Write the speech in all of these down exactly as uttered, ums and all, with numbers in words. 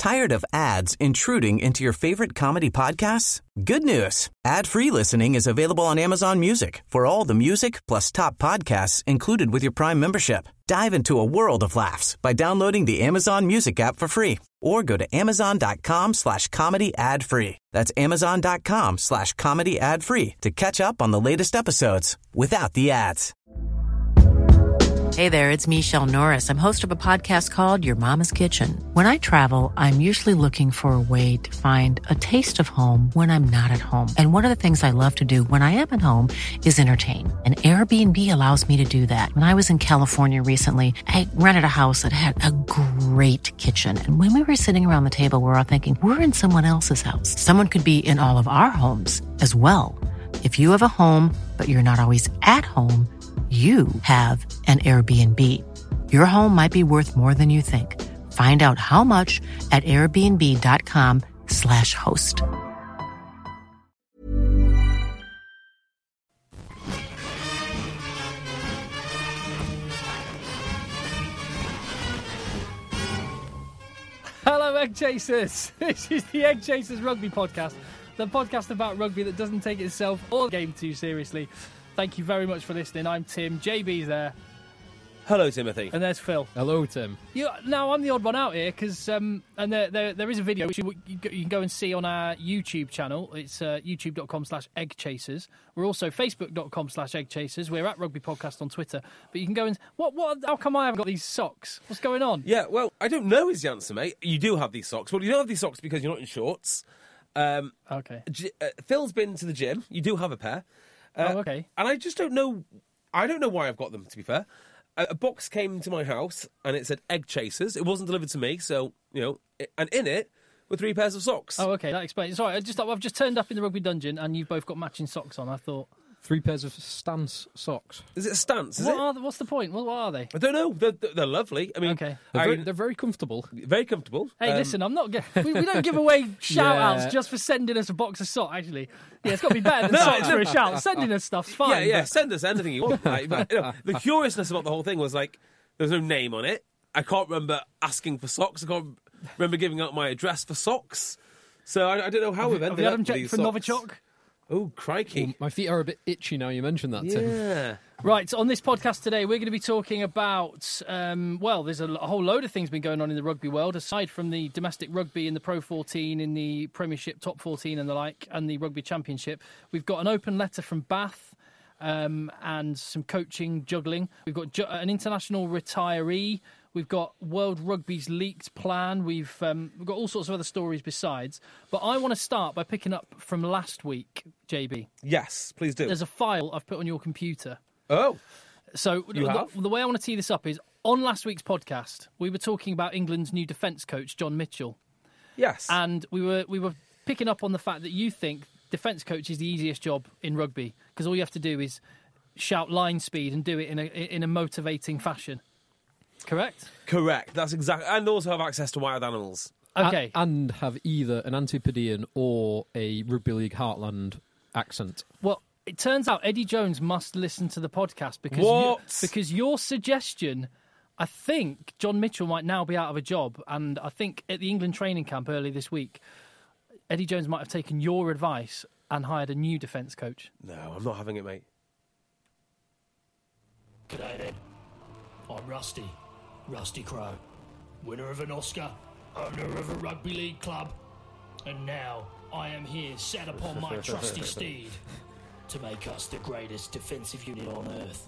Tired of ads intruding into your favorite comedy podcasts? Good news. Ad-free listening is available on Amazon Music for all the music plus top podcasts included with your Prime membership. Dive into a world of laughs by downloading the Amazon Music app for free or go to amazon.com slash comedy ad free. That's amazon.com slash comedy ad free to catch up on the latest episodes without the ads. Hey there, it's Michelle Norris. I'm host of a podcast called Your Mama's Kitchen. When I travel, I'm usually looking for a way to find a taste of home when I'm not at home. And one of the things I love to do when I am at home is entertain. And Airbnb allows me to do that. When I was in California recently, I rented a house that had a great kitchen. And when we were sitting around the table, we were all thinking, we're in someone else's house. Someone could be in all of our homes as well. If you have a home, but you're not always at home, you have an Airbnb. Your home might be worth more than you think. Find out how much at airbnb.com slash host. Hello, Egg Chasers. This is the Egg Chasers Rugby Podcast, the podcast about rugby that doesn't take itself or the game too seriously. Thank you very much for listening. I'm Tim. J B's there. Hello, Timothy. And there's Phil. Hello, Tim. You, now, I'm the odd one out here because um, and there, there there is a video which you, you can go and see on our YouTube channel. It's uh, youtube.com slash egg chasers. We're also facebook.com slash egg chasers. We're at Rugby Podcast on Twitter. But you can go and... What? What? How come I haven't got these socks? What's going on? Yeah, well, I don't know is the answer, mate. You do have these socks. Well, you don't have these socks because you're not in shorts. Um, okay. G- uh, Phil's been to the gym. You do have a pair. Uh, oh, okay. And I just don't know... I don't know why I've got them, to be fair. A, a box came to my house, and it said Egg Chasers. It wasn't delivered to me, so, you know... It, and in it were three pairs of socks. Oh, okay, that explains... Sorry, I just, I've just turned up in the rugby dungeon, and you've both got matching socks on. I thought... Three pairs of stance socks. Is it a stance, is what it? Are the, what's the point? What, what are they? I don't know. They're, they're lovely. I mean... Okay. They're, I, very, they're very comfortable. Very comfortable. Hey, Um, listen, I'm not... Ge- we, we don't give away shout-outs Yeah. just for sending us a box of socks, actually. Yeah, it's got to be better than No, socks no. for a shout. Sending us stuff's fine. Yeah, yeah, but- send us anything you want. Like, but, you know, the curiousness about the whole thing was, like, there's no name on it. I can't remember asking for socks. I can't remember giving out my address for socks. So I, I don't know how we've Have ended you had up them with checked these for socks. Novichok? Oh, crikey. Well, my feet are a bit itchy now you mentioned that, Tim. Yeah. Right, so on this podcast today, we're going to be talking about, um, well, there's a, a whole load of things been going on in the rugby world, aside from the domestic rugby in the Pro fourteen, in the Premiership Top fourteen and the like, and the Rugby Championship. We've got an open letter from Bath um, and some coaching, juggling. We've got ju- an international retiree. We've got World Rugby's leaked plan. We've um, we've got all sorts of other stories besides. But I want to start by picking up from last week, J B. Yes, please do. There's a file I've put on your computer. Oh. So You the, have? the way I want to tee this up is, on last week's podcast, we were talking about England's new defence coach, John Mitchell. Yes. And we were we were picking up on the fact that you think defence coach is the easiest job in rugby, because all you have to do is shout line speed and do it in a in a motivating fashion. Correct? Correct. That's exactly... And also have access to wild animals. Okay. A- and have either an Antipodean or a Rugby League Heartland accent. Well, it turns out Eddie Jones must listen to the podcast because What? You, because your suggestion, I think John Mitchell might now be out of a job, and I think at the England training camp early this week, Eddie Jones might have taken your advice and hired a new defence coach. No, I'm not having it, mate. G'day then. I'm Rusty. Rusty Crowe. Winner of an Oscar, owner of a rugby league club, and now I am here sat upon my trusty steed to make us the greatest defensive unit on earth.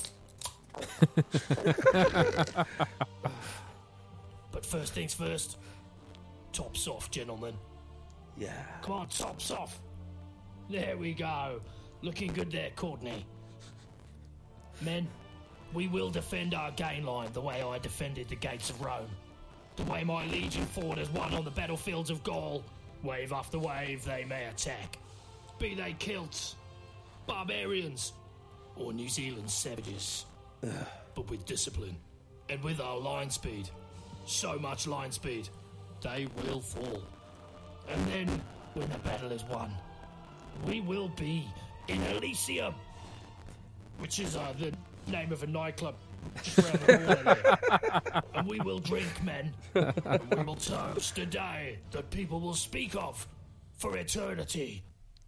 But first things first, tops off, gentlemen. Yeah. Come on, tops off. There we go. Looking good there, Courtney. Men, we will defend our gain line the way I defended the gates of Rome. The way my legion fought has won on the battlefields of Gaul. Wave after wave they may attack. Be they Celts, barbarians, or New Zealand savages. But with discipline, and with our line speed, so much line speed, they will fall. And then, when the battle is won, we will be in Elysium, which is uh, the name of a nightclub just round the corner here. And we will drink, men. And we will toast a day that people will speak of for eternity.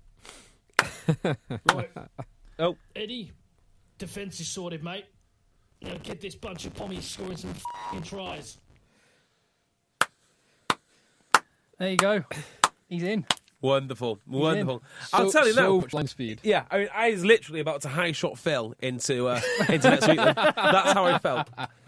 Right. Oh, Eddie, defence is sorted, mate. Now get this bunch of pommies scoring some f***ing tries. There you go. He's in. wonderful, wonderful. So, I'll tell you so now. much line speed. Yeah, I mean, I was literally about to high shot Phil into uh, into next week. Then. That's how I felt.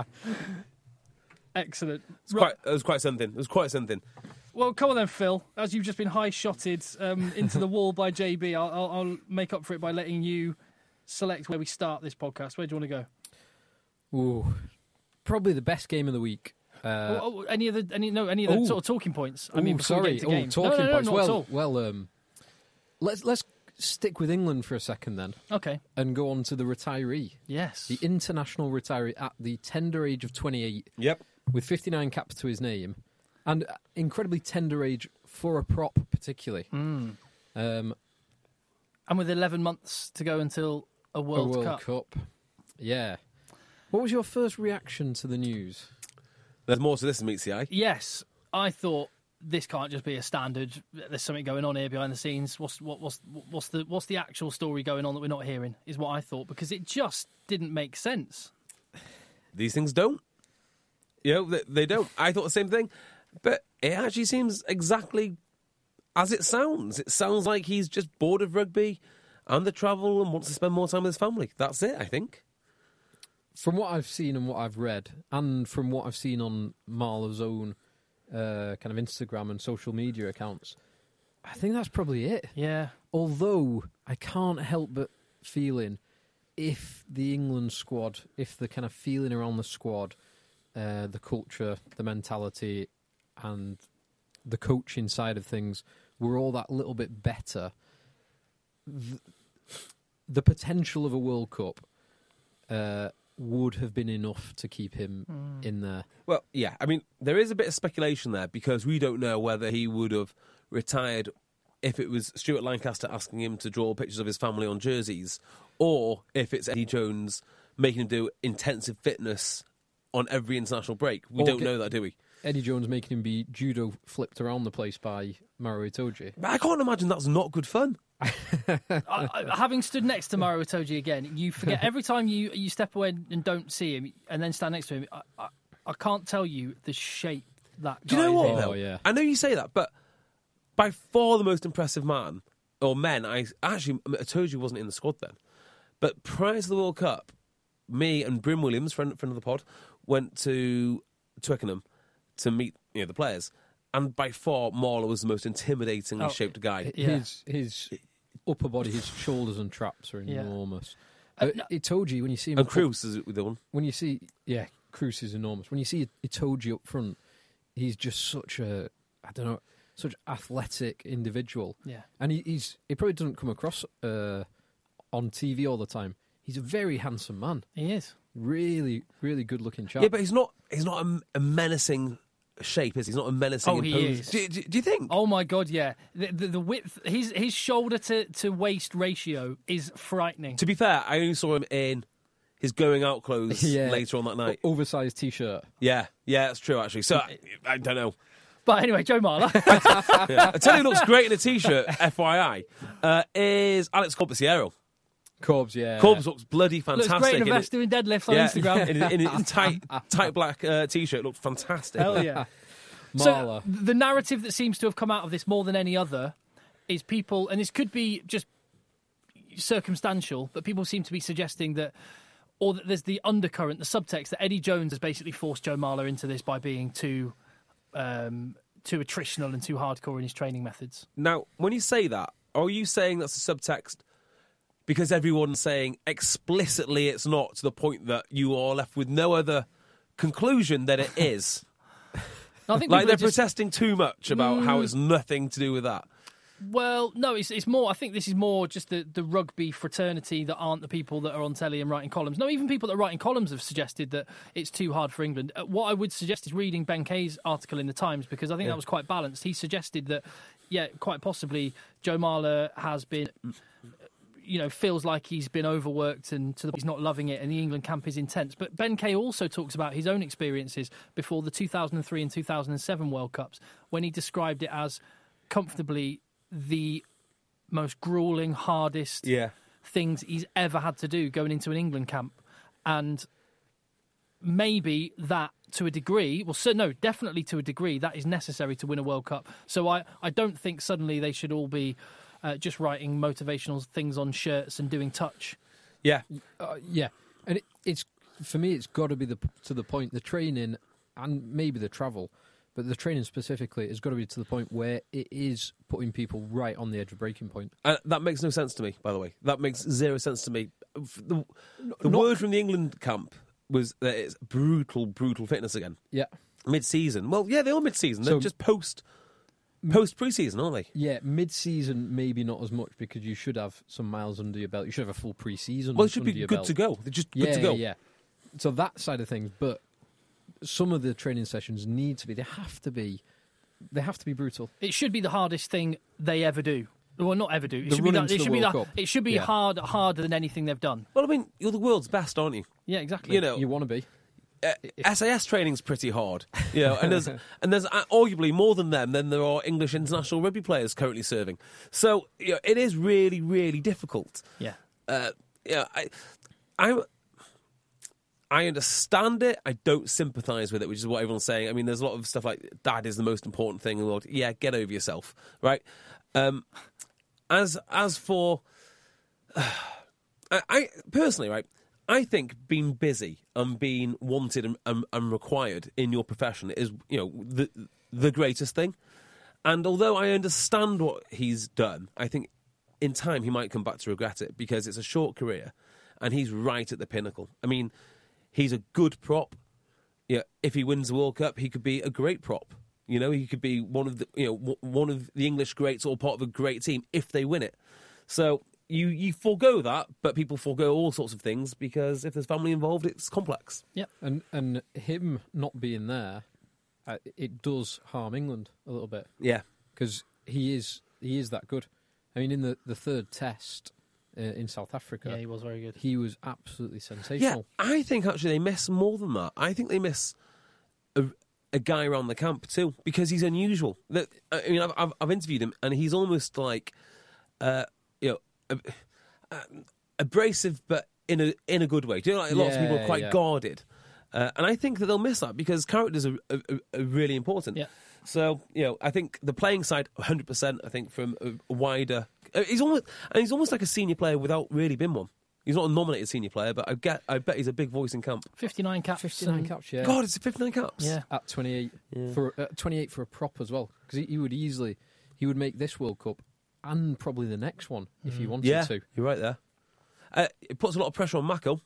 Excellent. It's quite, it was quite something. It was quite something. Well, come on then, Phil. As you've just been high-shotted um, into the wall by J B, I'll, I'll, I'll make up for it by letting you select where we start this podcast. Where do you want to go? Ooh, probably the best game of the week. Uh, oh, oh, any of the any no any of the ooh. sort of talking points? I ooh, mean, before we sorry. get into Ooh, games. talking no, no, no, points. not at Well, all. well, um, let's let's stick with England for a second then, Okay. and go on to the retiree, Yes. the international retiree at the tender age of twenty-eight, Yep. with fifty-nine caps to his name, and incredibly tender age for a prop, particularly. Mm. Um, And with eleven months to go until a World, a World Cup. Cup. Yeah. What was your first reaction to the news? There's more to this than meets the eye. Yes, I thought this can't just be a standard. There's something going on here behind the scenes. What's what, what's what's the what's the actual story going on that we're not hearing? Is what I thought, because it just didn't make sense. These things don't. You know, they, they don't. I thought the same thing, but it actually seems exactly as it sounds. It sounds like he's just bored of rugby and the travel and wants to spend more time with his family. That's it, I think. From what I've seen and what I've read, and from what I've seen on Marlo's own uh, kind of Instagram and social media accounts, I think that's probably it. Yeah. Although I can't help but feeling if the England squad, if the kind of feeling around the squad, uh, the culture, the mentality, and the coaching side of things were all that little bit better, the, the potential of a World Cup uh, would have been enough to keep him Mm. in there. Well, yeah, I mean, there is a bit of speculation there because we don't know whether he would have retired if it was Stuart Lancaster asking him to draw pictures of his family on jerseys, or if it's Eddie Jones making him do intensive fitness on every international break. We Or don't get- know that, do we? Eddie Jones making him be judo flipped around the place by Maro Itoje. But I can't imagine that's not good fun. I, I, having stood next to Maro Itoje again, you forget every time you you step away and don't see him, and then stand next to him. I, I, I can't tell you the shape that. Do you know guy what, is in. though? Oh, yeah. I know you say that, but by far the most impressive man, or men, I actually, Itoje wasn't in the squad then. But prior to the World Cup, me and Bryn Williams, friend, friend of the pod, went to Twickenham to meet you know the players. And by far, Marlow was the most intimidatingly Oh, shaped guy. Yeah. His his upper body, his shoulders and traps are Yeah. enormous. Uh, Uh, no- Itoje, when you see him, And up- Cruz is the one. when you see, yeah, Cruz is enormous. When you see Itoje up front, he's just such a, I don't know, such athletic individual. Yeah. And he, he's he probably doesn't come across uh, on T V all the time. He's a very handsome man, He is. really, really good looking chap. Yeah, but he's not. He's not a, a menacing shape, is he? He's not a menacing. Oh, he imposing- is. Do, do, do you think? Oh my god, yeah. The, the, the width, his his shoulder to, to waist ratio is frightening. To be fair, I only saw him in his going out clothes Yeah. later on that night. O- oversized T-shirt. Yeah, yeah, that's true actually. So I, I don't know. But anyway, Joe Marler. Yeah. I tell you, who looks great in a t-shirt. F Y I, uh, is Alex Corbisiero. Corbs, yeah. Corbs looks bloody Looks fantastic. great in a in vest it. doing deadlifts on Yeah, Instagram. in, in his tight, tight black uh, t-shirt, looked fantastic. Hell yeah. Marler. So the narrative that seems to have come out of this more than any other is people, and this could be just circumstantial, but people seem to be suggesting that, or that there's the undercurrent, the subtext that Eddie Jones has basically forced Joe Marler into this by being too, um, too attritional and too hardcore in his training methods. Now, when you say that, are you saying that's a subtext because everyone's saying explicitly it's not, to the point that you are left with no other conclusion that it is? I think Like people they're are just- protesting too much about how it's nothing to do with that. Well, no, it's it's more. I think this is more just the, the rugby fraternity that aren't the people that are on telly and writing columns. No, even people that are writing columns have suggested that it's too hard for England. Uh, what I would suggest is reading Ben Kay's article in the Times, because I think Yeah. that was quite balanced. He suggested that, yeah, quite possibly Joe Marler has been, you know, feels like he's been overworked and to the, he's not loving it, and the England camp is intense. But Ben Kay also talks about his own experiences before the two thousand three and two thousand seven World Cups, when he described it as comfortably the most grueling, hardest Yeah. things he's ever had to do going into an England camp. And maybe that, to a degree, well, so, no, definitely to a degree, that is necessary to win a World Cup. So I, I don't think suddenly they should all be uh, just writing motivational things on shirts and doing touch. Yeah. Uh, yeah, and it, it's for me, it's got to be the to the point the training and maybe the travel, but the training specifically has got to be to the point where it is putting people right on the edge of breaking point. Uh, that makes no sense to me, by the way. That makes zero sense to me. The, the Not- word from the England camp was that it's brutal, brutal fitness again. Yeah, Mid-season. Well, yeah, they are mid-season. They're So- just post post pre-season, aren't they? yeah. Mid-season, maybe not as much because you should have some miles under your belt. You should have a full pre-season. Well, it should under be your good belt. to go. They're just Yeah, good to go. yeah. So that side of things, but some of the training sessions need to be. They have to be. They have to be brutal. It should be the hardest thing they ever do. Well, not ever do. It The should be. run The, into it the should be. World The, Cup. it should be Yeah. hard, harder than anything they've done. Well, I mean, you're the world's best, aren't you? Yeah, exactly. You know, You want to be. uh, S A S training's pretty hard. You know, and there's and there's uh, arguably more than them than there are English international rugby players currently serving. So you know, it is really, really difficult. Yeah. Uh, yeah, I, I, I understand it. I don't sympathise with it, which is what everyone's saying. I mean, there's a lot of stuff like "dad is the most important thing in the world." Yeah, get over yourself, right? Um, as as for, uh, I, I personally, right, I think being busy and being wanted and, and, and required in your profession is, you know, the the greatest thing. And although I understand what he's done, I think in time he might come back to regret it because it's a short career, and he's right at the pinnacle. I mean, he's a good prop. Yeah, if he wins the World Cup, he could be a great prop. You know, he could be one of the you know w- one of the English greats or part of a great team if they win it. So you you forego that, but people forego all sorts of things because if there's family involved, it's complex. Yep. And and him not being there, uh, it does harm England a little bit Yeah, because he is he is that good. I mean, in the, the third test uh, in South Africa, Yeah, he was very good. he was absolutely yeah. sensational. I think actually they miss more than that. I think they miss a, a guy around the camp too because he's unusual. That I mean, I've I've, I've interviewed him, and he's almost like, uh, you know. Uh, uh, abrasive, but in a in a good way. Do you know, like lots of people are Yeah, quite yeah. guarded, uh, and I think that they'll miss that because characters are, are, are really important. Yeah. So you know, I think the playing side, one hundred percent. I think from a, a wider, uh, he's almost and he's almost like a senior player without really being one. He's not a nominated senior player, but I get, I bet he's a big voice in camp. fifty-nine caps. fifty-nine and- caps, yeah. God, it's fifty-nine caps. Yeah. At twenty-eight for uh, twenty-eight for a prop as well because he, he would easily he would make this World Cup and probably the next one if he wanted yeah, to. you're right there. Uh, it puts a lot of pressure on Mako.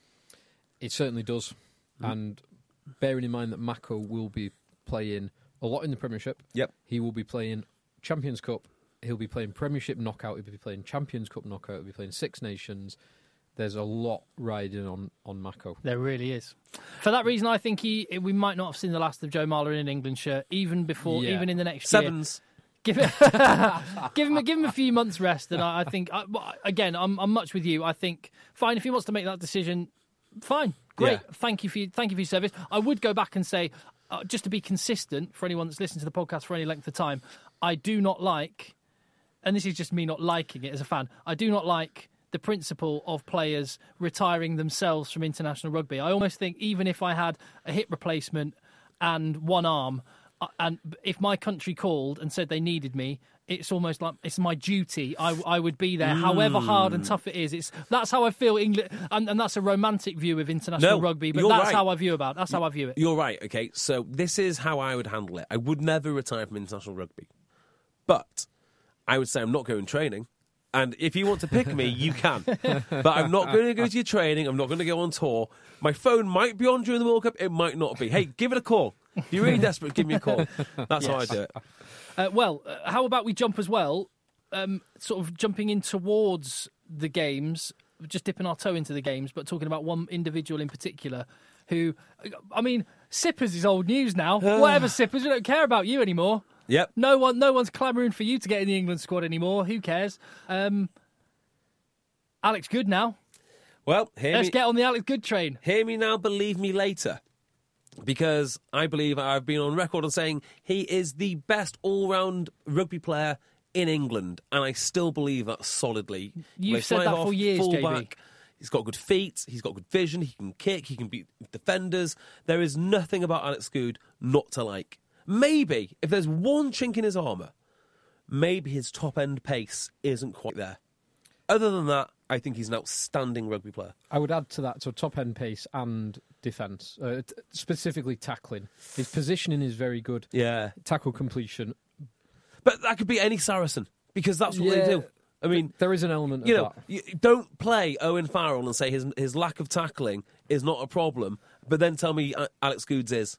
It certainly does. And bearing in mind that Mako will be playing a lot in the Premiership, Yep. he will be playing Champions Cup, he'll be playing Premiership knockout, he'll be playing Champions Cup knockout, he'll be playing Six Nations. There's a lot riding on, on Mako. There really is. For that reason, I think he we might not have seen the last of Joe Marler in an England shirt, even before, Yeah. even in the next year. Sevens. Give it, give him, give him a few months rest, and I, I think I, well, again, I'm, I'm much with you. I think fine if he wants to make that decision, fine, great. Yeah. Thank you for your, thank you for your service. I would go back and say, uh, just to be consistent for anyone that's listened to the podcast for any length of time, I do not like, and this is just me not liking it as a fan. I do not like the principle of players retiring themselves from international rugby. I almost think even if I had a hip replacement and one arm, uh, and if my country called and said they needed me, it's almost like it's my duty. I, I would be there, however hard and tough it is. It's that's how I feel England, and, and that's a romantic view of international No, rugby. But you're that's right. how I view about. That's how I view it. You're right, okay? So this is how I would handle it. I would never retire from international rugby. But I would say I'm not going training. And if you want to pick me, you can. But I'm not going to go to your training. I'm not going to go on tour. My phone might be on during the World Cup. It might not be. Hey, give it a call. If you're really desperate, give me a call. That's how I do it. Uh, well, uh, how about we jump as well, um, sort of jumping in towards the games, just dipping our toe into the games, but talking about one individual in particular who, I mean, Sippers is old news now. Whatever, Sippers, we don't care about you anymore. Yep. No one, no one's clamouring for you to get in the England squad anymore. Who cares? Um, Alex Good now. Well, hear Let's me, get on the Alex Good train. hear me now, believe me later. Because I believe I've been on record on saying he is the best all-round rugby player in England, and I still believe that solidly. You've Plays said that fly-half, for years, J B. fullback. He's got good feet, he's got good vision, he can kick, he can beat defenders. There is nothing about Alex Good not to like. Maybe, if there's one chink in his armour, maybe his top-end pace isn't quite there. Other than that, I think he's an outstanding rugby player. I would add to that, so top-end pace and defence, uh, t- specifically tackling. His positioning is very good. Yeah. Tackle completion. But that could be any Saracen, because that's what Yeah. they do. I mean, There is an element of you know, that. you don't play Owen Farrell and say his his lack of tackling is not a problem, but then tell me uh, Alex Goods is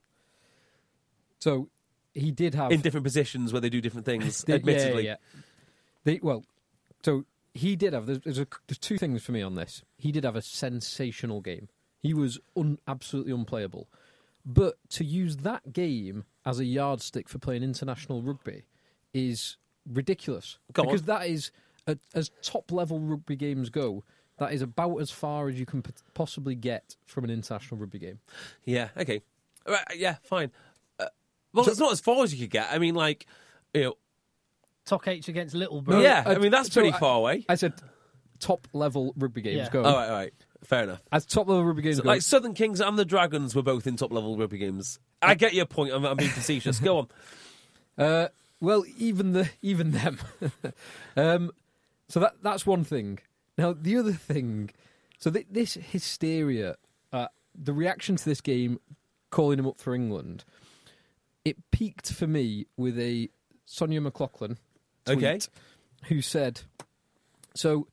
So he did have... in different positions where they do different things, the- admittedly. Yeah, yeah. They, well, so he did have... There's, there's, a, there's two things for me on this. He did have a sensational game. He was un, absolutely unplayable. But to use that game as a yardstick for playing international rugby is ridiculous. Go on. because that is, a, as top-level rugby games go, that is about as far as you can p- possibly get from an international rugby game. Yeah, okay. Right, yeah, fine. Uh, well, it's not as far as you could get. I mean, like, you know, Talk H against Littleborough. yeah, I- I mean, that's so pretty I- far away. I said top-level rugby games Yeah. go. All right, all right. Fair enough. As top-level rugby games So, go... like, Southern Kings and the Dragons were both in top-level rugby games. I get your point. I'm, I'm being facetious. Go on. Uh, well, even the even them. um, so that that's one thing. Now the other thing. So th- this hysteria, uh, the reaction to this game, calling him up for England, it peaked for me with a Sonia McLaughlin tweet, Okay. who said, "So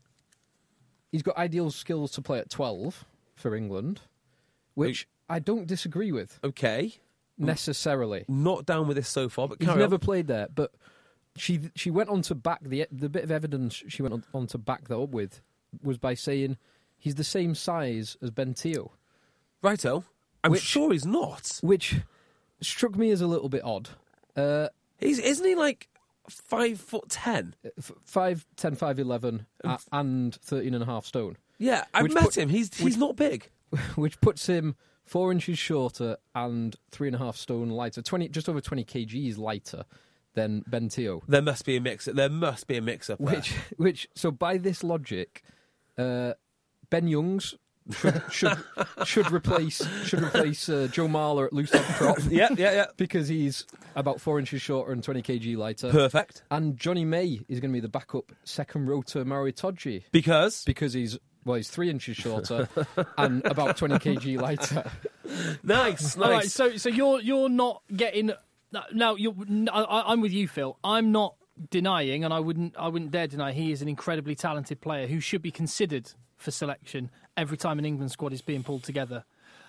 he's got ideal skills to play at twelve for England, which I don't disagree with Okay. necessarily." Not down with this so far, but He's carry never on. played there, but she she went on to back the the bit of evidence she went on, on to back that up with was by saying he's the same size as Ben Teo, Righto. I'm Which- sure he's not. which struck me as a little bit odd. Uh, He's, isn't he like five foot ten? f- five, ten, five, eleven, a- and thirteen and a half stone, Yeah, I've Which met put- him. He's he's which- not big. which puts him four inches shorter and three and a half stone lighter, twenty just over twenty kgs lighter than Ben Teo. There must be a mix. There must be a mix up there. Which, which, so by this logic, uh, Ben Youngs should should, should replace should replace uh, Joe Marler at loose head prop yeah, yeah, yeah. because he's about four inches shorter and twenty kg lighter. Perfect. And Johnny May is going to be the backup second row to Mario Itoje Because because he's well, he's three inches shorter and about twenty kg lighter. nice, nice. All right, so so you're you're not getting now. You're I, I'm with you, Phil. I'm not denying, and I wouldn't I wouldn't dare deny he is an incredibly talented player who should be considered for selection every time an England squad is being pulled together.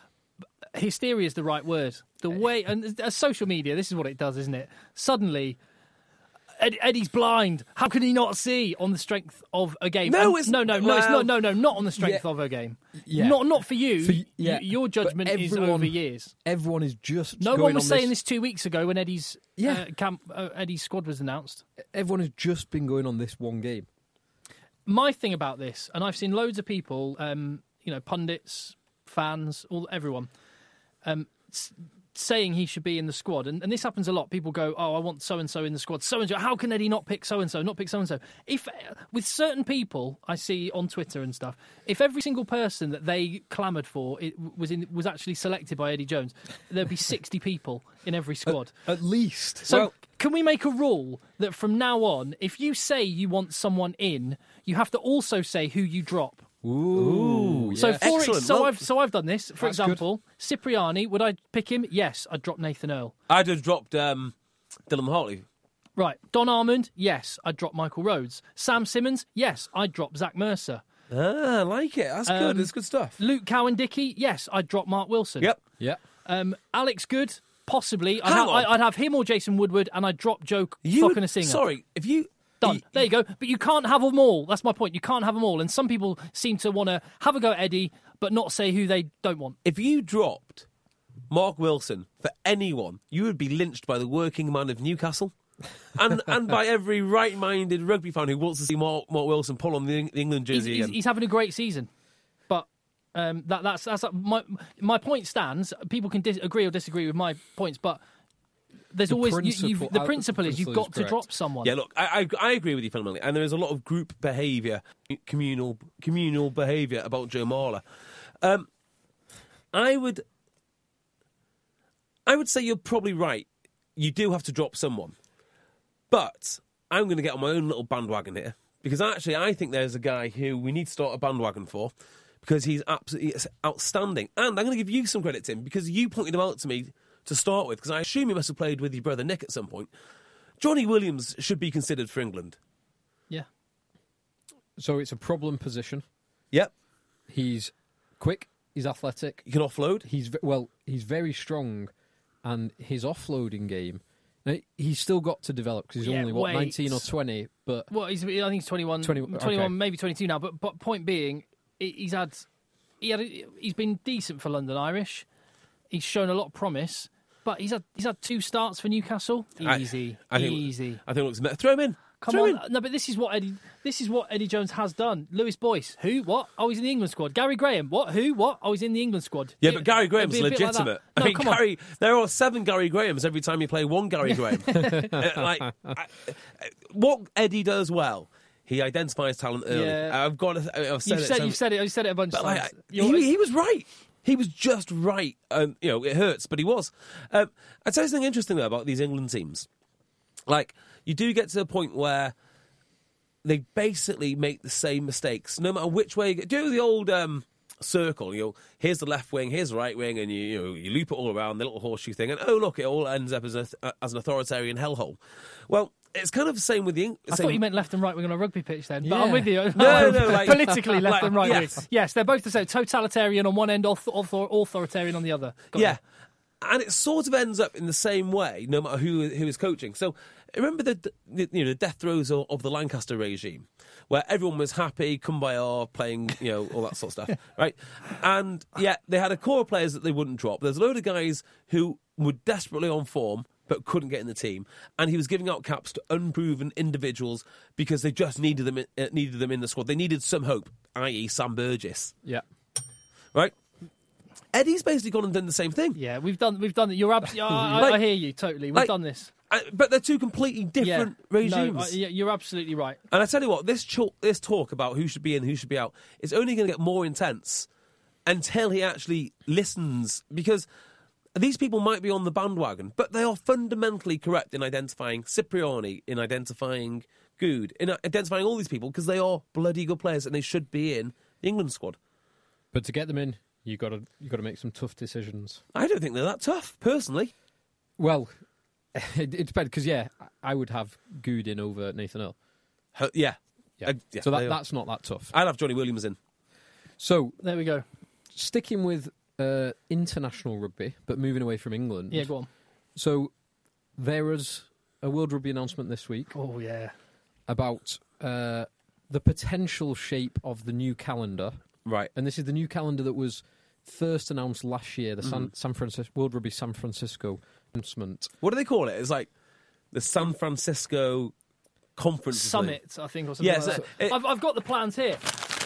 Hysteria is the right word. The way and uh, social media, this is what it does, isn't it? Suddenly, Ed, Eddie's blind. How can he not see on the strength of a game? No, And- it's- no, no, no, it's well- not. No, no, not on the strength Yeah. of a game. Yeah. Not, not for you. For y- yeah, Y- Your but judgment is everyone- over years. Everyone is just No going one was on saying this two weeks ago when Eddie's Yeah. uh, camp, uh, Eddie's squad was announced. Everyone has just been going on this one game. My thing about this, and I've seen loads of people, um, you know, pundits, fans, all everyone, um, s- saying he should be in the squad, and, and this happens a lot. People go, "Oh, I want so and so in the squad." So and so, how can Eddie not pick so and so? Not pick so and so? If with certain people I see on Twitter and stuff, if every single person that they clamoured for it was in was actually selected by Eddie Jones, there'd be sixty people in every squad. At least. So Well- can we make a rule that from now on, if you say you want someone in, you have to also say who you drop? Ooh. So yes. for Excellent. so Well- I've so I've done this. For That's example, Cipriani, would I pick him? Yes, I'd drop Nathan Earl. I'd have dropped um, Dylan Hartley. Right, Don Armand, yes, I'd drop Michael Rhodes. Sam Simmons, yes, I'd drop Zach Mercer. Ah, I like it. That's Um, good. It's good stuff. Luke Cowan-Dickey, yes, I'd drop Mark Wilson. Yep. Yeah. Um, Alex Good, possibly. I'd Hang have, on. I'd have him or Jason Woodward, and I'd drop Joe You fucking would- a singer. Sorry, if you Done. you- There you go. But you can't have them all. That's my point. You can't have them all. And some people seem to want to have a go at Eddie, but not say who they don't want. if you dropped Mark Wilson for anyone, you would be lynched by the working man of Newcastle. and and by every right-minded rugby fan who wants to see Mark, Mark Wilson pull on the, the England jersey he's, he's, again. he's having a great season, but um, that, that's that's my my point stands. People can dis- agree or disagree with my points, but there's The always you, principle- you've, the uh, principle is you've principle got is to correct. drop someone. Yeah, look, I, I I agree with you fundamentally, and there is a lot of group behaviour, communal communal behaviour about Joe Marler. Um, I would, I would say you're probably right. You do have to drop someone, but I'm going to get on my own little bandwagon here because actually I think there's a guy who we need to start a bandwagon for because he's absolutely outstanding, and I'm going to give you some credit, Tim, because you pointed him out to me to start with because I assume he must have played with your brother Nick at some point. Johnny Williams should be considered for England. Yeah. So it's a problem position. Yep, He's quick. He's athletic. you can offload. He's ve- well. He's very strong, and his offloading game. Now, he's still got to develop because he's Yeah, only what wait. nineteen or twenty. But Well, he's, I think he's twenty-one, twenty twenty-one, okay. maybe twenty-two now. But, but point being, he- he's had, he had, a, he's been decent for London Irish. He's shown a lot of promise, but he's had he's had two starts for Newcastle. I- Easy, I think, easy. I think it looks better. Throw him in. Come Throw him on, in. no, but this is what Eddie. This is what Eddie Jones has done. Lewis Boyce, who? What? Oh, he's in the England squad. Gary Graham, what? Who? What? Oh, he's in the England squad. Yeah, It- but Gary Graham's it'd be a bit like that. legitimate. No, I mean, come on. Gary, there are seven Gary Grahams every time you play one Gary Graham. Uh, like, I, what Eddie does well, he identifies talent early. Yeah. I've got. To, I've said You've it. said, so- you've said it. You've said it a bunch but of like, times. he, You're- he was right. He was just right. Um, you know, it hurts, but he was. Um, I'd say something interesting though about these England teams. Like, you do get to the point where they basically make the same mistakes, no matter which way you go. Do the old um, circle, you know, here's the left wing, here's the right wing, and you, you know, you loop it all around, the little horseshoe thing, and oh, look, it all ends up as, a, as an authoritarian hellhole. Well, it's kind of the same with the... Eng- I same- thought you meant left and right wing on a rugby pitch then, but Yeah. I'm with you. No, no, like- politically left like, and right yes. wing. Yes, they're both the same. Totalitarian on one end, author- author- authoritarian on the other. Got Yeah. you. And it sort of ends up in the same way, no matter who who is coaching. So remember the, the you know the death throes of, of the Lancaster regime, where everyone was happy, kumbaya, playing you know all that sort of stuff, right? And yeah, they had a core of players that they wouldn't drop. There's a load of guys who were desperately on form but couldn't get in the team, and he was giving out caps to unproven individuals because they just needed them in, uh, needed them in the squad. They needed some hope, that is, Sam Burgess, yeah, right? Eddie's basically gone and done the same thing. Yeah, we've done we've done it. You're absolutely. I, I, Like- I hear you totally. We've like- done this. Uh, but they're two completely different yeah. regimes. No, I, yeah, you're absolutely right. And I tell you what, this ch- this talk about who should be in, who should be out, is only going to get more intense until he actually listens. Because these people might be on the bandwagon, but they are fundamentally correct in identifying Cipriani, in identifying Good, in identifying all these people, because they are bloody good players and they should be in the England squad. but to get them in, you got to you got to make some tough decisions. I don't think they're that tough, personally. Well, it, it depends because yeah, I would have Good in over Nathan Earl. Uh, yeah. Yeah. Uh, yeah, so they that, are. that's not that tough. I'd have Johnny Williams in. So There we go. sticking with uh, international rugby, but moving away from England. Yeah, go on. So there was a World Rugby announcement this week Oh yeah. about uh, the potential shape of the new calendar, Right. and this is the new calendar that was first announced last year. The San, Mm. San Francisco World Rugby San Francisco announcement. What do they call it? It's like the San Francisco Conference Summit, I think, or something Yeah, like so that. it- I've, I've got the plans here.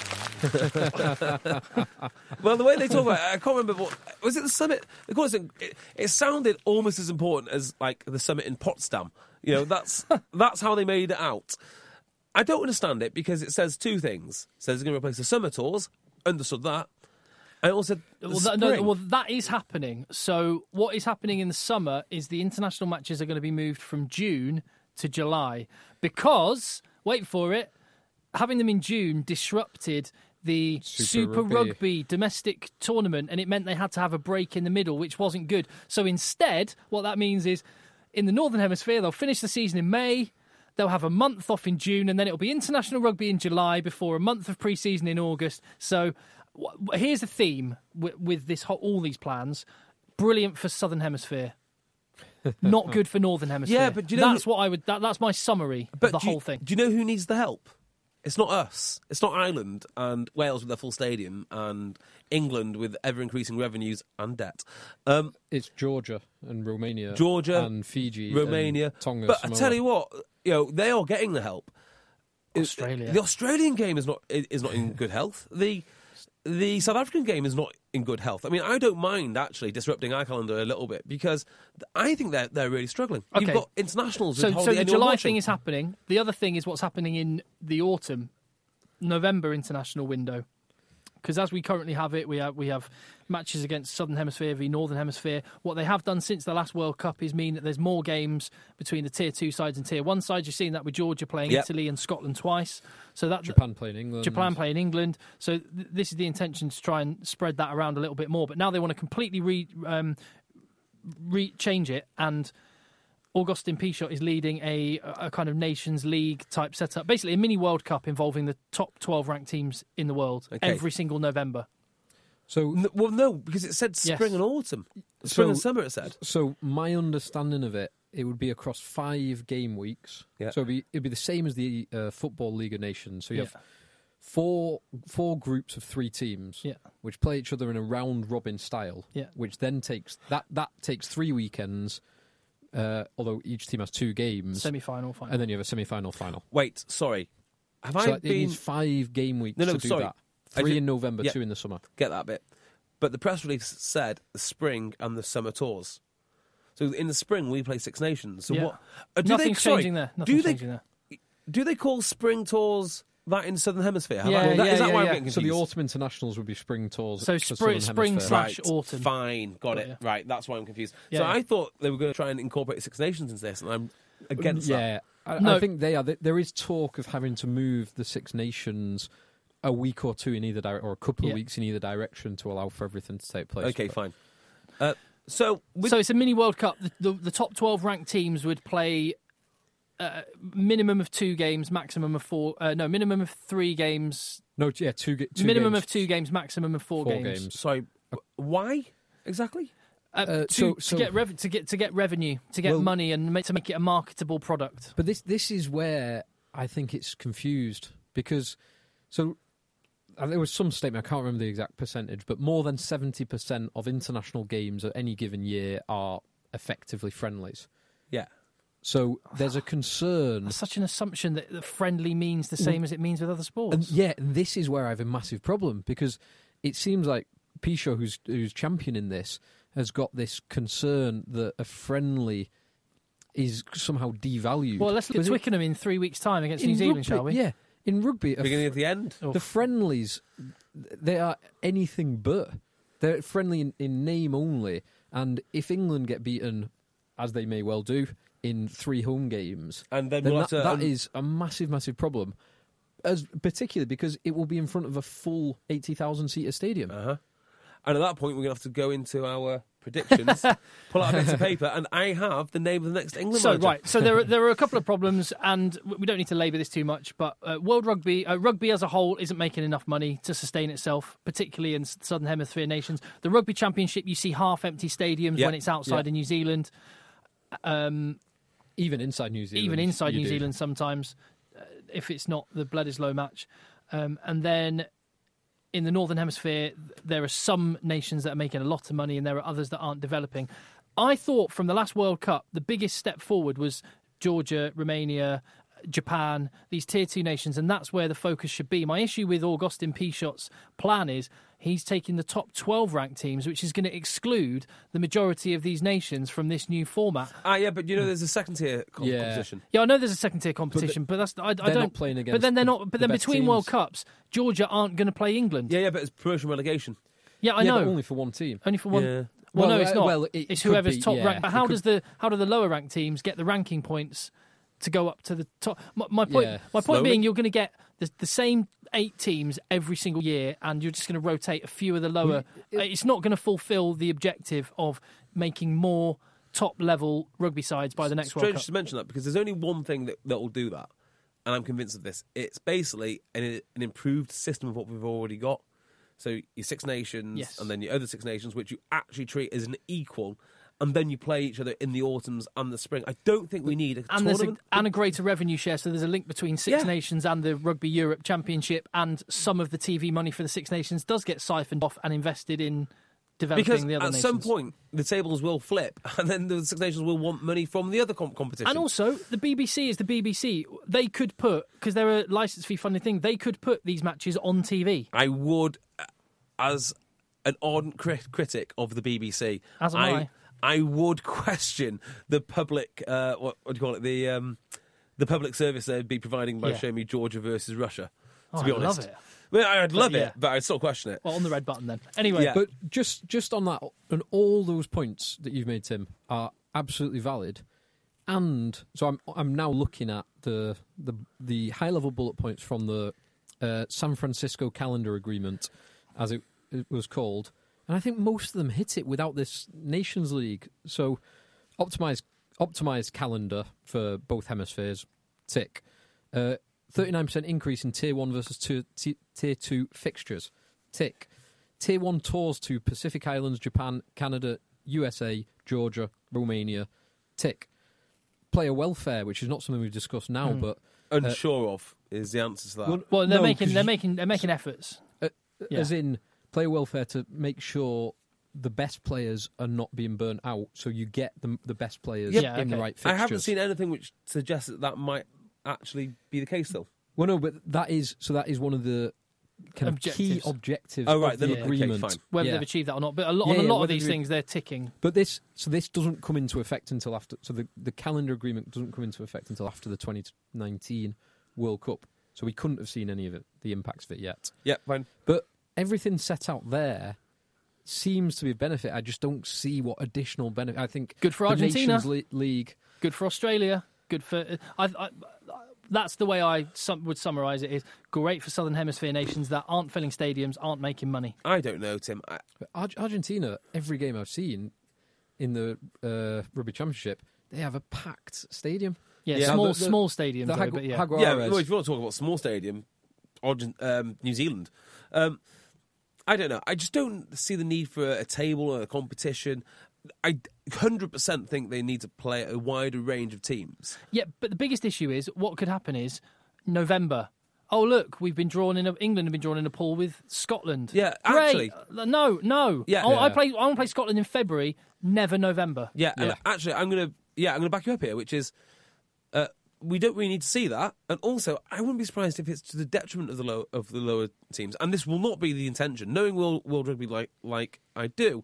Well, the way they talk about it, I can't remember what was it. The summit. They call it, it. It sounded almost as important as like the summit in Potsdam. You know, that's that's how they made it out. I don't understand it because it says two things. It says it's going to replace the summer tours. Understood that. And also, the Well that, no, spring. well, that is happening. So what is happening in the summer is the international matches are going to be moved from June to July because, wait for it, having them in June disrupted the Super Super, Rugby. Rugby domestic tournament, and it meant they had to have a break in the middle, which wasn't good. So instead, what that means is, in the Northern Hemisphere, they'll finish the season in May, they'll have a month off in June, and then it'll be international rugby in July before a month of pre-season in August. So w- w- here's the theme with, with this whole, all these plans. Brilliant for Southern Hemisphere. Not good for Northern Hemisphere. Yeah, but do you know that's who- what I would. That, that's my summary but of the do you, whole thing. Do you know who needs the help? It's not us. It's not Ireland and Wales with their full stadium and England with ever-increasing revenues and debt. Um, It's Georgia and Romania, Georgia, and Fiji, Romania, and Tonga. But Samoa. I tell you what, you know, they are getting the help. Australia. The Australian game is not is not in good health. The the South African game is not in good health. I mean, I don't mind actually disrupting our calendar a little bit because I think they're they're really struggling. Okay. You've got internationals. So, with so hardly the anyone July watching. thing is happening. The other thing is what's happening in the autumn, November international window. Because as we currently have it, we have we have matches against Southern Hemisphere v Northern Hemisphere. What they have done since the last World Cup is mean that there's more games between the Tier two sides and Tier one sides. You're seeing that with Georgia playing Yep. Italy and Scotland twice. So that Japan playing England. Japan playing England. So th- this is the intention to try and spread that around a little bit more. But now they want to completely re, um, re- change it, and Augustin Pichot is leading a, a kind of Nations League type setup, basically a mini World Cup involving the top twelve ranked teams in the world Okay. every single November. So, N- well, no, because it said spring Yes. and autumn, spring So- and summer. It said. so my understanding of it, it would be across five game weeks. Yeah. So it'd be, it'd be the same as the uh, Football League of Nations. So you Yeah. have four four groups of three teams, Yeah. which play each other in a round robin style. Yeah. Which then takes that that takes three weekends. Uh, although each team has two games, Semi-final, final. and then you have a semi-final final. Wait, sorry, have So I it been needs five game weeks No, no, to do sorry. that. I Three ju- in November, yeah. two in the summer. get that bit? But the press release said the spring and the summer tours. So in the spring we play Six Nations. So Yeah. what? Uh, do Nothing's they, sorry, changing there. do Nothing's they changing there. do they call spring tours that in the Southern Hemisphere? Have Yeah, I, that, yeah, is that yeah, why I'm yeah. getting So confused? the autumn internationals would be spring tours. So for spring- Southern spring Hemisphere. slash- Right, autumn. fine, got Got it. it. Right, that's why I'm confused. Yeah, so yeah. I thought they were going to try and incorporate Six Nations into this, and I'm against that. Yeah, I, No. I think they are. There- There is talk of having to move the Six Nations a week or two in either direction, or a couple Yeah. of weeks in either direction to allow for everything to take place. Okay, But- fine. Uh, so, with, So it's a mini World Cup. The, the, the top twelve ranked teams would play uh, minimum of two games, maximum of four. Uh, no, minimum of three games. No, yeah, two, ga- two minimum games, of two games, maximum of four, four games. games. sorry, why exactly? Uh, Uh, to, so- to so- get rev- to get to get revenue, to get Well- money, and make, to make it a marketable product. But this this is where I think it's confused because so uh, there was some statement, I can't remember the exact percentage, but more than seventy percent of international games at any given year are effectively friendlies. Yeah. So there's a concern. That's such an assumption that, that friendly means the same as it means with other sports. And yeah, and this is where I have a massive problem because it seems like Pichot, who's who's championing this, has got this concern that a friendly is somehow devalued. well, let's look at Because it- Twickenham in three weeks' time against in New Zealand, rugby, shall we? Yeah, in rugby, a Beginning of the end? Oh. the friendlies, they are anything but. They're friendly in, in name only. And if England get beaten, as they may well do, in three home games, And then then we'll that, have to... that um, is a massive, massive problem. As particularly because it will be in front of a full eighty thousand seater stadium. Uh-huh. And at that point, we're going to have to go into our predictions, pull out a bit of paper, and I have the name of the next England So manager. right, so there are there are a couple of problems, and we don't need to labour this too much. But uh, World Rugby, uh, rugby as a whole, isn't making enough money to sustain itself, particularly in Southern Hemisphere nations. The Rugby Championship, you see half-empty stadiums Yeah. when it's outside Yeah. of New Zealand, um, Even inside New Zealand. even inside you New do. Zealand sometimes, uh, if it's not the Bledisloe match, um, and then. In the Northern Hemisphere, there are some nations that are making a lot of money and there are others that aren't developing. I thought from the last World Cup, the biggest step forward was Georgia, Romania, Japan, these tier two nations, and that's where the focus should be. My issue with Augustin Pichot's plan is he's taking the top twelve ranked teams, which is going to exclude the majority of these nations from this new format. Ah, yeah, but you know, there's a second tier com- Yeah. competition. Yeah, I know there's a second tier competition, but that's I, I they're don't. not playing but against then they're the- not. But the then best between World teams. Cups, Georgia aren't going to play England. Yeah, yeah, but it's promotion relegation. Yeah, I yeah, know. but only for one team. Only for one. Yeah. Well, Well, no, it's uh, not. well, it it's could whoever's be, top yeah. ranked. But It how could- does the how do the lower ranked teams get the ranking points to go up to the top? My, my point. Yeah. My point Slowly. being, you're going to get the, the same eight teams every single year, and you're just going to rotate a few of the lower. Well, it's not going to fulfil the objective of making more top level rugby sides by the next World Strange Cup. to mention that because there's only one thing that, that will do that, and I'm convinced of this. It's basically an, an improved system of what we've already got. So your Six Nations Yes. and then your other Six Nations, which you actually treat as an equal, and then you play each other in the autumns and the spring. I don't think we need a and there's a, tournament. and a greater revenue share, so there's a link between Six Yeah. Nations and the Rugby Europe Championship, and some of the T V money for the Six Nations does get siphoned off and invested in developing Because the other at nations. some point, the tables will flip, and then the Six Nations will want money from the other com- competition. And also, the B B C is the B B C. They could put, because they're a licence fee funded thing, they could put these matches on T V. I would, uh, as an ardent crit- critic of the B B C, As am I. I would question the public, uh, what, what do you call it, the um, the public service they'd be providing by Yeah. showing me Georgia versus Russia, to Oh, be I honest. love it. Well, I'd love yeah. it, but I'd still question it. Well, on the red button then. Anyway, Yeah. But just just on that, and all those points that you've made, Tim, are absolutely valid. And so I'm I'm now looking at the the, the high level bullet points from the uh, San Francisco Calendar Agreement, as it, it was called, and I think most of them hit it without this Nations League. So optimized optimized calendar for both hemispheres, tick. Uh, thirty-nine percent increase in Tier one versus tier, t- tier two fixtures, tick. Tier one tours to Pacific Islands, Japan, Canada, U S A, Georgia, Romania, tick. Player welfare, which is not something we've discussed now, Mm. but Unsure of is the answer to that. Well, well, they're no, making 'cause they're you- making they're making efforts. uh, Yeah. as in player welfare to make sure the best players are not being burnt out, so you get the the best players Yeah, in the okay. right fixtures. I haven't seen anything which suggests that that might actually be the case, though. Well, no, but that is so. That is one of the kind of key Objectives. objectives Oh, right, of then, the okay, agreement. fine. Whether Yeah. they've achieved that or not, but a lot, Yeah, on a yeah, lot of whether these they- things, they're ticking. But this, so this doesn't come into effect until after. So the, the calendar agreement doesn't come into effect until after the twenty nineteen World Cup. So we couldn't have seen any of it, the impacts of it yet. Yeah, fine. But everything set out there seems to be a benefit. I just don't see what additional benefit. I think Good for the Argentina. Nations Le- League. Good for Australia. Good for. I, I, that's the way I sum, would summarise it. Is great for Southern Hemisphere nations that aren't filling stadiums, aren't making money. I don't know, Tim. I, Ar- Argentina, every game I've seen in the uh, Rugby Championship, they have a packed stadium. Yeah, Yeah, small the- the- small stadiums, the though, Hagu- but yeah. Jaguares. yeah, well, if you want to talk about small stadium, Argent, um, New Zealand. Um, I don't know. I just don't see the need for a table or a competition. I one hundred percent think they need to play a wider range of teams. Yeah, but the biggest issue is what could happen is November. Oh look, we've been drawn in. A, England have been drawn in a pool with Scotland. Yeah, Great. actually- Uh, no, no. Yeah. I, I Yeah. play. I want to play Scotland in February, never November. Yeah, and Yeah. actually, I'm gonna yeah, I'm gonna back you up here, which is uh, we don't really need to see that, and also I wouldn't be surprised if it's to the detriment of the low of the lower teams, and this will not be the intention. Knowing World, World Rugby like like I do,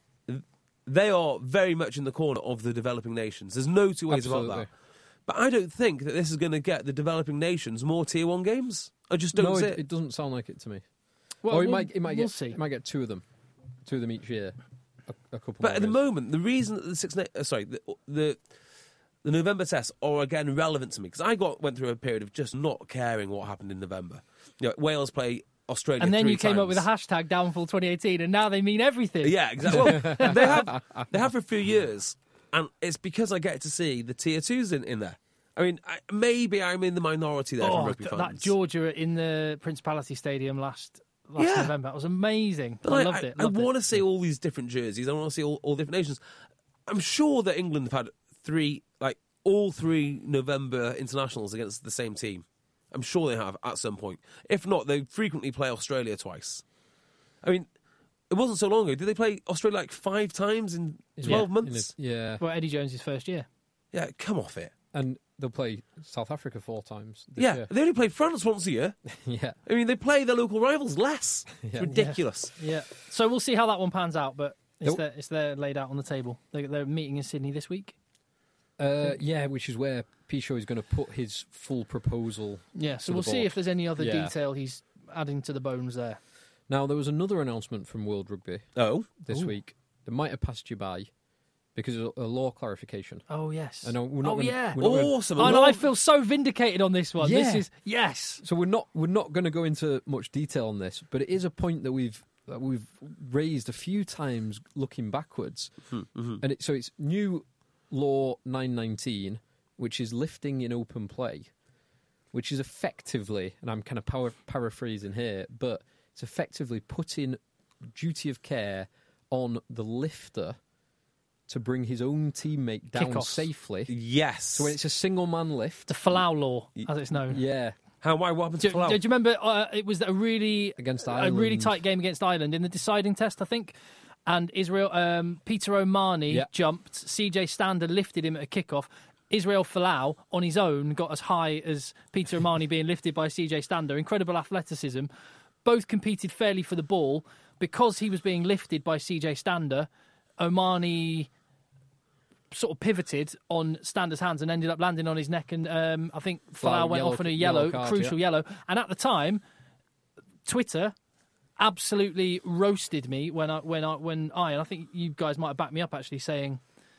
they are very much in the corner of the developing nations. There's no two ways about Absolutely. that. But I don't think that this is going to get the developing nations more tier one games. I just don't No, see it, it. it doesn't sound like it to me. Well, or it we'll- might, it might we'll get, see. it might get two of them, two of them each year, a, a couple. But more at the games. moment, the reason that the six, na- uh, sorry, the, the the November tests are again relevant to me because I got went through a period of just not caring what happened in November. You know, Wales play Australia, And then three you came times. up with a hashtag Downfall twenty eighteen, and now they mean everything. Yeah, exactly. Well, they have they have for a few years, and it's because I get to see the tier twos in, in there. I mean, I, maybe I'm in the minority there from Oh, rugby th- fans. that Georgia in the Principality Stadium last last Yeah. November, that was amazing. But I I, loved it. I, loved it. want to see all these different jerseys. I want to see all, all different nations. I'm sure that England have had three, like all three November internationals against the same team. I'm sure they have at some point. If not, they frequently play Australia twice. I mean, it wasn't so long ago. Did they play Australia like five times in twelve In months? a- yeah, Well, Eddie Jones' first year. Yeah, come off it. and they'll play South Africa four times. This Yeah, year. they only play France once a year. yeah. I mean, they play their local rivals less. It's Yeah. ridiculous. Yeah. So we'll see how that one pans out, but it's Nope. there, it's there laid out on the table. They, they're meeting in Sydney this week. Uh, yeah, which is where Pichot is going to put his full proposal. Yeah, so to the we'll see board. if there's any other Yeah. detail he's adding to the bones there. Now, there was another announcement from World Rugby Oh, this Ooh. week that might have passed you by because of a law clarification. Oh, yes. I know we're not oh, gonna, yeah. We're not gonna- awesome. Oh, A no, lot I of- feel so vindicated on this one. This Yeah. is, yes. So we're not we're not going to go into much detail on this, but it is a point that we've that we've raised a few times looking backwards. Mm-hmm. And it, so it's new law nine nineteen, which is lifting in open play, which is effectively, and I'm kind of power, paraphrasing here, but it's effectively putting duty of care on the lifter to bring his own teammate down Kickoffs. safely. Yes. So when it's a single man lift, The Falau law, as it's known. yeah, How? Why? What happened Do, to Falau? do you remember uh, it was a really Against a really Ireland. tight game against Ireland in the deciding test, I think. And Israel, um, Peter O'Mahony Yeah. jumped. C J Stander lifted him at a kickoff. Israel Folau on his own got as high as Peter O'Mahony being lifted by C J Stander. Incredible athleticism. Both competed fairly for the ball. Because he was being lifted by C J Stander, O'Mahony sort of pivoted on Stander's hands and ended up landing on his neck. And um, I think Flag, Folau went yellow- off on a yellow yellow, card, crucial yeah. yellow. And at the time, Twitter absolutely roasted me when I when I when I and I think you guys might have backed me up actually saying,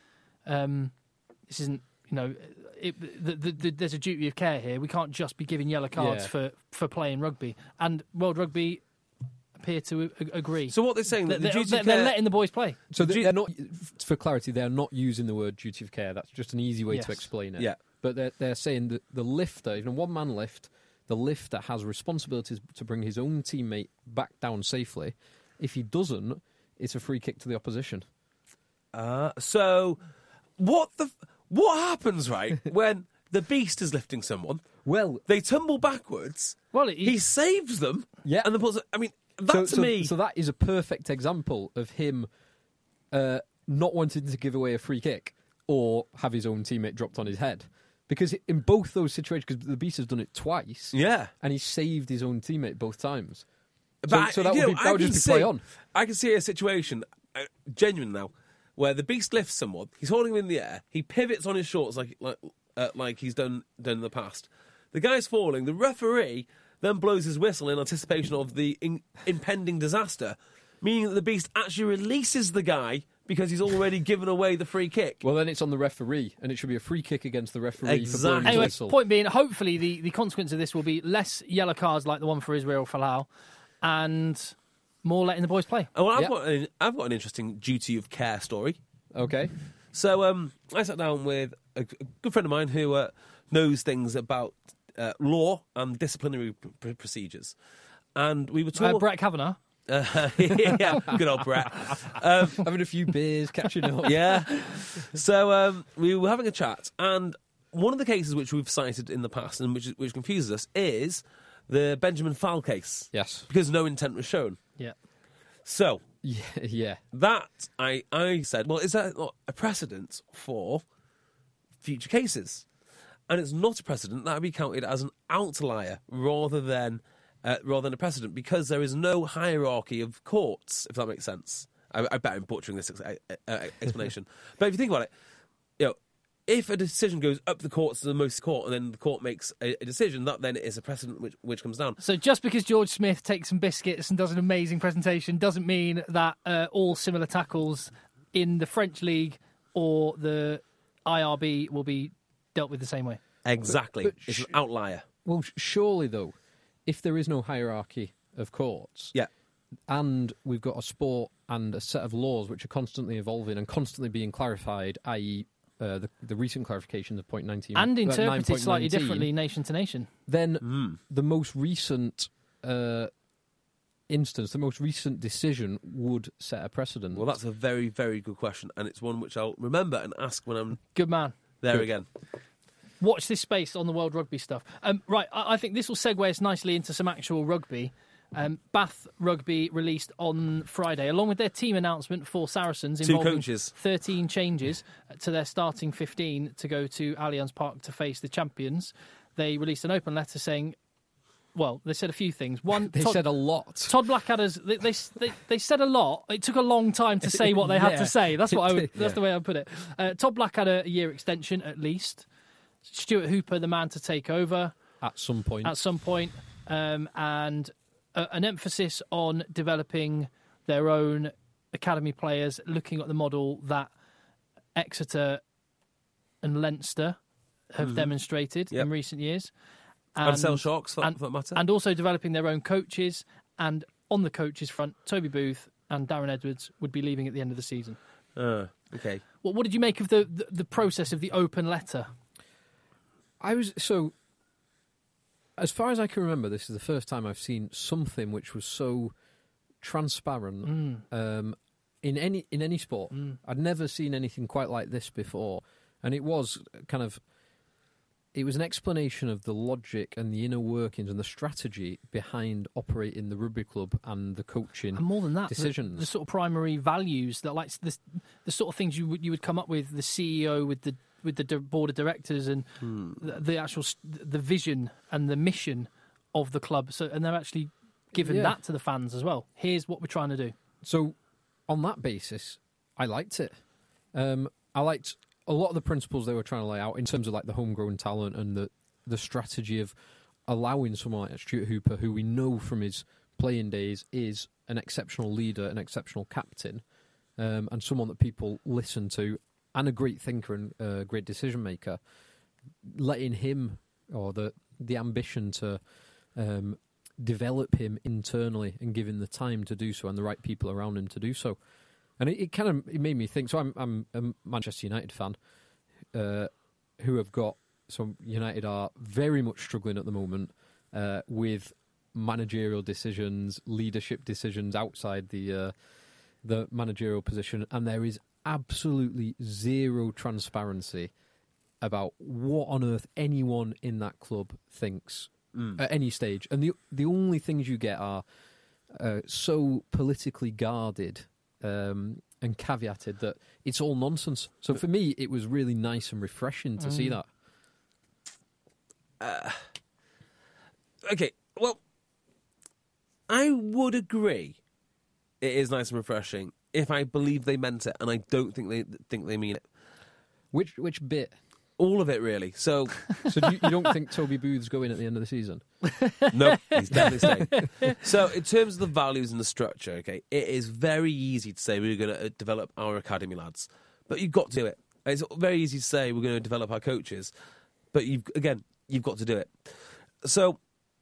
um, this isn't you know, it, the, the, the, there's a duty of care here. We can't just be giving yellow cards Yeah. for, for playing rugby. And World Rugby appear to a- agree. So what they're saying they're, that the they're, duty they're, of they're care- letting the boys play. So Do they- you- they're not, for clarity, they're not using the word duty of care. That's just an easy way Yes. to explain it. Yeah. But they're, they're saying that the lifter, you know, one man lift, the lifter has responsibilities to bring his own teammate back down safely. If he doesn't, it's a free kick to the opposition. Uh, so what the f- what happens right when the beast is lifting someone? Well, They tumble backwards. Well, it- he saves them. Yeah. and the pulls. I mean, that so, to so, me. so that is a perfect example of him uh, not wanting to give away a free kick or have his own teammate dropped on his head. Because in both those situations, because the Beast has done it twice, yeah. and he saved his own teammate both times. So, But so that you would, know, be, that I would can just be play see- on. I can see a situation, uh, genuine now, where the beast lifts someone. He's holding him in the air. He pivots on his shorts like like uh, like he's done done in the past. The guy's falling. The referee then blows his whistle in anticipation of the in- impending disaster, meaning that the beast actually releases the guy because he's already given away the free kick. Well, then it's on the referee, and it should be a free kick against the referee Exactly. for blowing his Anyway, whistle. point being, hopefully the, the consequence of this will be less yellow cards like the one for Israel Folau and more letting the boys play. Oh, well, I've Yeah. got an, I've got an interesting duty of care story. Okay. So um, I sat down with a, a good friend of mine who uh, knows things about uh, law and disciplinary pr- procedures, and we were Uh, talking. Brett Kavanagh. Uh, yeah, good old Brett. Um, Having a few beers, catching up. yeah. So um, we were having a chat, and one of the cases which we've cited in the past and which which confuses us is the Benjamin Fowl case. Yes. Because no intent was shown. Yeah. So Yeah. yeah. that I I said, well, is that not a precedent for future cases? And it's not a precedent. That would be counted as an outlier rather than uh, rather than a precedent because there is no hierarchy of courts, if that makes sense. I, I bet I'm butchering this ex- uh, uh, explanation, but if you think about it, you know, if a decision goes up the courts to the most court, and then the court makes a, a decision, that then is a precedent which which comes down. So just because George Smith takes some biscuits and does an amazing presentation doesn't mean that uh, all similar tackles in the French league or the I R B will be dealt with the same way. Exactly, but it's sh- an outlier. Well, sh- surely, though, if there is no hierarchy of courts, Yeah. and we've got a sport and a set of laws which are constantly evolving and constantly being clarified, that is, uh, the, the recent clarification of point nineteen And uh, interpreted nine point slightly nineteen, differently nation to nation. then Mm. the most recent uh, instance, the most recent decision would set a precedent. Well, that's a very, very good question, and it's one which I'll remember and ask when I'm Good man. there Good. again. Watch this space on the World Rugby stuff. Um, right, I, I think this will segue us nicely into some actual rugby. Um, Bath Rugby released on Friday, along with their team announcement for Saracens, Two involving coaches. thirteen changes to their starting fifteen to go to Allianz Park to face the champions. They released an open letter saying, well, they said a few things. One, they Todd, said a lot. Todd Blackadder's. They, they they they said a lot. It took a long time to say what they had Yeah. to say. That's what I would. That's Yeah. the way I would put it. Uh, Todd Blackadder, a year extension at least. Stuart Hooper, the man to take over At some point. at some point, um, and uh, an emphasis on developing their own academy players, looking at the model that Exeter and Leinster have demonstrated Yep. in recent years. And Sale Sharks, for, and, for that matter. and also developing their own coaches. And on the coaches front, Toby Booth and Darren Edwards would be leaving at the end of the season. Uh, okay. What, what did you make of the, the, the process of the open letter? I was so. As far as I can remember, this is the first time I've seen something which was so transparent Mm. um, in any in any sport. Mm. I'd never seen anything quite like this before, and it was kind of it was an explanation of the logic and the inner workings and the strategy behind operating the rugby club and the coaching and more than that, decisions. The, the sort of primary values that, like the, the sort of things you would you would come up with, the C E O with the with the board of directors and hmm. the, the actual the vision and the mission of the club. So, and they're actually giving yeah. that to the fans as well. Here's what we're trying to do. So, on that basis, I liked it. Um, I liked a lot of the principles they were trying to lay out in terms of like the homegrown talent and the the strategy of allowing someone like Stuart Hooper, who we know from his playing days is an exceptional leader, an exceptional captain, um, and someone that people listen to, and a great thinker and a uh, great decision maker, letting him or the the ambition to um, develop him internally and giving the time to do so and the right people around him to do so. And it, it kind of it made me think. So I'm I'm a Manchester United fan, uh, who have got so United are very much struggling at the moment uh, with managerial decisions, leadership decisions outside the uh, the managerial position, and there is absolutely zero transparency about what on earth anyone in that club thinks mm. at any stage, and the the only things you get are uh, so politically guarded. Um, and caveated that it's all nonsense. So for me, it was really nice and refreshing to mm. see that. Uh, okay, well, I would agree it is nice and refreshing if I believe they meant it, and I don't think they think they mean it. Which which bit? All of it, really. So, so do you, you don't think Toby Booth's going at the end of the season? No, he's definitely staying. So, in terms of the values and the structure, okay, it is very easy to say we're going to develop our academy lads, but you've got to do it. It's very easy to say we're going to develop our coaches, but you've again, you've got to do it. So,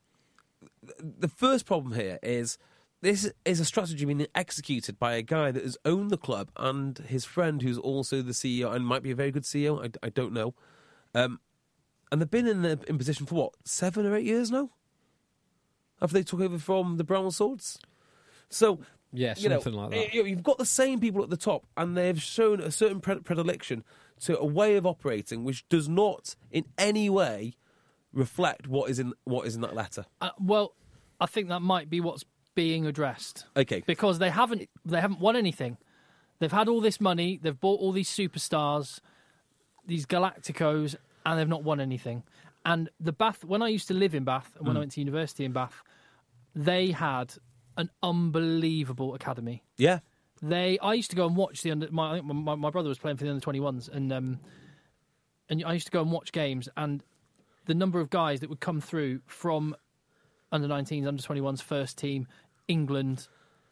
the first problem here is this is a strategy being executed by a guy that has owned the club and his friend who's also the C E O and might be a very good C E O, I, I don't know. Um, and they've been in the in position for what, seven or eight years now? After they took over from the Brown Swords? So, yeah, you something know, like that. You know, you've got the same people at the top and they've shown a certain predilection to a way of operating which does not in any way reflect what is in what is in that letter. Uh, well, I think that might be what's being addressed. Okay. Because they haven't they haven't won anything. They've had all this money, they've bought all these superstars, these Galacticos, and they've not won anything. And the Bath, when I used to live in Bath, and when mm. I went to university in Bath, they had an unbelievable academy. Yeah. They I used to go and watch the under my I think my, my brother was playing for the under twenty-ones and um and I used to go and watch games, and the number of guys that would come through from under nineteens, under twenty-ones, first team, England,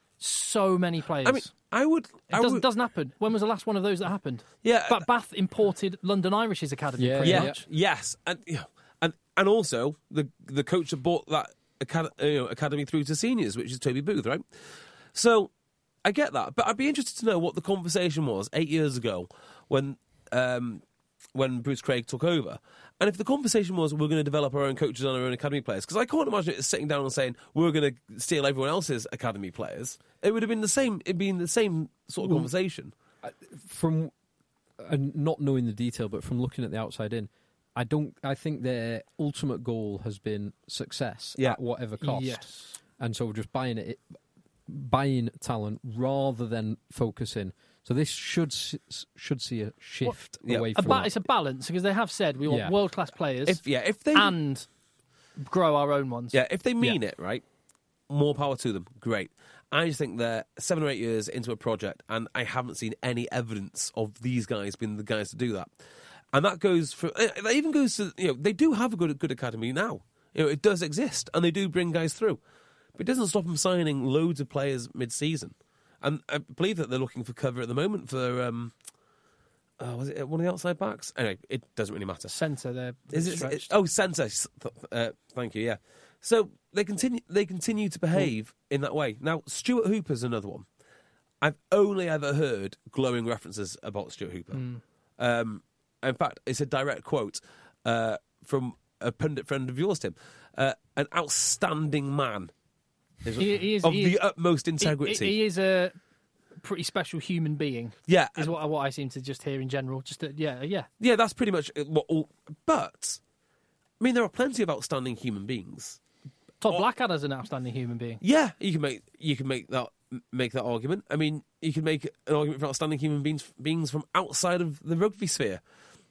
so many players. I mean, I would... It I doesn't, would, doesn't happen. When was the last one of those that happened? Yeah. But Bath imported London Irish's academy, yeah, pretty yeah, much. Yes. And, you know, and and also, the the coach that brought that acad- you know, academy through to seniors, which is Toby Booth, right? So, I get that. But I'd be interested to know what the conversation was eight years ago when... Um, when Bruce Craig took over. And if the conversation was we're going to develop our own coaches and our own academy players, because I can't imagine it sitting down and saying we're going to steal everyone else's academy players. It would have been the same. It'd been the same sort of well, conversation. From uh, not knowing the detail, but from looking at the outside in, I don't. I think their ultimate goal has been success yeah. at whatever cost. Yes. And so just buying it, buying talent rather than focusing. So this should should see a shift well, away yeah. from ba- It's a balance, because they have said we want yeah. world-class players if, yeah, if they, and grow our own ones. Yeah, if they mean yeah. it, right, more power to them. Great. I just think they're seven or eight years into a project, and I haven't seen any evidence of these guys being the guys to do that. And that goes for... That even goes to... You know, they do have a good good academy now. You know, it does exist, and they do bring guys through. But it doesn't stop them signing loads of players mid-season. And I believe that they're looking for cover at the moment for, um, uh, was it one of the outside backs? Anyway, it doesn't really matter. Centre, they're Is it, stretched. oh, centre. Uh, thank you, yeah. So they continue They continue to behave mm. in that way. Now, Stuart Hooper's another one. I've only ever heard glowing references about Stuart Hooper. Mm. Um, in fact, it's a direct quote uh, from a pundit friend of yours, Tim. Uh, an outstanding man. He, he is, of he the is, utmost integrity. He, he is a pretty special human being. Yeah, is what, what I seem to just hear in general. Just that, yeah, yeah. Yeah, that's pretty much what all... But, I mean, there are plenty of outstanding human beings. Todd Oh. Blackadder's an outstanding human being. Yeah, you can make you can make that make that argument. I mean, you can make an argument for outstanding human beings beings from outside of the rugby sphere.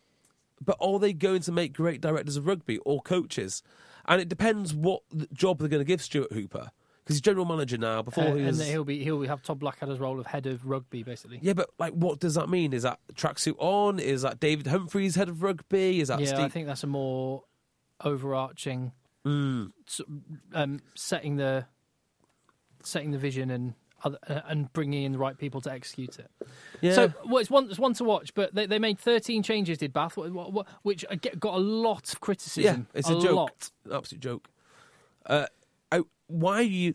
But are they going to make great directors of rugby or coaches? And it depends what job they're going to give Stuart Hooper, because he's general manager now. Before Uh, he was, and he'll be he'll have Todd Blackadder's role of head of rugby, basically. yeah, but like, what does that mean? Is that tracksuit on? Is that David Humphreys head of rugby? Is that Yeah, Steve? I think that's a more overarching, Mm. sort of, um, setting the setting the vision and other, uh, and bringing in the right people to execute it. Yeah. So well, it's one it's one to watch, but they, they made thirteen changes. Did Bath, wh- wh- wh- which got a lot of yeah, criticism. it's a, joke, lot. an absolute joke. Uh, I, why you?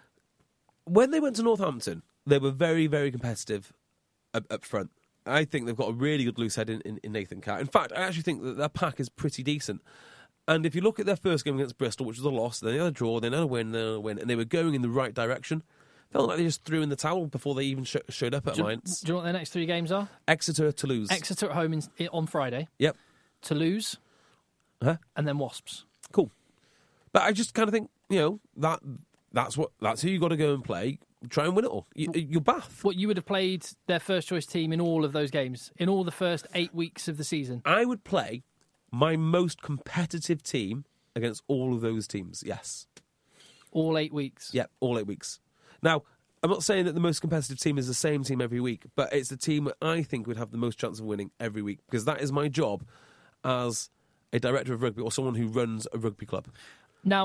When they went to Northampton, they were very, very competitive up, up front. I think they've got a really good loose head in, in, in Nathan Catt. In fact, I actually think that their pack is pretty decent. And if you look at their first game against Bristol, which was a loss, then they had a draw, then they had a win, then they had a win, and they were going in the right direction. Felt like they just threw in the towel before they even sh- showed up at Do, Alliance. do you know what their next three games are? Exeter, Toulouse. Exeter at home in, on Friday, Yep. Toulouse, Huh? and then Wasps. Cool. But I just kind of think, you know, that that's what that's who you got to go and play. Try and win it all. You, you're Bath. What, you would have played their first choice team in all of those games, in all the first eight weeks of the season? I would play my most competitive team against all of those teams. Yes. All eight weeks. Yep, all eight weeks. Now, I'm not saying that the most competitive team is the same team every week, but it's the team that I think would have the most chance of winning every week, because that is my job as a director of rugby or someone who runs a rugby club. Now,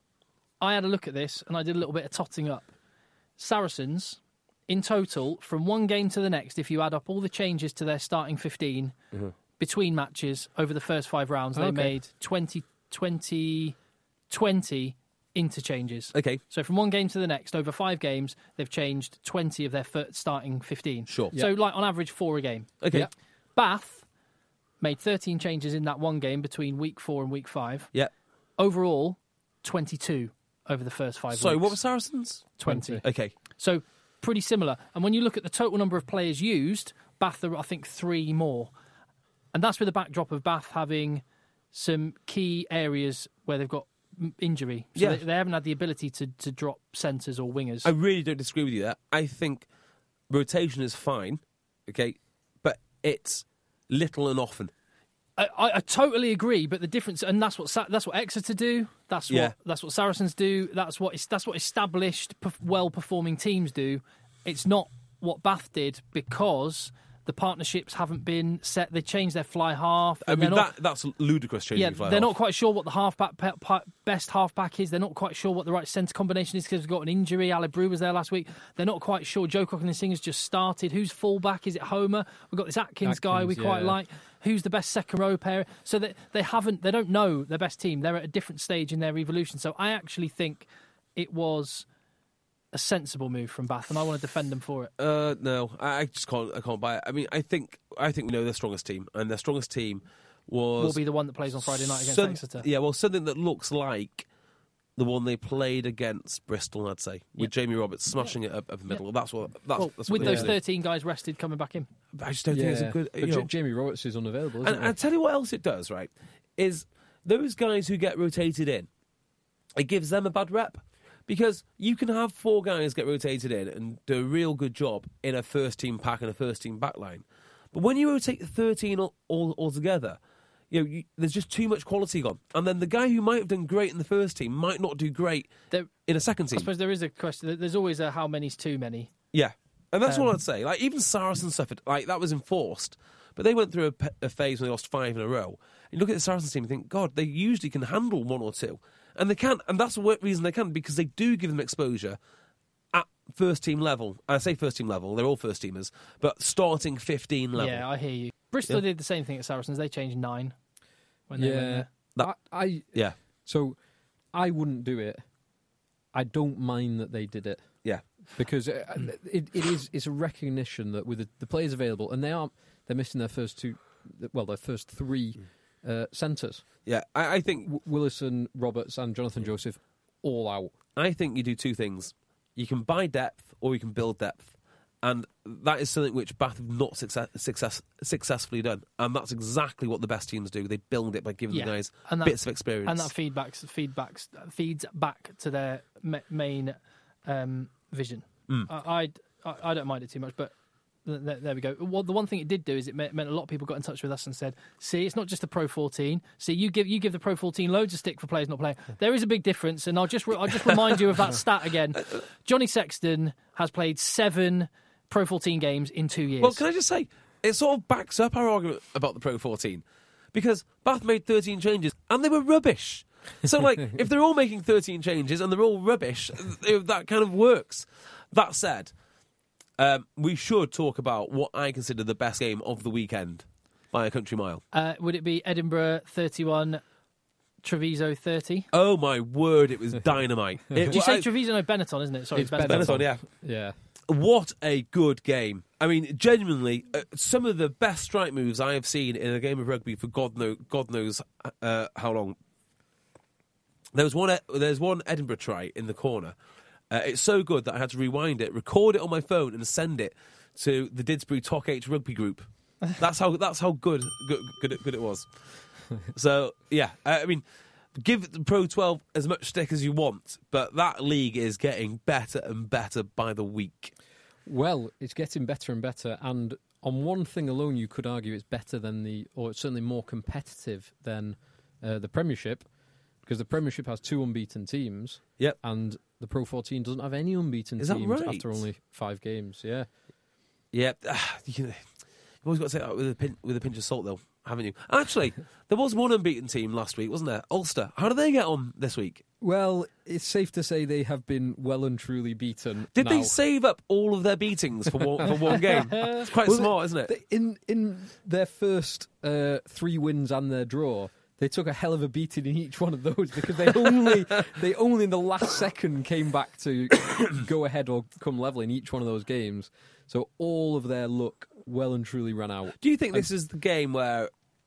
I had a look at this and I did a little bit of totting up. Saracens, in total, from one game to the next, if you add up all the changes to their starting fifteen Mm-hmm. between matches over the first five rounds, they Okay. made twenty, twenty, twenty interchanges. Okay. So from one game to the next, over five games, they've changed twenty of their fir- starting fifteen. Sure. So, like, on average, four a game. Okay. Yeah. Bath made thirteen changes in that one game between week four and week five. Yeah. Overall, twenty-two over the first five Sorry, weeks. what was Saracens? twenty. Okay. So pretty similar. And when you look at the total number of players used, Bath are, I think, three more. And that's with the backdrop of Bath having some key areas where they've got m- injury. So Yeah. they, they haven't had the ability to, to drop centres or wingers. I really don't disagree with you there. I think rotation is fine, okay, but it's little and often. I, I, I totally agree, but the difference, and that's what Sa- that's what Exeter do. That's what Yeah. that's what Saracens do. That's what that's what established, perf- well-performing teams do. It's not what Bath did, because the partnerships haven't been set. They changed their fly half. I and mean, they're not- that that's ludicrous changing yeah, fly they're half. not quite sure what the halfback pe- pe- best halfback is. They're not quite sure what the right centre combination is because we've got an injury. Ale Brew was there last week. They're not quite sure. Joe Coughlin-Singer's just started. Who's fullback? Is it Homer? We've got this Atkins, guy we Atkins, quite yeah. like. Who's the best second row pair? So they they haven't. They don't know their best team. They're at a different stage in their evolution. So I actually think it was a sensible move from Bath, and I want to defend them for it. Uh, no, I I just can't. I can't buy it. I mean, I think I think we know their strongest team, and their strongest team was Will be the one that plays on Friday night against some- Exeter. Yeah, well, something that looks like the one they played against Bristol, I'd say, with Yep. Jamie Roberts smashing it up, up the middle. That's what. That's, Well, that's what with they those did. thirteen guys rested coming back in. But I just don't think it's a good. But You J- know, Jamie Roberts is unavailable, isn't and he? I tell you what else it does, right? Is those guys who get rotated in, it gives them a bad rep. Because you can have four guys get rotated in and do a real good job in a first team pack and a first team backline. But when you rotate thirteen all, all, all together, you know, you, there's just too much quality gone. And then the guy who might have done great in the first team might not do great There, in a second I team. suppose there is a question. There's always a how many's too many. Yeah. And that's Um, what I'd say. Like, even Saracens suffered. Like, that was enforced. But they went through a, pe- a phase when they lost five in a row. And you look at the Saracens team and think, God, they usually can handle one or two. And they can. And that's the wo- reason they can, because they do give them exposure at first team level. I say first team level, they're all first teamers, but starting fifteen level. Yeah, I hear you. Bristol Yeah. did the same thing at Saracens. They changed nine when they went yeah. there. That- I, I Yeah. so I wouldn't do it. I don't mind that they did it Yeah. because it, it, it is it's a recognition that with the, the players available, and they are they're missing their first two, well, their first three uh, centres. Yeah. I, I think W- Willison, Roberts, and Jonathan Joseph all out. I think you do two things. You can buy depth or you can build depth. And that is something which Bath have not success, success, successfully done. And that's exactly what the best teams do. They build it by giving Yeah. the guys And that- bits of experience. And that feedbacks, feedbacks, feeds back to their ma- main um, vision. Mm. I, I, I don't mind it too much, but th- th- there we go. Well, the one thing it did do is it meant, meant a lot of people got in touch with us and said, see, it's not just the Pro fourteen. See, you give you give the Pro fourteen loads of stick for players not playing. There is a big difference, and I'll just, re- I'll just remind you of that stat again. Johnny Sexton has played seven Pro fourteen games in two years. Well, can I just say, it sort of backs up our argument about the Pro fourteen. Because Bath made thirteen changes, and they were rubbish. So, like, if they're all making thirteen changes and they're all rubbish, that kind of works. That said, um, we should talk about what I consider the best game of the weekend by a country mile. Uh, would it be Edinburgh thirty-one, Treviso thirty? Oh, my word, it was dynamite. It, Did you say I- Treviso? No, Benetton, isn't it? Sorry, It's Benetton. Benetton, yeah. Yeah. What a good game. I mean, genuinely, uh, some of the best strike moves I have seen in a game of rugby for God, know, God knows uh, how long. There was one, there's one Edinburgh try in the corner. Uh, it's so good that I had to rewind it, record it on my phone, and send it to the Didsbury T O C H rugby group. That's how that's how good good good it, good it was. So yeah, I mean, give the Pro twelve as much stick as you want, but that league is getting better and better by the week. Well, it's getting better and better, and on one thing alone, you could argue it's better than the, or it's certainly more competitive than uh, the Premiership, because the Premiership has two unbeaten teams. Yep. And the Pro fourteen doesn't have any unbeaten Is that teams right? after only five games. Yeah. Yeah, you can, you've always got to say that with a, pin, with a pinch of salt, though, haven't you? Actually, there was one unbeaten team last week, wasn't there? Ulster. How did they get on this week? Well, it's safe to say they have been well and truly beaten. Did now. they save up all of their beatings for one, for one game? It's quite Well, smart, isn't it? They- In in their first uh, three wins and their draw, they took a hell of a beating in each one of those because they only they only in the last second came back to go ahead or come level in each one of those games. So all of their luck well and truly ran out. Do you think this is the game where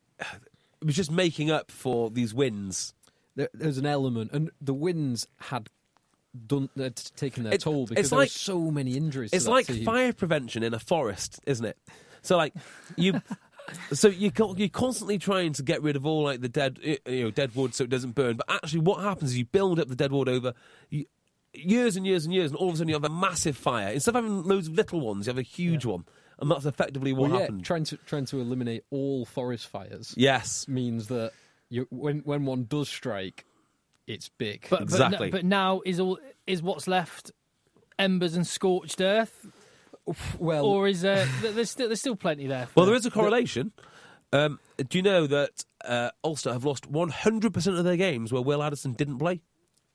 it was just making up for these wins? There, there's an element, and the wins had done had taken their It- toll because it's there like- were so many injuries. to It's that like team. fire prevention in a forest, isn't it? So, like, you... So you co- you're constantly trying to get rid of all like the dead, you know, dead wood so it doesn't burn. But actually, what happens is you build up the dead wood over you, years and years and years, and all of a sudden you have a massive fire. Instead of having loads of little ones, you have a huge one, and that's effectively what Well, yeah, happened. trying to trying to eliminate all forest fires. Yes, Means that you, when when one does strike, it's big. But, Exactly. But, but now is all is what's left embers and scorched earth, well, or is uh, th- there's still there's still plenty there? for- well, there is a correlation. Um, do you know that uh, Ulster have lost one hundred percent of their games where Will Addison didn't play?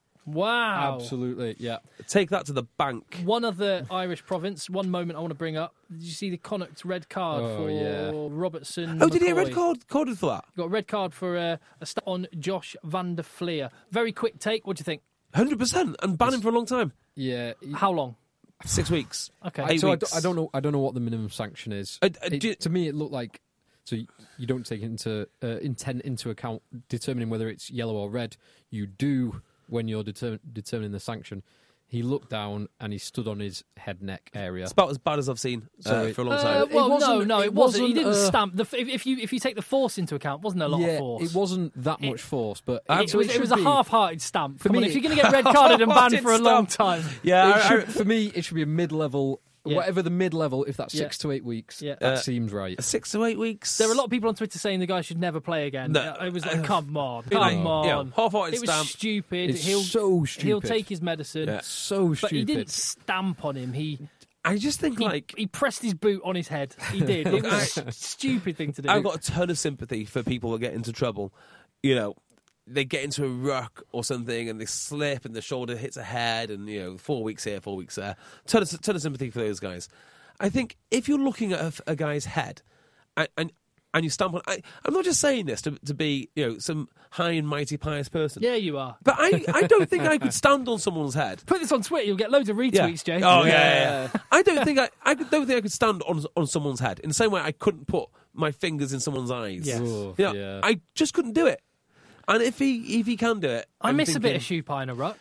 Wow. absolutely, yeah. Take that to the bank. One other Irish province, one moment I want to bring up. Did you see the Connacht red card Oh, for yeah. Robertson? Oh, did he get a red McCoy? card carded for that? Got a red card for uh, a stop on Josh van der Fleer. Very quick take. What do you think? one hundred percent, and ban him for a long time. Yeah. How long? Six weeks. Okay. Eight so I, weeks. d- I don't know. I don't know what the minimum sanction is. I- I It- do- to me, it looked like so y- you don't take into uh, intent into account determining whether it's yellow or red. You do when you're deter- determining the sanction. He looked down and he stood on his head neck area. It's about as bad as I've seen uh, So it- for a long Uh, time. It well, no, wasn't- no, it, it wasn't. He wasn't, didn't uh, stamp. The, f- if, if you if you take the force into account, wasn't there a lot yeah, of force? it wasn't that much force, but It, so was, it should was a be- half-hearted stamp. Come me, on, if it- you're going to get red carded and banned Half-hearted for a long stamp. time, yeah, It I- I- should, for me, it should be a mid-level, Yeah. whatever the mid-level. If that's Yeah. six to eight weeks, Yeah. that Uh, seems right. six to eight weeks. there are a lot of people on Twitter saying the guy should never play again. No. Uh, It was like, come on, Be like, come you on. know, half-hearted it was stamp. stupid. It's he'll so he'll stupid. take his medicine. Yeah. So But stupid. he didn't stamp on him. He I just think he, like he pressed his boot on his head. He did. It was a stupid thing to do. I've got a ton of sympathy for people that get into trouble. You know, they get into a ruck or something and they slip and the shoulder hits a head and, you know, four weeks here, four weeks there. Ton of, ton of sympathy for those guys. I think if you're looking at a, a guy's head and, and and you stamp on... I, I'm not just saying this to, to be, you know, some high and mighty pious person. Yeah, you are. But I, I don't think I could stand on someone's head. Put this on Twitter. You'll get loads of retweets, Jay. Oh, yeah, yeah, yeah. I don't think I, I don't think I could stand on on someone's head in the same way I couldn't put my fingers in someone's eyes. Yes. Ooh, You know, yeah. I just couldn't do it. And if he if he can do it, I I'm miss a bit thinking- of shoe pie in a ruck.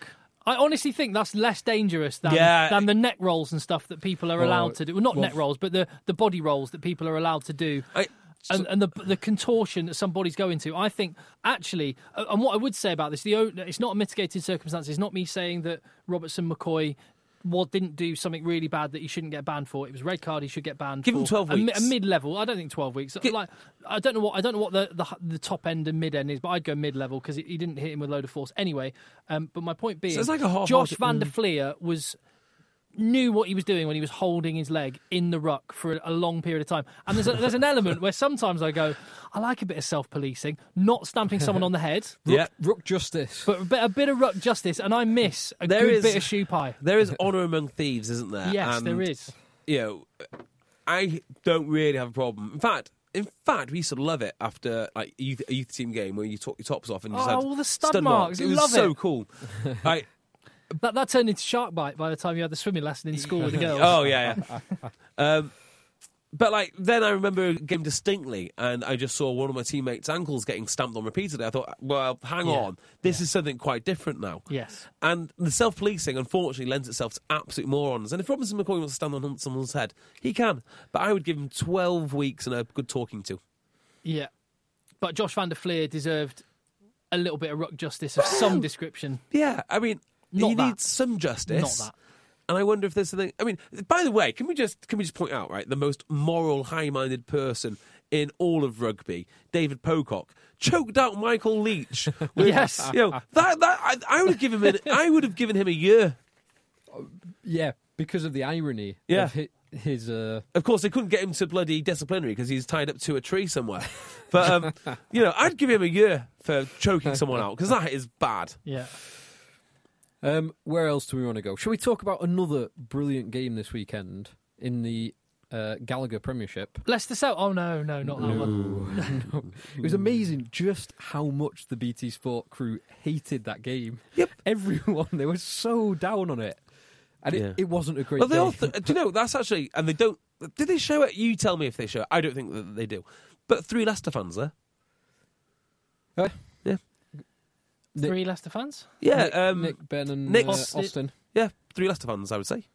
I honestly think that's less dangerous than Yeah. than the neck rolls and stuff that people are Well, allowed to do. Well, not well, neck rolls, but the, the body rolls that people are allowed to do. I, And, and the the contortion that somebody's going to, I think, actually, uh, and what I would say about this, the o- it's not a mitigated circumstance. It's not me saying that Robertson McCoy well, didn't do something really bad that he shouldn't get banned for. It was a red card. He should get banned. Give for him twelve a, mi- weeks. A mid level. I don't think twelve weeks. Gi- like I don't know what I don't know what the the, the top end and mid end is, but I'd go mid level because he, he didn't hit him with a load of force anyway. Um, but my point being, So it's like a half-hearted- Josh Van der Fleer was. Knew what he was doing when he was holding his leg in the ruck for a, a long period of time. And there's a, there's an element where sometimes I go, I like a bit of self-policing, not stamping someone on the head, yeah. Ruck justice. but a bit, a bit of ruck justice, and I miss a There good is- bit of shoe pie. There is honour among thieves, isn't there? Yes, And, there is. You know, I don't really have a problem. In fact, in fact, we used to love it after like a youth, a youth team game where you took your tops off and you just Oh, had all the stud marks. It was Love so it. cool. I, That, that turned into shark bite by the time you had the swimming lesson in school with the girls. oh yeah, yeah. um, but like then I remember a game distinctly, and I just saw one of my teammates' ankles getting stamped on repeatedly. I thought, well, hang Yeah. on, this is something quite different now. Yes. And the self-policing, unfortunately, lends itself to absolute morons. And if Robinson McCoy wants to stand on someone's head, he can. But I would give him twelve weeks and a good talking to. Yeah. But Josh Van der Fleer deserved a little bit of ruck justice of some description. Yeah, I mean, Not he that. needs some justice. Not that. And I wonder if there's something. I mean, by the way, can we just can we just point out, right, the most moral, high-minded person in all of rugby, David Pocock, choked out Michael Leach. With, Yes. you know that that I, I would have given him. I would have given him a year. Yeah, because of the irony Yeah. of his... his uh, Of course, they couldn't get him to bloody disciplinary because he's tied up to a tree somewhere. But um, you know, I'd give him a year for choking someone out because that is bad. Yeah. um, where else do we want to go? Shall we talk about another brilliant game this weekend in the uh, Gallagher Premiership? Leicester South. Oh, no, no, not that one. No. It was amazing just how much the B T Sport crew hated that game. Yep. Everyone, they were so down on it. And it, Yeah. it wasn't a great Well, they game. all th- do you know that's actually, and they don't. Did they show it? You tell me if they show it. I don't think that they do. But three Leicester fans there. Uh, Yeah, Nick- Three Leicester fans? yeah. Nick, um, Nick, Ben and Nick- uh, Austin. Austin. yeah, three Leicester fans. I would say.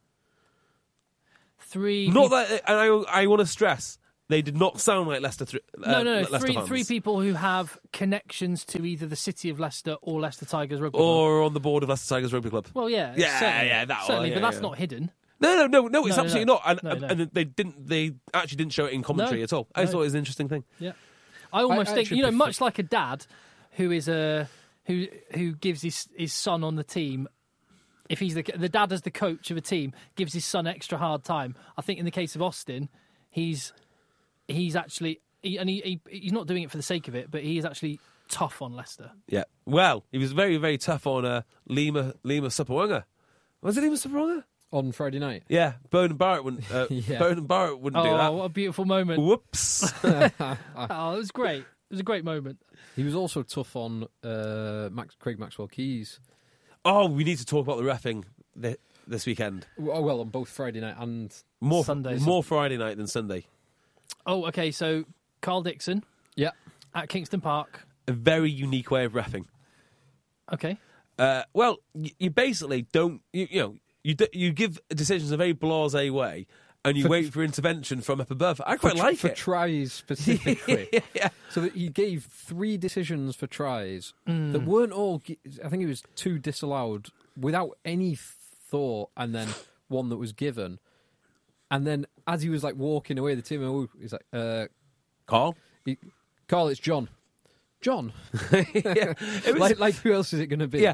Three. Not peop- that, and I, I want to stress they did not sound like Leicester. Th- uh, No, no, no. Leicester Three, fans. three people who have connections to either the city of Leicester or Leicester Tigers Rugby Club. or on the board of Leicester Tigers Rugby Club. Well, yeah. Yeah, certainly, yeah, that one, certainly, yeah, but that's yeah. not hidden. No, no, no, no. It's No, absolutely no. not. And, No, and, no. and they didn't. They actually didn't show it in commentary No, at all. I no. thought it was an interesting thing. Yeah. I almost I think, actually you know, prefer- much like a dad who is a who who gives his his son on the team. If he's the the dad as the coach of a team gives his son extra hard time. I think in the case of Austin, he's he's actually he, and he, he he's not doing it for the sake of it, but he is actually tough on Leicester. Yeah. Well, he was very, very tough on uh, Lima Lima Supawanga. Was it Lima Supawanga? On Friday night. Yeah. Bowden Barrett wouldn't. Uh, Yeah. Bowden Barrett wouldn't do Oh, that. what a beautiful moment! Whoops. Oh, it was great. It was a great moment. He was also tough on uh, Max, Craig Maxwell Keys. Oh, we need to talk about the reffing thi- this weekend. Oh, well, on both Friday night and More Sundays. more Friday night than Sunday. Oh, okay. So Carl Dixon yeah, at Kingston Park. A very unique way of reffing. Okay. Uh, well, you, you basically don't. You, you know, you do, you give decisions in a very blasé way, and you For- wait for intervention from up above. I quite for, like for it. tries specifically. yeah. So that he gave three decisions for tries Mm. that weren't all. gi- I think it was two disallowed without any thought, and then one that was given. And then as he was like walking away, the team, oh, he's like, uh, Carl. he, "Carl, it's John." John, yeah. It was, like, like who else is it going to be? yeah.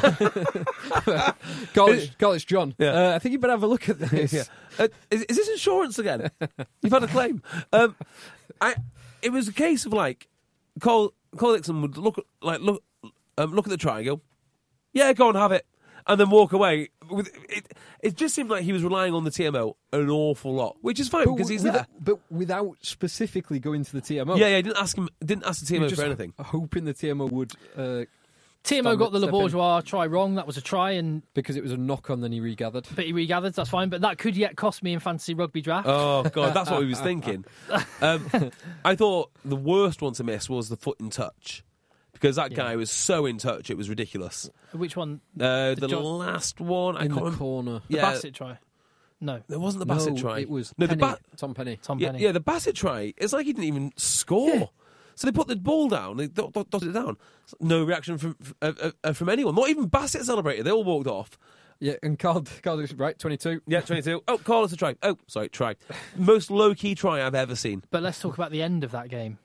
Carl, it's, Carl, it's John. Yeah. Uh, I think you better have a look at this. yeah. Uh, is, is this insurance again? You've had a claim. Um, I. It was a case of like, Cole Cole Dixon would look at- like look um, look at the try and go, yeah, go and have it, and then walk away. With it, it just seemed like he was relying on the T M O an awful lot, which is fine But, because he's with- there. but without specifically going to the T M O. Yeah, yeah. Didn't ask him. Didn't ask the T M You're O just for anything. hoping the T M O would, uh, T M O Stand- got the Le step in. Bourgeois try wrong. That was a try, and because it was a knock on, then he regathered. but he regathered. That's fine. But that could yet cost me in fantasy rugby draft. Oh god, that's what he was thinking. Um, I thought the worst one to miss was the foot in touch because that Yeah. guy was so in touch, it was ridiculous. Which one? Uh, the John- last one, I in can't the remember. corner. The Yeah, Bassett try? No, there wasn't the Bassett no, try. it was no, Penny, the ba- Tom Penny. Tom yeah, Penny. yeah, the Bassett try. It's like he didn't even score. Yeah. So they put the ball down, they dot, dot, dotted it down. No reaction from uh, uh, from anyone. Not even Bassett celebrated. They all walked off. Yeah, and Carl, Carl right, twenty-two. Yeah, twenty-two. Oh, Carlos a try. Oh, sorry, try. Most low-key try I've ever seen. But let's talk about the end of that game.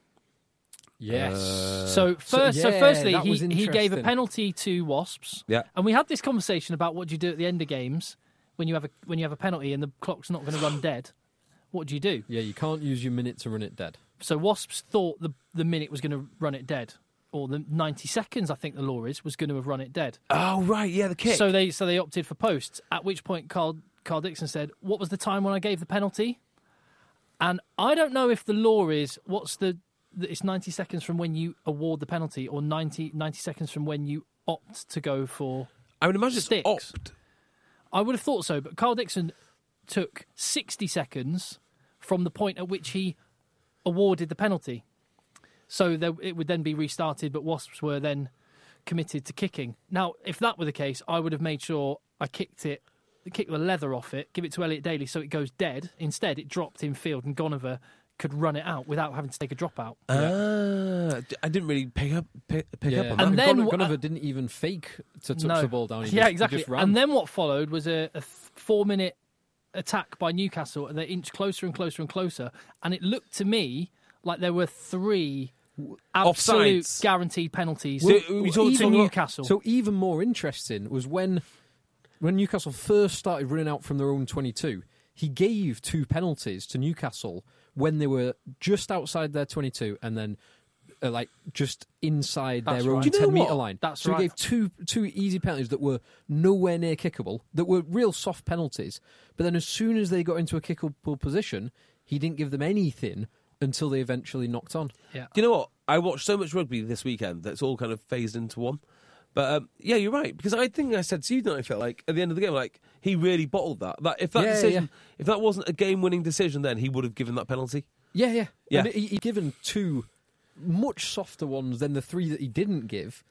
Yes. Uh, So first, so, yeah, firstly, that he, was he gave a interesting. penalty to Wasps. Yeah. And we had this conversation about what do you do at the end of games when you have a when you have a penalty and the clock's not going to run dead. What do you do? Yeah, you can't use your minute to run it dead. So Wasps thought the the minute was going to run it dead, or the ninety seconds, I think the law is, was going to have run it dead. Oh, right, yeah, the kick. So they so they opted for posts. At which point, Carl Carl Dixon said, "What was the time when I gave the penalty?" And I don't know if the law is what's the, the it's ninety seconds from when you award the penalty, or ninety, ninety seconds from when you opt to go for. I would imagine sticks. it's opt. I would have thought so, but Carl Dixon took sixty seconds from the point at which he awarded the penalty. So there, it would then be restarted, but Wasps were then committed to kicking. Now, if that were the case, I would have made sure I kicked it, kicked the leather off it, give it to Elliot Daly so it goes dead. Instead, it dropped in field and Gonover could run it out without having to take a drop out. Ah, d- I didn't really pick up pick, pick yeah. up on And that. then Gon- what- Gonover didn't even fake to touch No. the ball down. He yeah, just, exactly. He just ran. And then what followed was a, a four-minute attack by Newcastle, and they inched closer and closer and closer. And it looked to me like there were three absolute Offsides. guaranteed penalties Well, to we talked- talked- Newcastle. So even more interesting was when when Newcastle first started running out from their own twenty-two, he gave two penalties to Newcastle when they were just outside their twenty-two and then uh, like just inside That's their own right. Do you know ten metre what? line. That's so right. he gave two two easy penalties that were nowhere near kickable, that were real soft penalties. But then as soon as they got into a kickable position, he didn't give them anything until they eventually knocked on. yeah. Do you know what? I watched so much rugby this weekend that's all kind of phased into one. But um, yeah, you're right, because I think I said to you, I felt like at the end of the game, like he really bottled that. That if that Yeah, decision, yeah. if that wasn't a game-winning decision, then he would have given that penalty. Yeah, yeah. Yeah. And he, he'd given two much softer ones than the three that he didn't give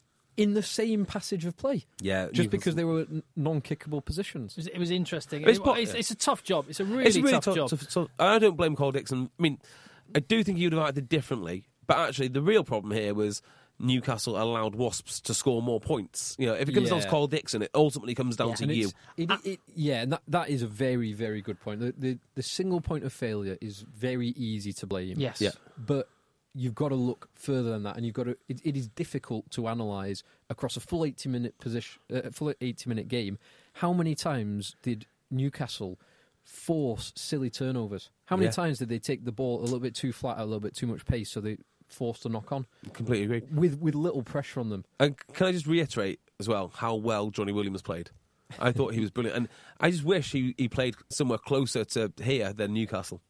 in the same passage of play. Yeah, Just because they were n- non-kickable positions. It was, it was interesting. But it's It- po- it's, it's a tough job. It's a really, it's really tough, tough. job. tough- tough- I don't blame Carl Dixon. I mean, I do think he would have acted differently. But actually, the real problem here was Newcastle allowed Wasps to score more points. You know, if it comes down to Yeah. Carl Dixon, it ultimately comes down to And you. it's- It, it, yeah, and that, that is a very, very good point. The, the, the single point of failure is very easy to blame. Yes. Yeah. But you've got to look further than that, and you've got to. It, it is difficult to analyse across a full eighty-minute position, uh, full eighty-minute game. How many times did Newcastle force silly turnovers? How many Yeah. times did they take the ball a little bit too flat, a little bit too much pace, so they forced a knock on Completely agree. with with little pressure on them? And can I just reiterate as well how well Johnny Williams played? I thought he was brilliant, and I just wish he, he played somewhere closer to here than Newcastle.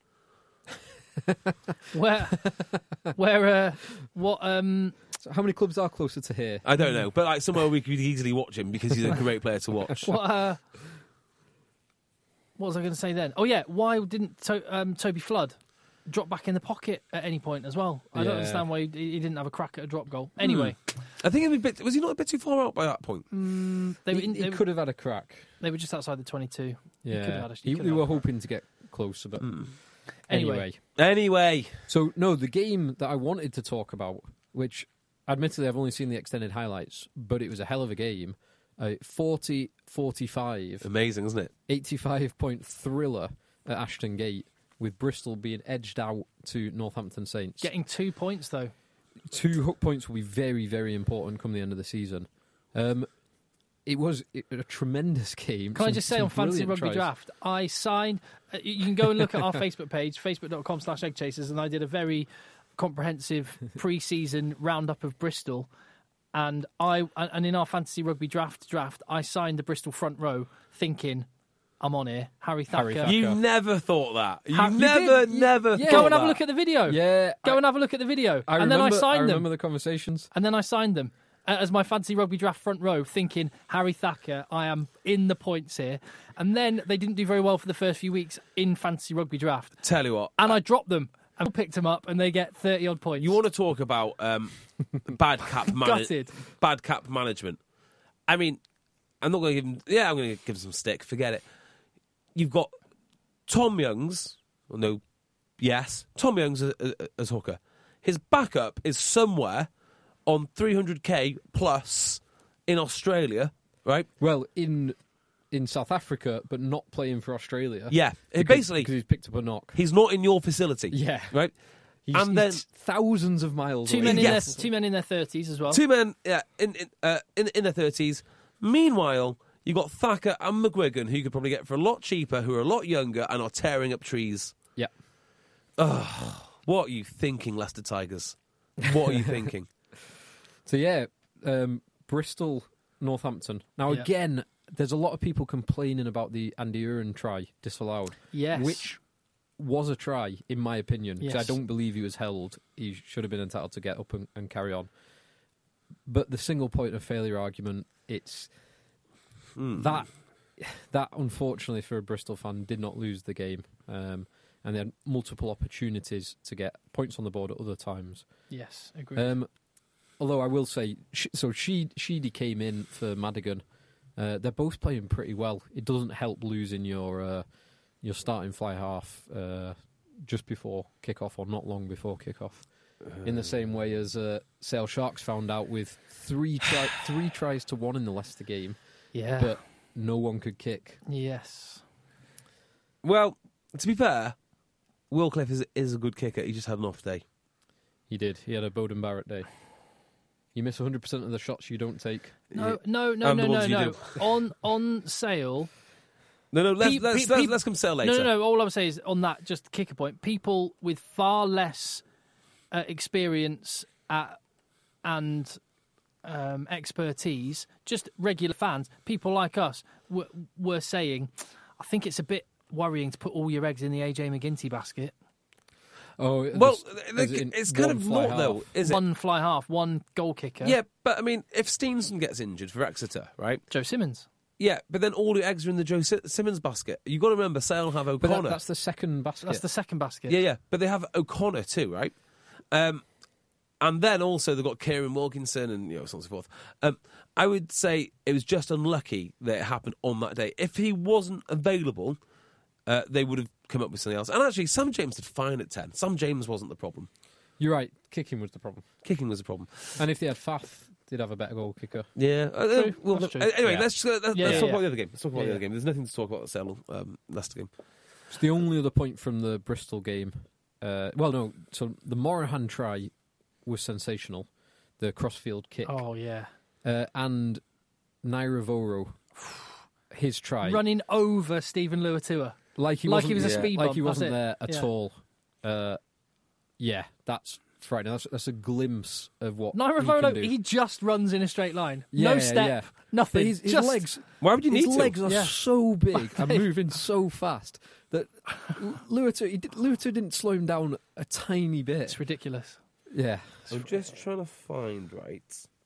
Where, where, uh, what, um, So how many clubs are closer to here? I don't know, but like somewhere we could easily watch him because he's a great player to watch. what, uh, what was I going to say then? Oh yeah, why didn't to- um, Toby Flood drop back in the pocket at any point as well? I don't Yeah. understand why he, he didn't have a crack at a drop goal. Anyway, I think a bit, was he not a bit too far out by that point? they, were he in, he they, could have had a crack. they were just outside the twenty-two. He could have Yeah, had a- he he, could we have were had a crack. hoping to get closer, but Anyway. anyway. Anyway, So, no, the game that I wanted to talk about, which admittedly I've only seen the extended highlights, but it was a hell of a game. Uh, forty forty-five, amazing, isn't it? eighty-five point thriller at Ashton Gate, with Bristol being edged out to Northampton Saints. Getting two points though. Two hook points will be very, very important come the end of the season. Um, it was it, a tremendous game. Can I Some- just say some on Fantasy brilliant Rugby tries. Draft, I signed. Uh, you can go and look at our Facebook page, facebook.com slash egg chasers, and I did a very comprehensive pre-season roundup of Bristol. And I and in our Fantasy Rugby Draft draft, I signed the Bristol front row, thinking, "I'm on here." Harry Thacker. Harry Thacker. You Okay. never thought that. You Ha- you never, did. You- never. yeah. thought Go and have that. a look at the video. Yeah, Go I, and have a look at the video. I and remember, then I signed I them. remember the conversations. And then I signed them uh, as my Fantasy Rugby Draft front row, thinking, Harry Thacker, I am in the points here. And then they didn't do very well for the first few weeks in Fantasy Rugby Draft. Tell you what, And I dropped them. and picked them up, and they get thirty odd points. You want to talk about um, bad cap man- Gutted. bad cap management? I mean, I'm not going to give him. Yeah, I'm going to give him some stick. Forget it. You've got Tom Youngs. Well, no, yes, Tom Youngs as, as, as hooker. His backup is somewhere on three hundred k plus in Australia, right? Well, in in South Africa, but not playing for Australia. Yeah, because, basically because he's picked up a knock. He's not in your facility. Yeah, right. He's, and then he's thousands of miles. Two away. men in Yes. their two men in their thirties as well. Two men, yeah, in in, uh, in in their thirties. Meanwhile, you got Thacker and McGuigan, who you could probably get for a lot cheaper, who are a lot younger and are tearing up trees. Yeah. Ugh, what are you thinking, Leicester Tigers? What are you thinking? So yeah, um, Bristol, Northampton. Now Yeah. again, there's a lot of people complaining about the Andy Uren try disallowed. Yes. Which was a try, in my opinion, because Yes. I don't believe he was held. He should have been entitled to get up and, and carry on. But the single point of failure argument, it's Hmm. that that unfortunately for a Bristol fan did not lose the game, um, and they had multiple opportunities to get points on the board at other times. Yes, agreed. Um, although I will say, sh- so she Sheedy came in for Madigan. Uh, they're both playing pretty well. It doesn't help losing your uh, your starting fly half uh, just before kick-off or not long before kick-off. In the same way as uh, Sale Sharks found out with three tri- three tries to one in the Leicester game, yeah. but no one could kick. Yes. Well, to be fair, Wilcliffe is is a good kicker. He just had an off day. He did. He had a Bowden Barrett day. You miss one hundred percent of the shots you don't take. No, no, no, And the no, no, ones you no. do. On on sale. No, no, let's Pe- let's, pe- let's, pe- let's come sell later. No, no, no. All I'm saying is on that, just kicker point. People with far less uh, experience at, and um, expertise, just regular fans, people like us, were, were saying, I think it's a bit worrying to put all your eggs in the A J McGinty basket. Oh, Well, as in it's kind one of fly not though, half. is it? One fly half, one goal kicker. Yeah, but I mean, if Steenson gets injured for Exeter, right? Joe Simmons. Yeah, but then all your eggs are in the Joe Si- Simmons basket. You've got to remember, Sale have But that, O'Connor. that's the second basket. That's the second basket. Yeah, yeah, but they have O'Connor too, right? Um, and then also they've got Kieran Wilkinson and you know so on and so forth. Um, I would say it was just unlucky that it happened on that day. If he wasn't available, uh, they would have come up with something else. And actually, Sam James did fine at ten. Sam James wasn't the problem. You're right. Kicking was the problem. Kicking was the problem. And if they had Fath, they'd have a better goal kicker. Yeah. Uh, True, well, that's true. uh, Anyway, Yeah. let's, just, uh, let's Yeah, let's yeah, talk yeah. about the other game. Let's talk about Yeah, the other yeah. game. There's nothing to talk about the Sale um, Leicester game. So the only other point from the Bristol game, uh, well, no, so the Morahan try was sensational, the crossfield kick, Oh, yeah. uh, and Naira Voro, his try, Running over Stephen Luatua. like he like wasn't, he was a yeah, speed like bump, he that's wasn't it. there at Yeah. all. Uh, yeah, that's frightening. That's, that's a glimpse of what Naira he Volo, can do. he just runs in a straight line. Yeah, no yeah, step, yeah. nothing. But his, his just, legs, Why would you his need to? legs are Yeah. so big and They- moving so fast that Luatua, he did, Luatua didn't slow him down a tiny bit. It's ridiculous. Yeah. I'm just trying to find, right.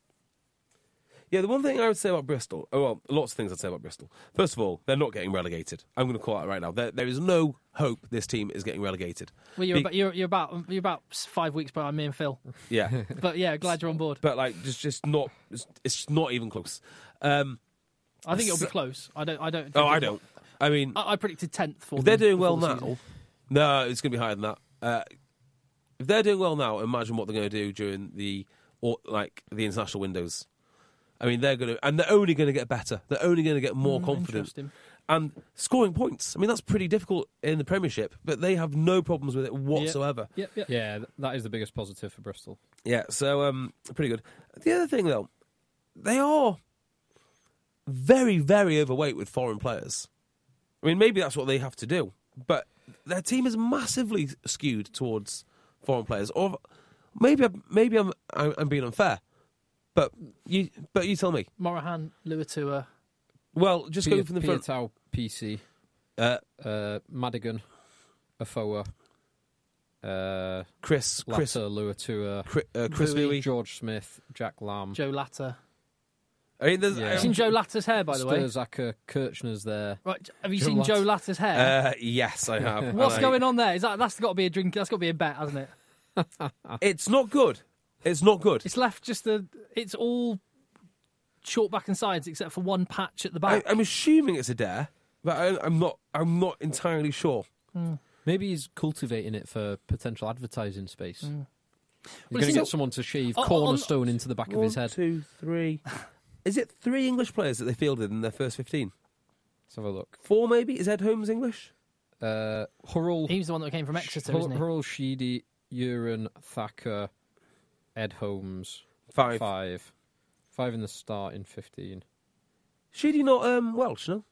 Yeah, the one thing I would say about Bristol, oh, well, lots of things I'd say about Bristol. First of all, they're not getting relegated. I'm going to call it right now. There, there is no hope this team is getting relegated. Well, you're, Be- about, you're, you're about you're about five weeks behind me and Phil. Yeah, But yeah, glad you're on board. but like, just just not, it's, it's not even close. Um, I think it'll be so- close. I don't. I don't. think oh, I it- don't. I mean, I, I predicted tenth for if them they're doing well before the now, season. no, it's going to be higher than that. Uh, if they're doing well now, imagine what they're going to do during the or like the international windows. I mean, they're going to, and they're only going to get better. They're only going to get more Mm, confident. interesting. And scoring points. I mean, that's pretty difficult in the Premiership, but they have no problems with it whatsoever. Yep, yep. Yeah, th- that is the biggest positive for Bristol. Yeah, so um, pretty good. The other thing, though, they are very, very overweight with foreign players. I mean, maybe that's what they have to do, but their team is massively skewed towards foreign players. Or maybe, I'm- maybe I'm I'm I'm being unfair, but you but you tell me. Morahan, Luatua. Well, just Pia- go from the front. Piatau, P C, Uh, uh, Madigan, Afoa, uh, Chris, Chris, Latta, Luatua, Chris, uh, Chris Bowie. Bowie. George Smith, Jack Lamb. Joe Latta. I mean, there's, Yeah. Have you seen Joe Latter's hair, by the way? Sturzaker Kirchner's there. Right, have you Joe seen Latter. Joe Latter's hair? Uh, yes, I have. What's And I- going on there? Is that that's got to be a drink? That's got to be a bet, hasn't it? It's not good. It's not good. It's left just the. It's all short back and sides except for one patch at the I, back. I'm assuming it's a dare, but I, I'm not. I'm not entirely sure. Maybe he's cultivating it for potential advertising space. Mm. He's Well, going to it's get not- someone to shave on- on- cornerstone into the back of One, his head. two, three. Is it three English players that they fielded in their first fifteen? Let's have a look. Four, maybe. Is Ed Holmes English? Uh, Hurrell, He was the one that came from Exeter, Hur- isn't he? Hurrell, Sheedy, Uren, Thacker, Ed Holmes. Five. Five. Five in the start in fifteen. Sheedy not um, Welsh, no?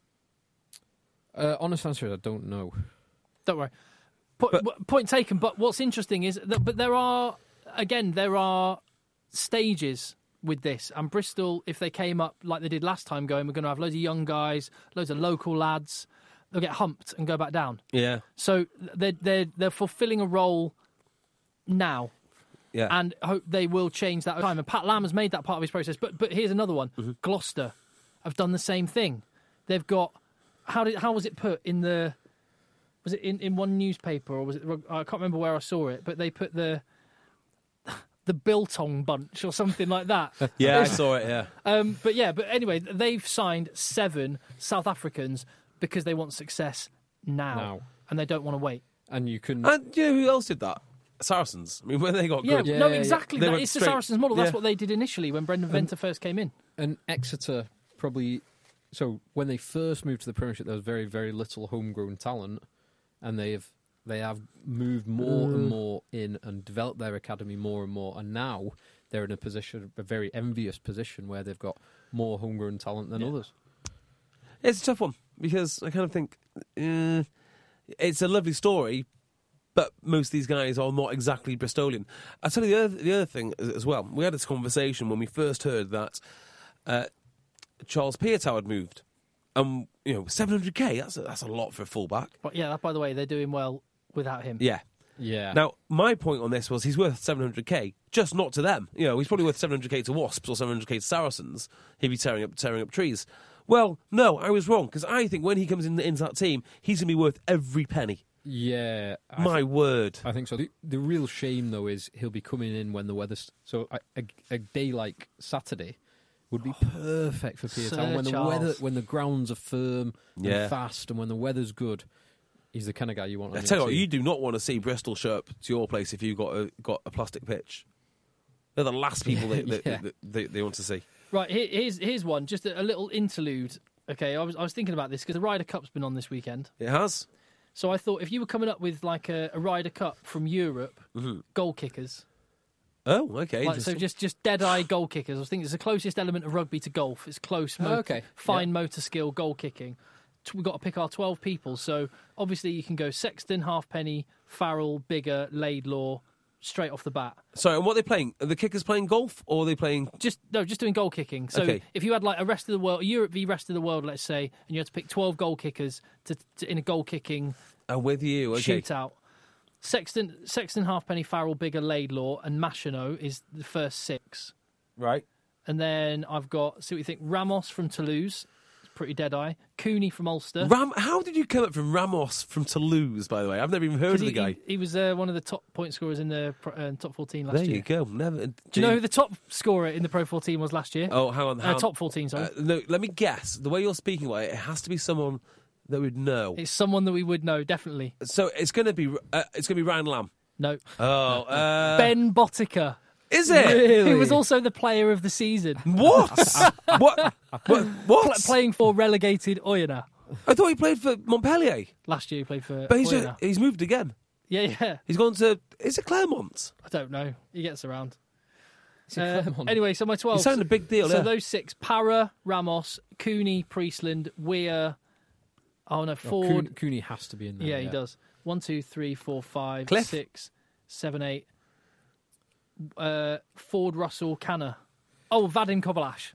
Uh, honest answer is I don't know. Don't worry. Po- But- w- point taken. But what's interesting is that, but there are again there are stages with this, and Bristol, if they came up like they did last time, going, we're going to have loads of young guys, loads of local lads, they'll get humped and go back down. Yeah. So they're they're they're fulfilling a role now. Yeah. And hope they will change that over time. And Pat Lam has made that part of his process. But but here's another one. Mm-hmm. Gloucester have done the same thing. They've got how did how was it put in the was it in, in one newspaper or was it I can't remember where I saw it, but they put the the Biltong bunch or something like that. yeah, I saw it, yeah. Um, but yeah, but anyway, they've signed seven South Africans because they want success now, Now. and they don't want to wait. And you can. And you know who else did that? Saracens. I mean, when they got Yeah, good. Yeah, no, yeah, exactly. They That went is the straight- Saracens model. That's yeah. what they did initially when Brendan Venter first came in. And Exeter probably. So when they first moved to the Premiership, there was very, very little homegrown talent, and they have they have moved more Mm. and more in and developed their academy more and more, and now they're in a position, a very envious position, where they've got more homegrown talent than Yeah. others. It's a tough one because I kind of think uh, it's a lovely story, but most of these guys are not exactly Bristolian. I'll tell you the other, the other thing as, as well. We had this conversation when we first heard that uh, Charles Piatow had moved. Um, you know, seven hundred k, that's a, that's a lot for a fullback. But yeah, by the way, they're doing well without him. Yeah. Yeah. Now, my point on this was he's worth seven hundred k, just not to them. You know, he's probably worth seven hundred k to Wasps or seven hundred k to Saracens. He'd be tearing up tearing up trees. Well, no, I was wrong, because I think when he comes in, into that team, he's going to be worth every penny. yeah. I My word. I think so. The, the real shame, though, is he'll be coming in when the weather's... So a, a, a day like Saturday would be perfect for Piatow. Sir When the Charles. weather, when the grounds are firm Yeah. and fast, and when the weather's good, he's the kind of guy you want on I your tell you what, team. you do not want to see Bristol show up to your place if you've got a, got a plastic pitch. They're the last people they, they, Yeah. they, they, they want to see. Right, here, here's here's one. Just a, a little interlude. Okay, I was I was thinking about this because the Ryder Cup's been on this weekend. It has. So I thought if you were coming up with like a, a Ryder Cup from Europe, Mm-hmm. goal kickers. Oh, okay. Like, so interesting. just, just dead-eye goal kickers. I was thinking it's the closest element of rugby to golf. It's close, mo- Oh, okay. fine motor skill, goal kicking. T- We've got to pick our twelve people. So obviously you can go Sexton, Halfpenny, Farrell, Bigger, Laidlaw, straight off the bat. Sorry, and what are they playing? Are the kickers playing golf or are they playing... Just no, just doing goal kicking. So Okay. if you had like a rest of the world, Europe v rest of the world, let's say, and you had to pick twelve goal kickers to, to in a goal kicking I'm with you. Okay. shootout. Sexton, Sexton, Halfpenny, Farrell, Bigger, Laidlaw, and Machino is the first six. Right. And then I've got, see what you think, Ramos from Toulouse, pretty dead eye. Cooney from Ulster. Ram- How did you come up from Ramos from Toulouse, by the way? I've never even heard of he, the guy. he, he was uh, one of the top point scorers in the pro- uh, top fourteen last There year. you go. Never. Do you know who the top scorer in the Pro fourteen was last year? Oh, hang on. Hang uh, on. top fourteen, sorry. Uh, no, let me guess. The way you're speaking about it, it has to be someone that would know. It's someone that we would know, definitely. So it's going to be uh, it's going to be Ryan Lamb. No. Oh, uh, Ben Botica. is it? Who was also the player of the season. What? what? What? What? Pl- playing for relegated Oyonnax. I thought he played for Montpellier, Last year he played for but he's Oyonnax. he's moved again. Yeah, yeah. He's gone to. Is it Claremont? I don't know. He gets around. Is it Uh, Claremont? anyway, so my twelve. He signed a big deal. So yeah. those six: Para, Ramos, Cooney, Priestland, Weir. Oh no, Oh, Ford. Cooney, Cooney has to be in there. yeah, he does. One, two, three, four, five, Cliff? six, seven, eight. Uh, Ford, Russell, Canner. Oh, Vadim Kovalash.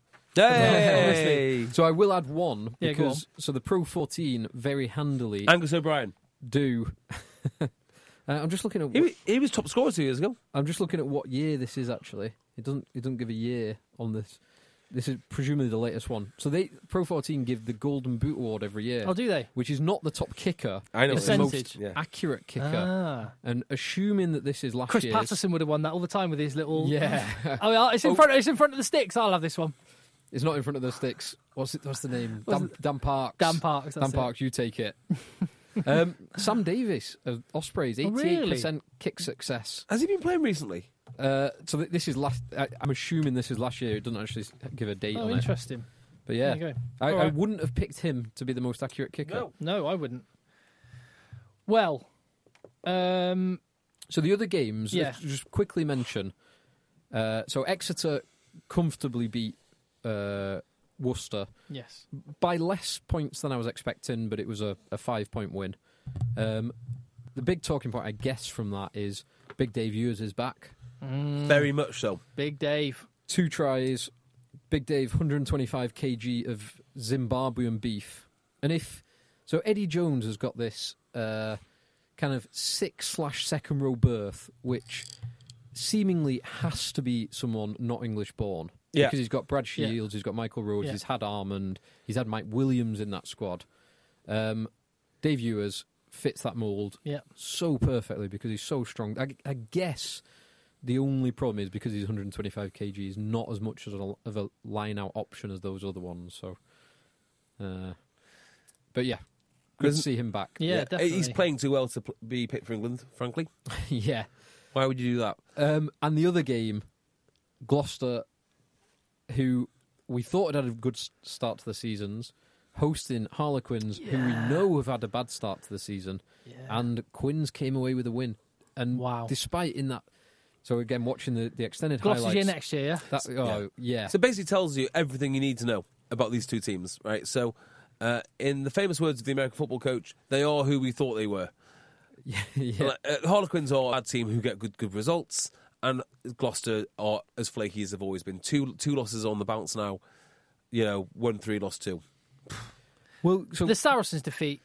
Hey, So I will add one Yeah, go because so the Pro fourteen very handily Angus O'Brien. do. uh, I'm just looking at. He, What, wa- he was top scorer two years ago. I'm just looking at what year this is actually. It doesn't. It doesn't give a year on this. This is presumably the latest one. So they Pro fourteen give the Golden Boot Award every year. Oh, do they? Which is not the top kicker. I know. It's the most Percentage. Yeah. accurate kicker. Ah. And assuming that this is last Chris year's... Patterson would have won that all the time with his little. Yeah. Oh, yeah, it's in Oh. front. It's in front of the sticks. I'll have this one. It's not in front of the sticks. What's it? What's the name? What's Dan, Dan Parks. Dan Parks. That's Dan it. Parks, you take it. um, Sam Davis of Ospreys, Oh, eighty-eight percent kick success. Has he been playing recently? Uh, so th- this is last. I, I'm assuming this is last year. It doesn't actually give a date Oh, on it. interesting. But yeah, There you go. I, All I right. wouldn't have picked him to be the most accurate kicker. No. No, I wouldn't. Well, um, So the other games, Yeah. let's just quickly mention. Uh, so Exeter comfortably beat uh, Worcester yes. by less points than I was expecting, but it was a, a five-point win. Um, the big talking point, I guess, from that is Big Dave Ewers is back. Very much so. Big Dave. Two tries. Big Dave, one hundred twenty-five kilograms of Zimbabwean beef. And if... So Eddie Jones has got this uh, kind of six slash second row berth, which seemingly has to be someone not English born. Yeah. Because he's got Brad Yeah. Shields, he's got Michael Rhodes, Yeah. he's had Armand, he's had Mike Williams in that squad. Um, Dave Ewers fits that mould Yeah. so perfectly because he's so strong. I, I guess the only problem is because he's one hundred twenty-five kilograms, he's not as much as a, of a line-out option as those other ones. So, uh, But yeah, good to Isn't- see him back. Yeah, definitely. He's playing too well to pl- be picked for England, frankly. yeah. Why would you do that? Um, and the other game, Gloucester, who we thought had had a good s- start to the seasons, hosting Harlequins, who we know have had a bad start to the season, and Quins came away with a win. And Wow. despite in that, so again, watching the, the extended Gloucester's highlights. here next year, yeah? That, oh, yeah. So it basically tells you everything you need to know about these two teams, right? So, uh, in the famous words of the American football coach, they are who we thought they were. yeah, yeah. Like, uh, Harlequins are a bad team who get good good results, and Gloucester are as flaky as they've always been. Two two losses on the bounce now. You know, one three, lost two. Well, so The Saracens' defeat.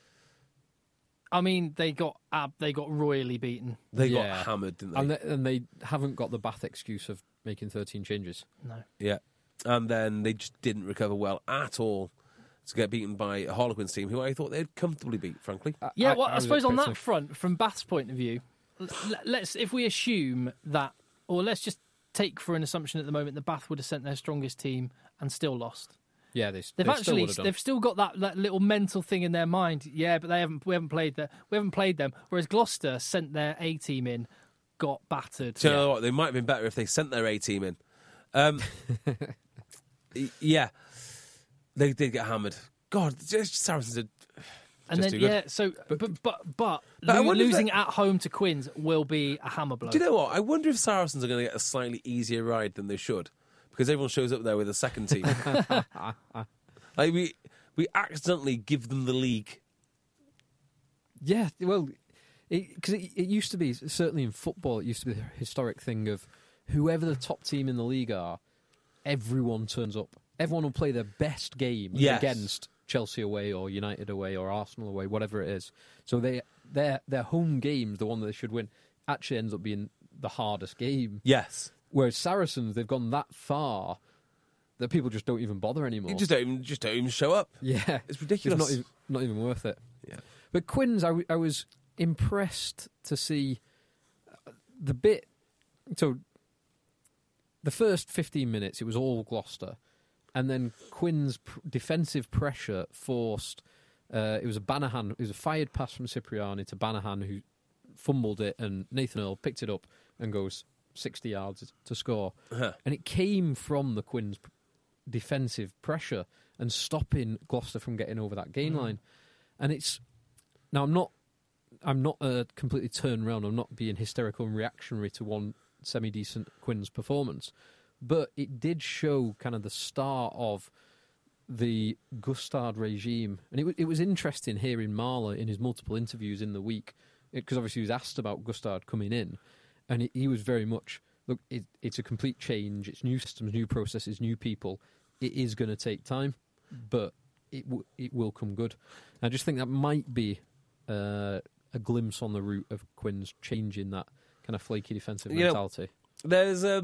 I mean, they got ab- they got royally beaten. They Yeah. got hammered, didn't they? and, they, and they haven't got the Bath excuse of making thirteen changes. No. Yeah. And then they just didn't recover well at all to get beaten by a Harlequins team who I thought they'd comfortably beat, frankly. Yeah, I- well, I I, was suppose on that expecting- front, from Bath's point of view, l- let's if we assume that, or let's just take for an assumption at the moment that Bath would have sent their strongest team and still lost. Yeah, they, They've they still actually would have done. they've still got that, that little mental thing in their mind. Yeah, but they haven't we haven't played that we haven't played them. Whereas Gloucester sent their A team in, got battered. Do you know what? They might have been better if they sent their A team in. Um, y- yeah, they did get hammered. God, just Saracens are and just then too good. yeah, so but but but, But I lo- wonder if losing that- at home to Quins will be a hammer blow. Do you know what? I wonder if Saracens are going to get a slightly easier ride than they should, because everyone shows up there with a second team. Like we we accidentally give them the league. Yeah, well, because it, it, it used to be, certainly in football, it used to be the historic thing of whoever the top team in the league are, everyone turns up. Everyone will play their best game Yes. against Chelsea away or United away or Arsenal away, whatever it is. So they their their home games, the one that they should win, actually ends up being the hardest game. Yes, Whereas Saracens, they've gone that far that people just don't even bother anymore. you just don't even just don't even show up. yeah, It's ridiculous. It's not even, not even worth it. Yeah. But Quins, I, w- I was impressed to see the bit. So the first fifteen minutes, it was all Gloucester, and then Quins' pr- defensive pressure forced. Uh, it was a Banahan. It was a fired pass from Cipriani to Banahan, who fumbled it, and Nathan Earl picked it up and goes sixty yards to score. Uh-huh. And it came from the Quins' p- defensive pressure and stopping Gloucester from getting over that gain line. And it's now I'm not I'm not uh, completely turned around. I'm not being hysterical and reactionary to one semi-decent Quins performance, but it did show kind of the start of the Gustard regime. And it, w- it was interesting hearing Marler in his multiple interviews in the week, because obviously he was asked about Gustard coming in, and he, he was very much, look, it, it's a complete change. It's new systems, new processes, new people. It is going to take time, but it w- it will come good. I just think that might be uh, a glimpse on the route of Quins changing that kind of flaky defensive You know, mentality. There's um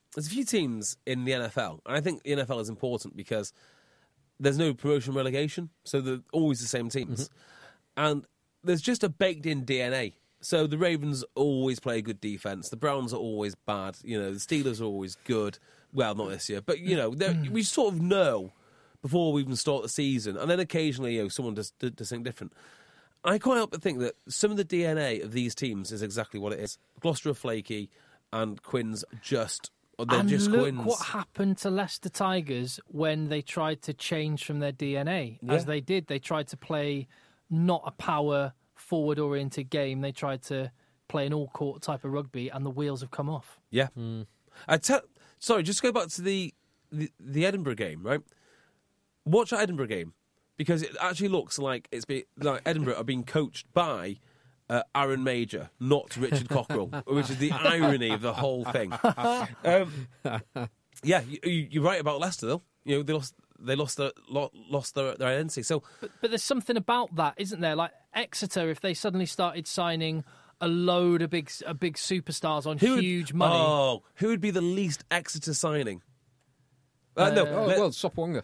there's a few teams in the N F L, and I think the N F L is important because there's no promotion relegation, so they're always the same teams. Mm-hmm. And there's just a baked-in D N A. So the Ravens always play good defense. The Browns are always bad. You know, the Steelers are always good. Well, not this year, but you know, we sort of know before we even start the season, and then occasionally, you know, someone does, does something different. I can't help but think that some of the D N A of these teams is exactly what it is. Gloucester are flaky, and Quins just they're and just look Quins. what happened to Leicester Tigers when they tried to change from their D N A, Yeah. as they did. They tried to play not a power forward-oriented game. They tried to play an all-court type of rugby, and the wheels have come off. Yeah. Mm. I tell. Sorry, just go back to the, the the Edinburgh game, right? Watch that Edinburgh game because it actually looks like it's be, like Edinburgh are being coached by uh, Aaron Major, not Richard Cockrell, which is the irony of the whole thing. Um, yeah, you, you're right about Leicester, though. You know, they lost. They lost their lost their, their identity. So, but, but there's something about that, isn't there? Like Exeter, if they suddenly started signing a load of big, a big superstars on who huge would, money. Oh, who would be the least Exeter signing? Uh, uh, no, Oh, let, well, Sopwonga.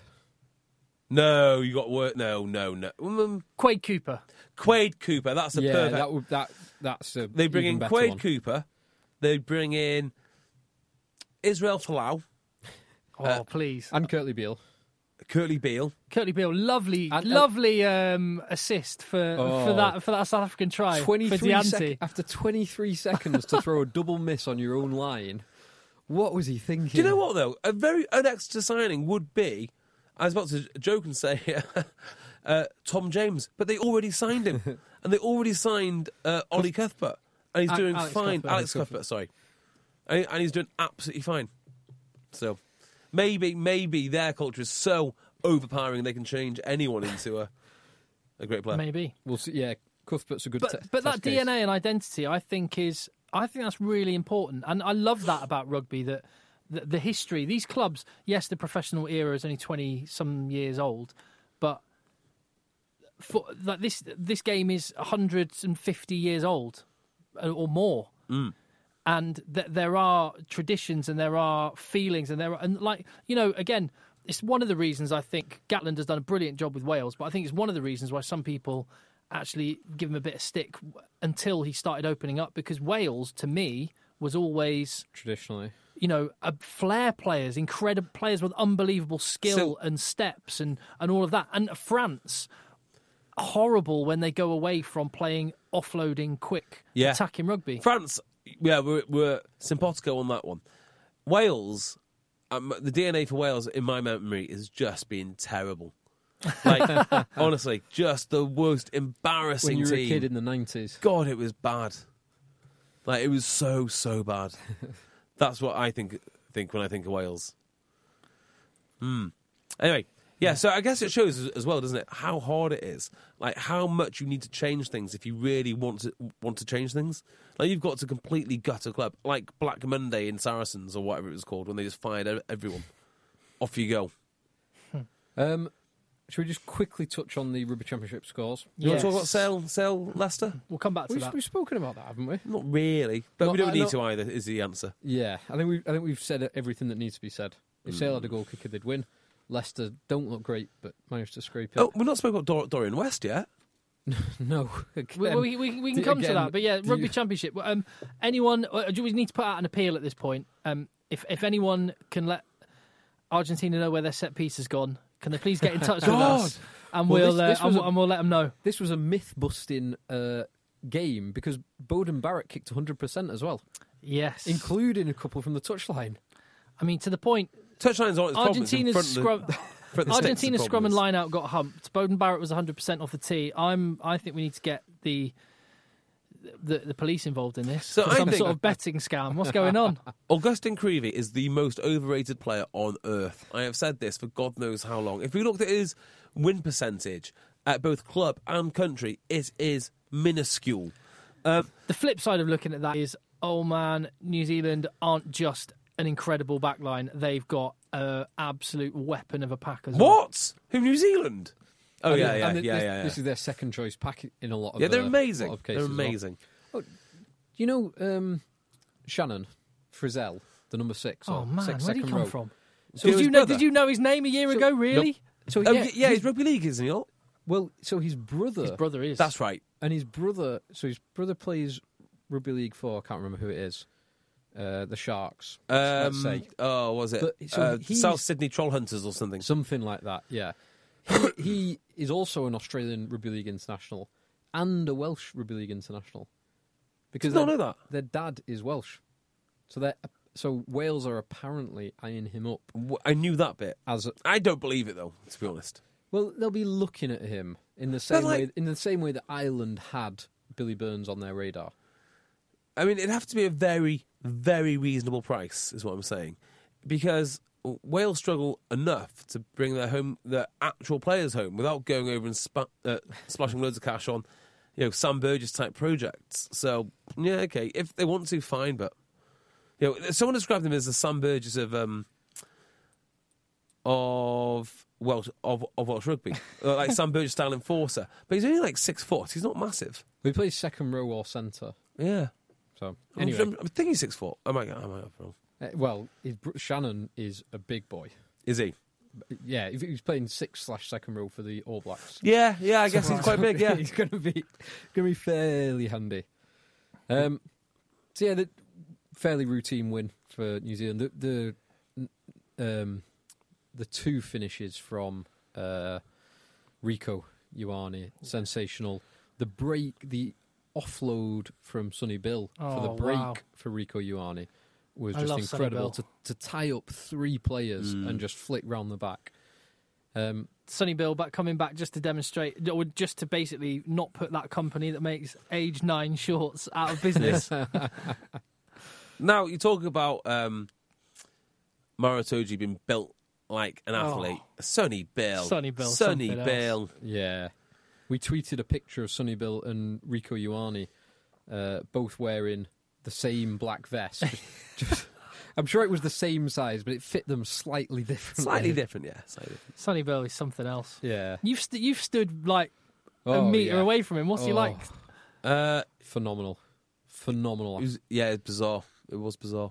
no, you got work. No, no, no. Um, Quade Cooper. Quade Cooper. That's a yeah, perfect. that would that that's a They bring even in better Quade one. Cooper. They bring in Israel Folau, Oh, Uh, please. and Curtly Beale. Curtly Beale. Curtly Beale, lovely, And- lovely um, assist for Oh. for that for that South African try for twenty-three Dianti. sec- after twenty-three seconds to throw a double miss on your own line. What was he thinking? Do you know what though? A very an Exeter signing would be. I was about to joke and say uh, Tom James, but they already signed him, and they already signed uh, Ollie Cuthbert, and he's A- doing Alex fine. Cuthbert. Alex Cuthbert, sorry, and, and he's doing absolutely fine. So maybe, maybe their culture is so overpowering they can change anyone into a a great player. Maybe. We'll see. Yeah, Cuthbert's a good. But te- but that test case. D N A and identity, I think is I think that's really important, and I love that about rugby. That the, the history, these clubs, yes, the professional era is only twenty some years old, but for like this this game is one hundred fifty years old or more. Mm. And th- there are traditions and there are feelings and there are, and like, you know, again, it's one of the reasons I think Gatland has done a brilliant job with Wales, but I think it's one of the reasons why some people actually give him a bit of stick until he started opening up, because Wales, to me, was always, Traditionally, you know, a flair players, incredible players with unbelievable skill So- and steps and, and all of that. And France, horrible when they go away from playing offloading, quick, Yeah. attacking rugby. France, yeah, we're, we're simpatico on that one. Wales, um, the D N A for Wales, in my memory, has just been terrible. Like, honestly, just the worst embarrassing when you were team. a kid in the nineties. God, it was bad. Like, it was so, so bad. That's what I think think when I think of Wales. Hmm. Anyway, yeah, so I guess it shows as- as well, doesn't it, how hard it is. Like, how much you need to change things if you really want to want to change things. Like, you've got to completely gut a club. Like Black Monday in Saracens, or whatever it was called, when they just fired e- everyone. Off you go. Um, should we just quickly touch on the Rugby Championship scores? You want to talk about Yes. Sale, Sale Leicester? We'll come back to We've, that. we've spoken about that, haven't we? Not really. But No, we don't I need know- to either, is the answer. Yeah, I think we I think we've said everything that needs to be said. If Sale had a goal kicker, they'd win. Leicester don't look great, but managed to scrape it. Oh, we've not spoken about Dor- Dorian West yet. no, We, again, we, we, we can do- come to again, that, but yeah, do rugby you- championship. Um, anyone? uh, Do we need to put out an appeal at this point? Um, if if anyone can let Argentina know where their set piece has gone, can they please get in touch with us, and Well, we'll this- uh, this and, was we'll a- and we'll let them know. This was a myth-busting uh, game because Bowden Barrett kicked one hundred percent as well, Yes, including a couple from the touchline. I mean to the point. Touchline's not his problem. it's in Argentina's front of the- scrum. front of the sticks, the Argentina's problem scrum and is. line out got humped. Bowden Barrett was one hundred percent off the tee. I'm. I think we need to get the the, the police involved in this. So for I some think- sort of betting scam. What's going on? Augustin Creevy is the most overrated player on earth. I have said this for God knows how long. If we looked at his win percentage at both club and country, it is minuscule. Um, The flip side of looking at that is, oh man, New Zealand aren't just an incredible backline. They've got an absolute weapon of a pack as well. what? Who, New Zealand? Oh, And yeah, th- yeah, and yeah, th- yeah, this, yeah. This is their second choice pack in a lot of Yeah, they're uh, amazing. lot of They're cases as well. amazing. You know, um, Shannon Frizzell, the number six. Oh or man, six, where did he second come row. from? So did his you know? brother. Did you know his name a year So- ago? Really? So Oh, yeah, yeah, yeah, his, he's rugby league, isn't he? Not? well, so his brother, His brother is. That's right. and his brother, so his brother plays rugby league for, I can't remember who it is, uh, the Sharks, let's Um, say. oh, was it But- so uh, he's- South Sydney Troll Hunters or something? Something like that, yeah. He, he is also an Australian Rugby League international and a Welsh Rugby League international. Because Did not their, know that. their dad is Welsh. So they so Wales are apparently eyeing him up W- I knew that bit. as a, I don't believe it though, to be honest. well, they'll be looking at him in the same like- way in the same way that Ireland had Billy Burns on their radar. I mean, it'd have to be a very, very reasonable price, is what I'm saying, because Wales struggle enough to bring their home, their actual players home, without going over and spa- uh, splashing loads of cash on, you know, Sam Burgess type projects. So yeah, okay, if they want to, fine. But you know, someone described him as the Sam Burgess of um, of Welsh of, of Welsh rugby, uh, like Sam Burgess style enforcer. But he's only like six foot. He's not massive. He plays second row or centre. Yeah. So Anyway. anyway, I'm, I'm thinking he's six foot. I might, I might have wrong. uh, well, his, br- Shannon is a big boy. Is he? Yeah, if he's playing six slash second row for the All Blacks. Yeah, yeah. I guess he's quite big. Yeah. he's going to be going to be fairly handy. Um, so yeah, the fairly routine win for New Zealand. The the, um, the two finishes from uh, Rieko Ioane, sensational. The break, the offload from Sonny Bill for the Oh, break wow. for Rieko Ioane was I just love Sonny incredible Bill. to, to tie up three players and just flick round the back. Um, Sonny Bill back coming back just to demonstrate, or just to basically not put that company that makes age nine shorts out of business. Now you talk about um, Maratoji being built like an athlete. Sonny Bill. Sonny Bill, Sonny something Bill. Yeah. We tweeted a picture of Sonny Bill and Rieko Ioane uh, both wearing the same black vest. Just, just, I'm sure it was the same size, but it fit them slightly differently. Slightly different, yeah. Slightly different. Sonny Bill is something else. Yeah. You've st- you've stood like a Oh, metre yeah. away from him. What's he Oh, like? Uh, Phenomenal. Phenomenal. it was, yeah, it's bizarre. It was bizarre.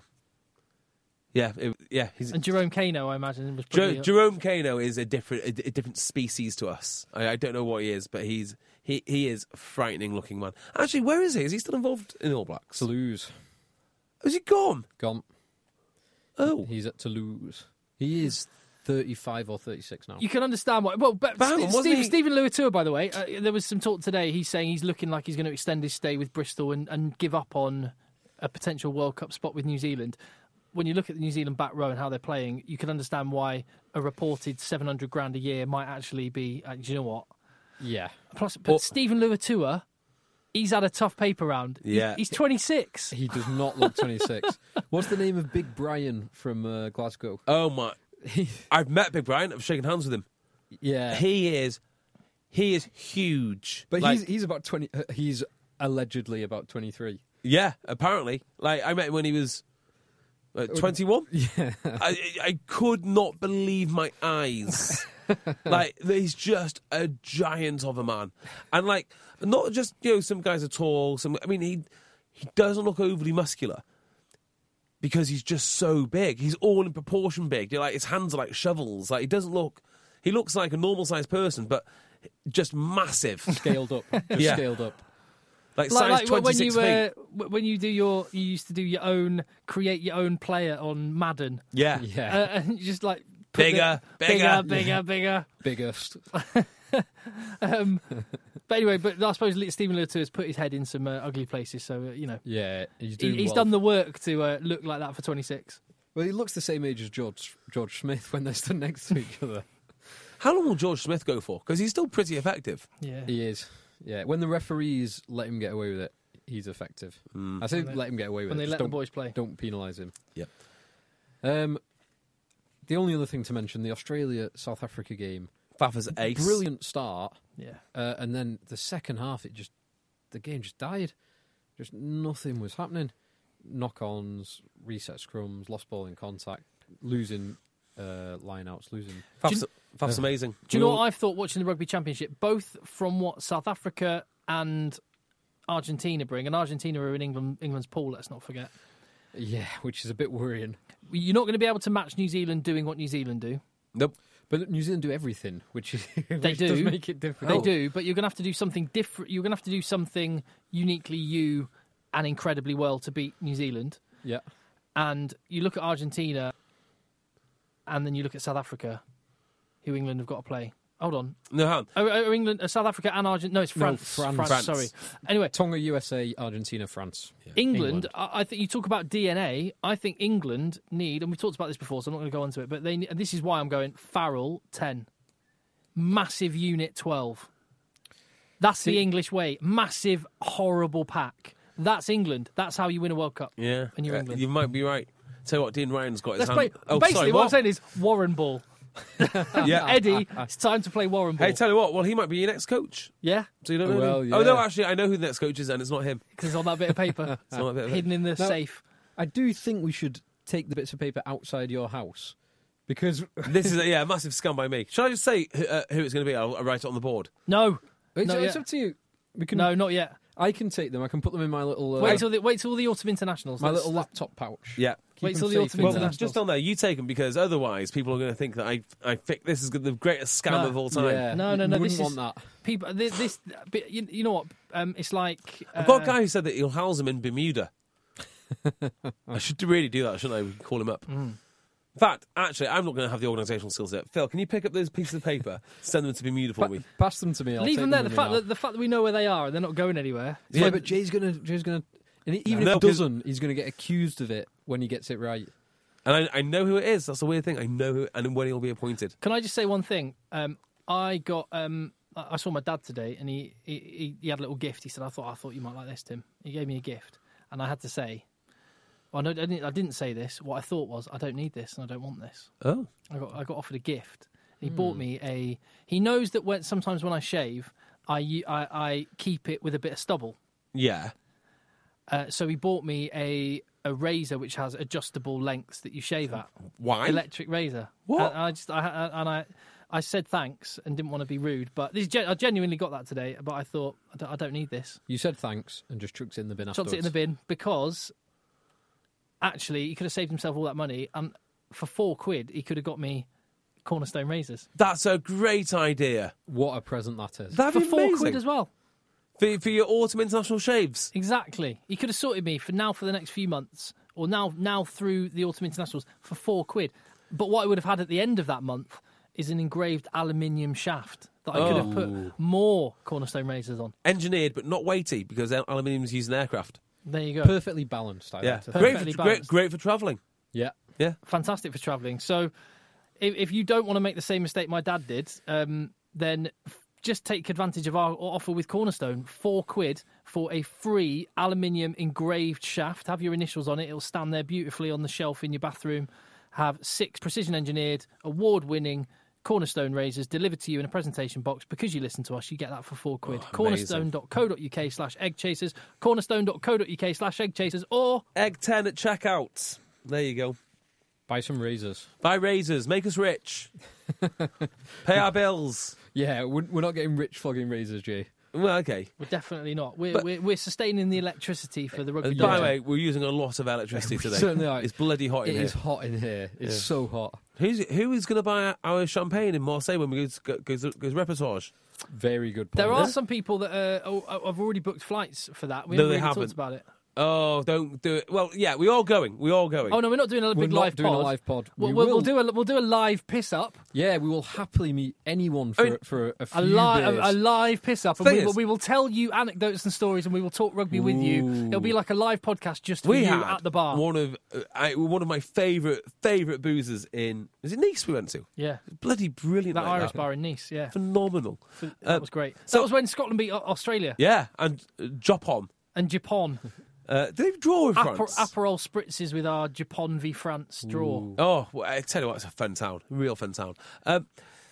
Yeah, it, yeah. He's, And Jerome Kano, I imagine, was Jer- probably Jerome Kano is a different, a, a different species to us. I, I don't know what he is, but he's he he is a frightening looking man. Actually, where is he? Is he still involved in All Blacks? Toulouse. Is he gone? Gone. Oh, He's at Toulouse. He is thirty-five or thirty-six now. You can understand why. Well, but But hang on, Steve, wasn't he- Stephen Luatua, by the way, uh, there was some talk today. He's saying he's looking like he's going to extend his stay with Bristol and, and give up on a potential World Cup spot with New Zealand. When you look at the New Zealand back row and how they're playing, you can understand why a reported seven hundred grand a year might actually be. Uh, do you know what? Yeah. Plus, but Well- Stephen Luatua, he's had a tough paper round. He- Yeah. he's twenty-six. He does not look twenty-six. What's the name of Big Brian from uh, Glasgow? oh my! I've met Big Brian. I've shaken hands with him. Yeah. He is, he is huge. But Like, he's he's about twenty. Uh, he's allegedly about twenty-three. yeah, apparently. Like I met him when he was uh, twenty-one. Yeah. I I could not believe my eyes. Like he's just a giant of a man, and like not just you know some guys are tall. Some I mean he he doesn't look overly muscular because he's just so big. He's all in proportion big. You're like his hands are like shovels. Like he doesn't look. He looks like a normal sized person, but just massive. Scaled up. Just Yeah. scaled up. Like Like, size like twenty when you six feet. uh, w- when you do your you used to do your own create your own player on Madden. Yeah, Yeah. Uh, and you just like put Bigger, the- bigger. bigger, bigger, bigger. Biggest. Um, but anyway, but I suppose Stephen Luatua has put his head in some uh, ugly places, so uh, you know Yeah. He's he, doing he's well. done the work to uh, look like that for twenty-six. Well, he looks the same age as George George Smith when they're stood next to each other. How long will George Smith go for? Because he's still pretty effective. Yeah, He is. Yeah. When the referees let him get away with it, he's effective. I say When they- let him get away with when it. they just let the don't, boys play. Don't penalise him. Yep. Um, the only other thing to mention, the Australia-South Africa game. Fafa's ace. Brilliant start. Yeah, Uh, and then the second half, it just the game just died. Just nothing was happening. Knock-ons, reset scrums, lost ball in contact, losing uh, line-outs, losing. Faf's, Do Faf's amazing. do you know Well- what I've thought watching the Rugby Championship? Both from what South Africa and Argentina bring, and Argentina are in England England's pool. Let's not forget. Yeah, which is a bit worrying. You're not going to be able to match New Zealand doing what New Zealand do. Nope. But New Zealand do everything, which, is, They which do does make it They difficult. do, but you're going to have to do something different. You're going to have to do something uniquely you and incredibly well to beat New Zealand. Yeah. And you look at Argentina, and then you look at South Africa, who England have got to play. Hold on. No, hang on. Oh, oh, England, uh, South Africa and Argentina. No, it's No, France. France. France. Sorry. Anyway, Tonga, U S A, Argentina, France. England, England. I, I think you talk about D N A. I think England need, and we talked about this before, so I'm not going to go into it, but they. And this is why I'm going Farrell ten, massive unit twelve. That's the See- English way. Massive, horrible pack. That's England. That's how you win a World Cup. Yeah. And you're Uh, England. You might be right. Tell you what, Dean Ryan's got his Let's hand. play. Oh, basically, sorry, what I'm what? saying is Warren Ball. Yeah. Eddie, it's time to play Warren Ball. Hey, tell you what. Well, he might be your next coach. yeah, So you don't know. Well, him? Oh no, yeah. actually, I know who the next coach is, and it's not him. because it's on that bit of paper It's not a bit of it. hidden in the No. safe. I do think we should take the bits of paper outside your house because This is a, yeah, a massive scam by me. Shall I just say who, uh, who it's going to be? I'll, I'll write it on the board. No, it's, no, it's yeah. up to you. We can. no, not yet. I can take them. I can put them in my little uh, Wait till the, wait till the autumn internationals. my Let's- little laptop pouch. Yeah. Keep Wait them till the safe autumn in Well, there. internationals. just on there, you take them because otherwise people are going to think that I I think this is the greatest scam No. of all time. Yeah, No, no, you no, Wouldn't this want is- that. people. This, this bit, you, you know what? Um, it's like uh, I've got a guy who said that he'll house him in Bermuda. I should really do that, shouldn't I? We can call him up. Mm. In fact, actually, I'm not going to have the organisational skills yet. Phil, can you pick up those pieces of paper, send them to Bermuda for Pa- me? pass them to me. I'll leave take them there. The with me fact now. that the fact that we know where they are and they're not going anywhere. Yeah, Yeah. but Jay's gonna Jay's gonna, and even No, if he 'cause- doesn't, he's gonna get accused of it when he gets it right. And I, I know who it is. That's the weird thing. I know who, and when he'll be appointed. Can I just say one thing? Um, I got. Um, I I saw my dad today, and he, he he had a little gift. He said, "I thought I thought you might like this, Tim." He gave me a gift, and I had to say, well, no, I didn't, I didn't say this. What I thought was, I don't need this, and I don't want this. Oh. I got I got offered a gift. He bought me a. He knows that when sometimes when I shave, I u- I, I keep it with a bit of stubble. Yeah. Uh, so he bought me a a razor which has adjustable lengths that you shave at. Why? Electric razor. What? And I just I, I- and I I said thanks and didn't want to be rude, but this is gen- I genuinely got that today. But I thought I don't, I don't need this. You said thanks and just chucked it in the bin Chucked afterwards. it in the bin because actually he could have saved himself all that money, and for four quid he could have got me Cornerstone razors That's a great idea. What a present that is. That'd for be four amazing. quid as well. For, for your autumn international shaves. Exactly. He could have sorted me for now for the next few months, or now now through the autumn internationals for four quid. But what I would have had at the end of that month is an engraved aluminium shaft that I could have Oh. put more Cornerstone razors on. Engineered but not weighty because aluminium is used in aircraft. There you go. Perfectly balanced. I Yeah. like to Great Perfectly for, great, balanced. great for travelling. Yeah. Yeah. Fantastic for travelling. So if, if you don't want to make the same mistake my dad did, um, then f- just take advantage of our offer with Cornerstone. Four quid for a free aluminium engraved shaft. Have your initials on it. It'll stand there beautifully on the shelf in your bathroom. Have six precision engineered, award winning Cornerstone razors delivered to you in a presentation box. Because you listen to us, you get that for four quid. Oh, cornerstone.co.uk slash egg chasers. Cornerstone.co.uk slash egg chasers. Or Egg ten at checkout. There you go. Buy some razors. Buy razors. Make us rich. Pay our bills. Yeah, we're, we're not getting rich flogging razors, Jay. Well, okay. we're definitely not. We're, But- we're, we're sustaining the electricity for the Uh, rugby. by the union. way, we're using a lot of electricity today. certainly are. It's bloody hot in It here. is hot in here. It's Yeah. so hot. Who's who is going to buy our champagne in Marseille when we go goes goes reportage? Very good point. There are Yeah. some people that uh, oh, oh, have already booked flights for that. We No, haven't they really haven't. talked about it. Oh, don't do it. Well, yeah, we all going. We all going. Oh no, we're not doing a We're big not live doing pod. a live pod. We'll, We we'll, we'll will. do a we'll do a live piss up, Yeah, we will happily meet anyone for I mean, for a few a, li- a, beers. a live piss up, and Thing we will, is- we will tell you anecdotes and stories, and we will talk rugby with you. Ooh. It'll be like a live podcast just for we you had at the bar. one of uh, I, one of my favourite favourite boozers in is it Nice we went to. Yeah, Bloody brilliant. that like Irish bar in Nice. Yeah, Phenomenal. that Uh, was great. so- that was when Scotland beat Au- Australia Yeah, and uh, Japan. and Japan. Uh, did they draw with Aper- France? Aperol spritzes with our Japan v France draw. Ooh. Oh, well, I tell you what, it's a fun town, real fun town. Um,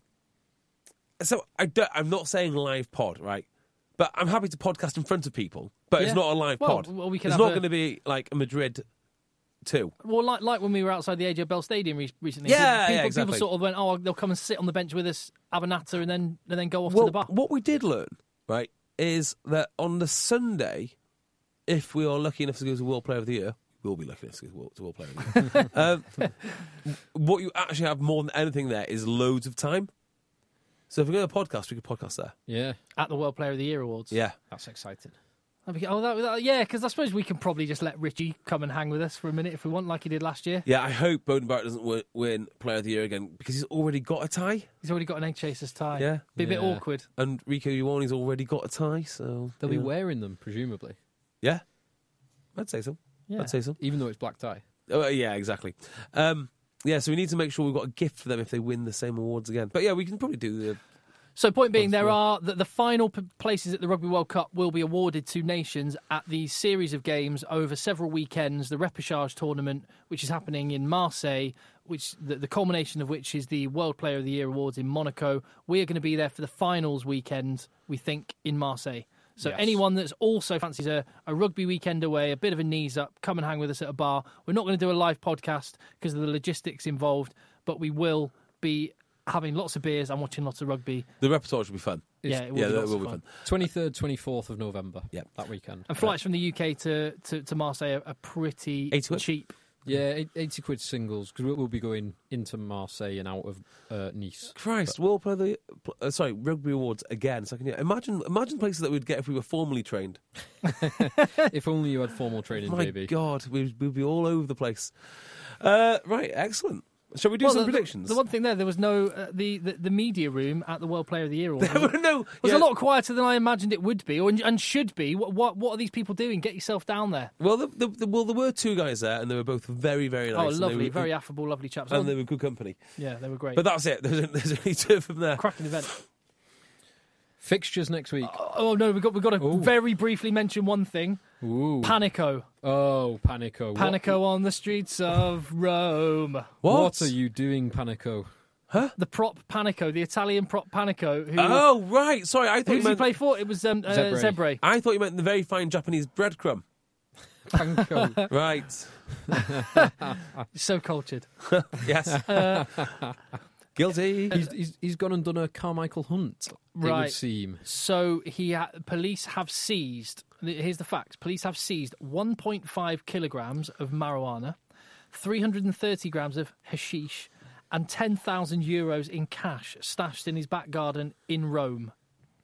so I don't, I'm not saying live pod, right? But I'm happy to podcast in front of people. But Yeah. it's not a live Well, pod. well, we can it's have not a- going to be like a Madrid two. Well, like like when we were outside the A J Bell Stadium re- recently. Yeah, people, yeah, exactly. people sort of went, oh, they'll come and sit on the bench with us, have a natter, and then and then go off Well, to the bar. what we did learn, right, is that on the Sunday, if we are lucky enough to go to World Player of the Year, will be lucky enough to World, to World Player of the Year. um, what you actually have more than anything there is loads of time. So if we're going to podcast, we could podcast there. Yeah. At the World Player of the Year Awards. Yeah. That's exciting. That'd be- Oh, that, that, yeah, because I suppose we can probably just let Richie come and hang with us for a minute if we want, like he did last year. Yeah, I hope Bowden Barrett doesn't win, win Player of the Year again because he's already got a tie. He's already got an Egg Chasers tie. Yeah. Be a bit Yeah. awkward. And Rico Ioane's already got a tie, so... They'll yeah. be wearing them, presumably, Yeah. I'd say so. Yeah. I'd say so. even though it's black tie. Oh, yeah, exactly. Um, yeah, so we need to make sure we've got a gift for them if they win the same awards again. But yeah, we can probably do the... So, point being, there Possibly. are the, the final p- places at the Rugby World Cup will be awarded to nations at the series of games over several weekends. The repechage tournament, which is happening in Marseille, which the, the culmination of which is the World Player of the Year awards in Monaco. We are going to be there for the finals weekend, we think, in Marseille. So Yes. anyone that's also fancies a, a rugby weekend away, a bit of a knees up, come and hang with us at a bar. We're not going to do a live podcast because of the logistics involved, but we will be having lots of beers and watching lots of rugby. The repertoire should be fun. Yeah, it will yeah, be that lots will of be fun. fun. twenty-third, twenty-fourth of November. Yeah. That weekend. And flights from the U K to, to, to Marseille are, are pretty eighty quid. cheap. Yeah, eight- eighty quid singles, because we'll, we'll be going into Marseille and out of uh, Nice. Christ, World Player of the... Uh, sorry, Rugby Awards again. Second year. Imagine, imagine places that we'd get if we were formally trained. If only you had formal training, My baby. God, we'd, we'd be all over the place. Uh, right, excellent. Shall we do Well, some the, predictions? The, the one thing there, there was no uh, the, the the media room at the World Player of the Year Awards. There were no... was yeah. a lot quieter than I imagined it would be, or and should be. What what, what are these people doing? Get yourself down there. Well, the, the, the, well, there were two guys there, and they were both very, very nice. Oh, and they lovely, were- very affable, lovely chaps. And Oh, they were good company. yeah, they were great. But that's it. There's, there's only two of them there. Cracking event. Fixtures next week. Oh no, we got we got to Ooh. very briefly mention one thing. Ooh. Panico, Oh, Panico. Panico on the streets of Rome. What? What? what are you doing, Panico? The prop Panico, the Italian prop Panico. Who, Oh, right. Sorry, I who thought you did he meant... play for? It was um, uh, Zebre. Zebre. I thought you meant the very fine Japanese breadcrumb. Panko. Right. So cultured. Yes. Guilty. he's, he's he's gone and done a Carmichael Hunt. It would Right. seem. So he ha- police have seized. Here's the facts: police have seized one point five kilograms of marijuana, three hundred thirty grams of hashish, and ten thousand euros in cash stashed in his back garden in Rome.